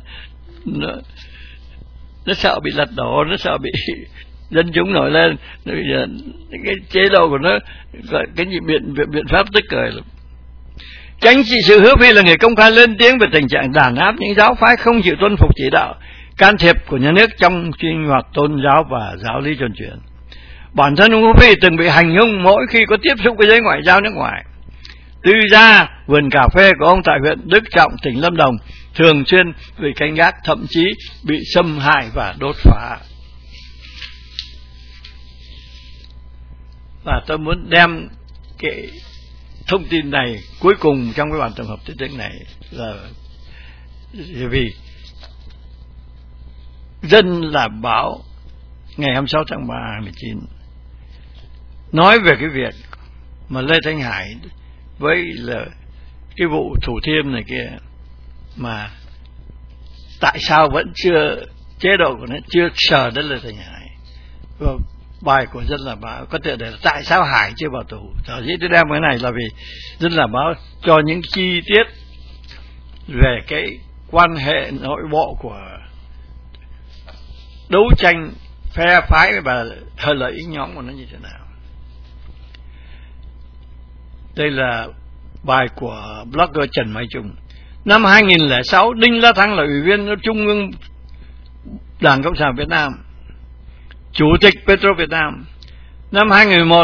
nó sợ bị lật đổ, nó sợ bị dân chúng nổi lên. Bây giờ cái chế độ của nó, cái biện pháp tức cười lắm. Chánh trị sự Hứa Phi là người công khai lên tiếng về tình trạng đàn áp những giáo phái không chịu tuân phục chỉ đạo, can thiệp của nhà nước trong sinh hoạt tôn giáo và giáo lý truyền truyền. Bản thân ông Hứa Phi từng bị hành hung mỗi khi có tiếp xúc với giới ngoại giao nước ngoài. Tư gia vườn cà phê của ông tại huyện Đức Trọng, tỉnh Lâm Đồng thường xuyên bị canh gác, thậm chí bị xâm hại và đốt phá. Và tôi muốn đem cái thông tin này cuối cùng trong cái bản tổng hợp tin tức này là vì Dân làm báo ngày 26 tháng 3 2019 nói về cái việc mà Lê Thanh Hải với là cái vụ Thủ Thiêm này kia, mà tại sao vẫn chưa, chế độ của nó chưa sờ đến Lê Thanh Hải. Và bài của Dân làm báo có thể để tại sao Hải chưa vào tù. Sở dĩ tôi đem cái này là vì Dân làm báo cho những chi tiết về cái quan hệ nội bộ của đấu tranh phe phái và lợi ích nhóm của nó như thế nào. Đây là bài của blogger Trần Mai Trung. Năm 2006, Đinh La Thăng là ủy viên Trung ương Đảng Cộng sản Việt Nam Chủ tịch Petro Việt Nam. Năm 2011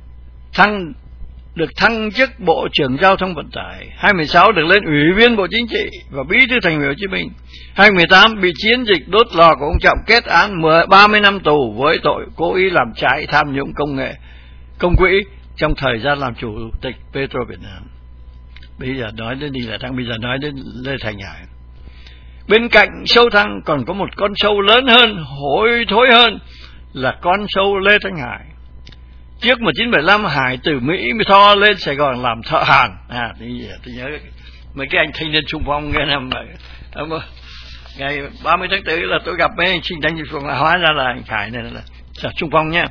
được thăng chức Bộ trưởng Giao thông Vận tải. 2016 được lên Ủy viên Bộ Chính trị và Bí thư Thành ủy Hồ Chí Minh. 2018 bị chiến dịch đốt lò của ông Trọng kết án 30 năm tù với tội cố ý làm trái tham nhũng công quỹ trong thời gian làm Chủ tịch Petro Việt Nam. Bây giờ nói đến bây giờ nói đến Lê Thành Hải. Bên cạnh sâu Thăng còn có một con sâu lớn hơn, hôi thối hơn, là con sâu Lê Thanh Hải. Trước 1975 Hải từ Mỹ mới tho lên Sài Gòn làm thợ hàn. Tôi nhớ mấy cái anh thanh niên xung phong nghe năm ngày 30 tháng 4 là tôi gặp mấy anh sinh thanh niên xung phong, hóa ra là anh Hải này là xung phong nha.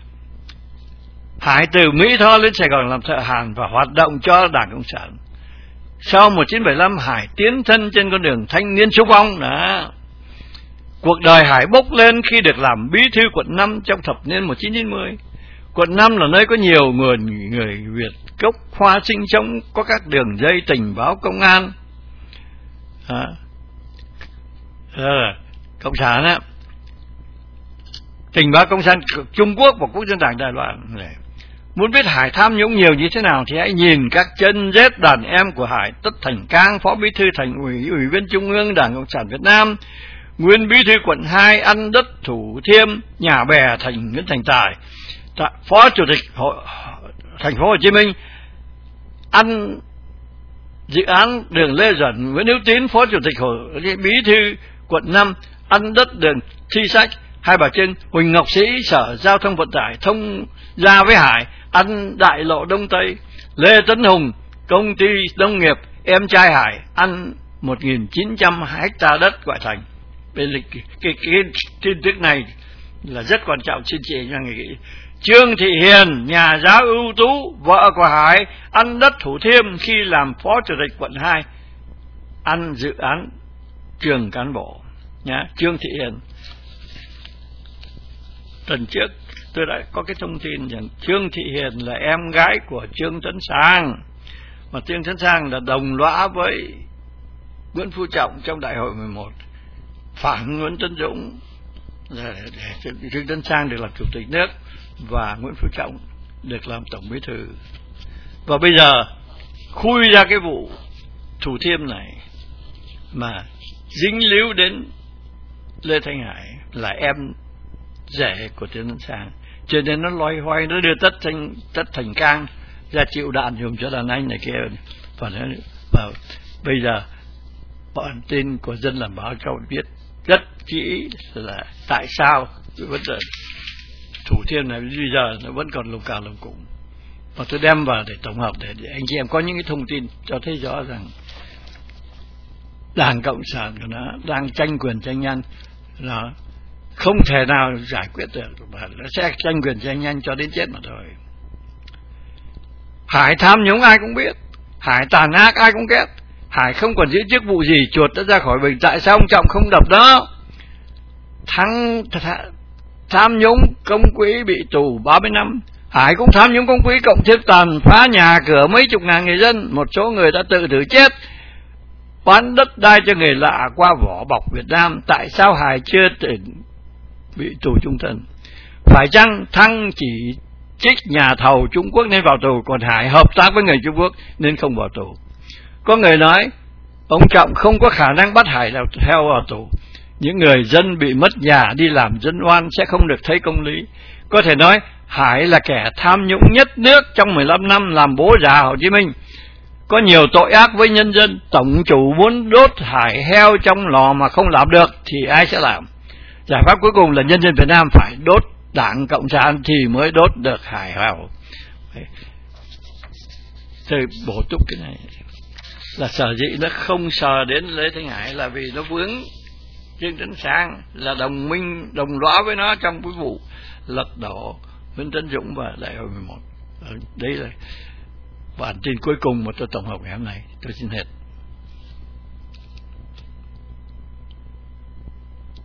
Hải từ Mỹ tho lên Sài Gòn làm thợ hàn và hoạt động cho Đảng Cộng sản. Sau 1975 Hải tiến thân trên con đường thanh niên xung phong. Cuộc đời Hải bốc lên khi được làm bí thư quận 5 trong thập niên 1990. Quận 5 là nơi có nhiều người Việt gốc Hoa sinh sống, có các đường dây tình báo công an, cộng sản á, tình báo công sản Trung Quốc và Quốc dân Đảng Đài Loan. Muốn biết Hải tham nhũng nhiều như thế nào thì hãy nhìn các chân rết đàn em của Hải: Tất Thành Cang, Phó Bí thư Thành ủy, Ủy viên Trung ương Đảng Cộng sản Việt Nam, nguyên Bí thư quận 2 ăn đất Thủ Thiêm, nhà bè Nguyễn Thành Tài, Phó Chủ tịch Thành phố Hồ Chí Minh ăn dự án đường Lê Duẩn, Nguyễn Hữu Tín, Phó Chủ tịch Bí thư quận 5 ăn đất đường Thi Sách, Hai Bà Trưng, Huỳnh Ngọc Sĩ, Sở Giao thông Vận tải thông ra với Hải ăn đại lộ Đông Tây, Lê Tấn Hùng, công ty nông nghiệp em trai Hải ăn 1.900 hectare đất ngoại thành. Cái tin tức này là rất quan trọng, xin chị cho người nghĩ. Trương Thị Hiền, nhà giáo ưu tú, vợ của Hải, ăn đất Thủ Thiêm khi làm Phó Chủ tịch quận 2, ăn dự án trường cán bộ nhá. Trương Thị Hiền, tuần trước tôi đã có cái thông tin rằng Trương Thị Hiền là em gái của Trương Tấn Sang, mà Trương Tấn Sang là đồng lõa với Nguyễn Phú Trọng trong Đại hội 11, phản Nguyễn Tấn Dũng. Trương Tấn Sang được làm Chủ tịch nước và Nguyễn Phú Trọng được làm Tổng Bí thư. Và bây giờ khui ra cái vụ Thủ Thiêm này mà dính líu đến Lê Thanh Hải là em rể của Trương Tấn Sang, cho nên nó loay hoay, nó đưa Tất Thành Cang ra chịu đạn dùng cho đàn anh này kia. Và bây giờ bọn tin của Dân Làm Báo cho biết rất kỹ là tại sao cái vấn đề Thủ Thiêm này bây giờ nó vẫn còn lùng cào lùng củng. Và tôi đem vào để tổng hợp để anh chị em có những cái thông tin cho thấy rõ rằng Đảng Cộng sản của nó đang tranh quyền tranh nhanh, nó không thể nào giải quyết được, và nó sẽ tranh quyền tranh nhanh cho đến chết mà thôi. Hải tham nhũng ai cũng biết, Hải tàn ác ai cũng ghét, Hải không còn giữ chức vụ gì, chuột đã ra khỏi bình. Tại sao ông Trọng không đập đó? Tham nhũng công quỹ bị tù 30 năm. Hải cũng tham nhũng công quỹ, cộng thêm tàn phá nhà cửa mấy chục ngàn người dân. Một số người đã tự tử chết, bán đất đai cho người lạ qua vỏ bọc Việt Nam. Tại sao Hải chưa bị tù chung thân? Phải chăng Thăng chỉ trích nhà thầu Trung Quốc nên vào tù, còn Hải hợp tác với người Trung Quốc nên không vào tù? Có người nói ông Trọng không có khả năng bắt Hải theo vào tù. Những người dân bị mất nhà đi làm dân oan sẽ không được thấy công lý. Có thể nói Hải là kẻ tham nhũng nhất nước trong 15 năm làm bố già Hồ Chí Minh, có nhiều tội ác với nhân dân. Tổng chủ muốn đốt Hải heo trong lò mà không làm được thì ai sẽ làm? Giải pháp cuối cùng là nhân dân Việt Nam phải đốt Đảng Cộng sản thì mới đốt được Hải heo. Tôi bổ túc cái này là sở dĩ nó không sờ đến Lê Thanh Hải là vì nó vướng Trương Tấn Sang, là đồng lõa với nó trong cái vụ lật đổ Nguyễn Tấn Dũng và Đại hội 11. Đấy là bản tin cuối cùng mà tôi tổng hợp ngày hôm nay. Tôi xin hết.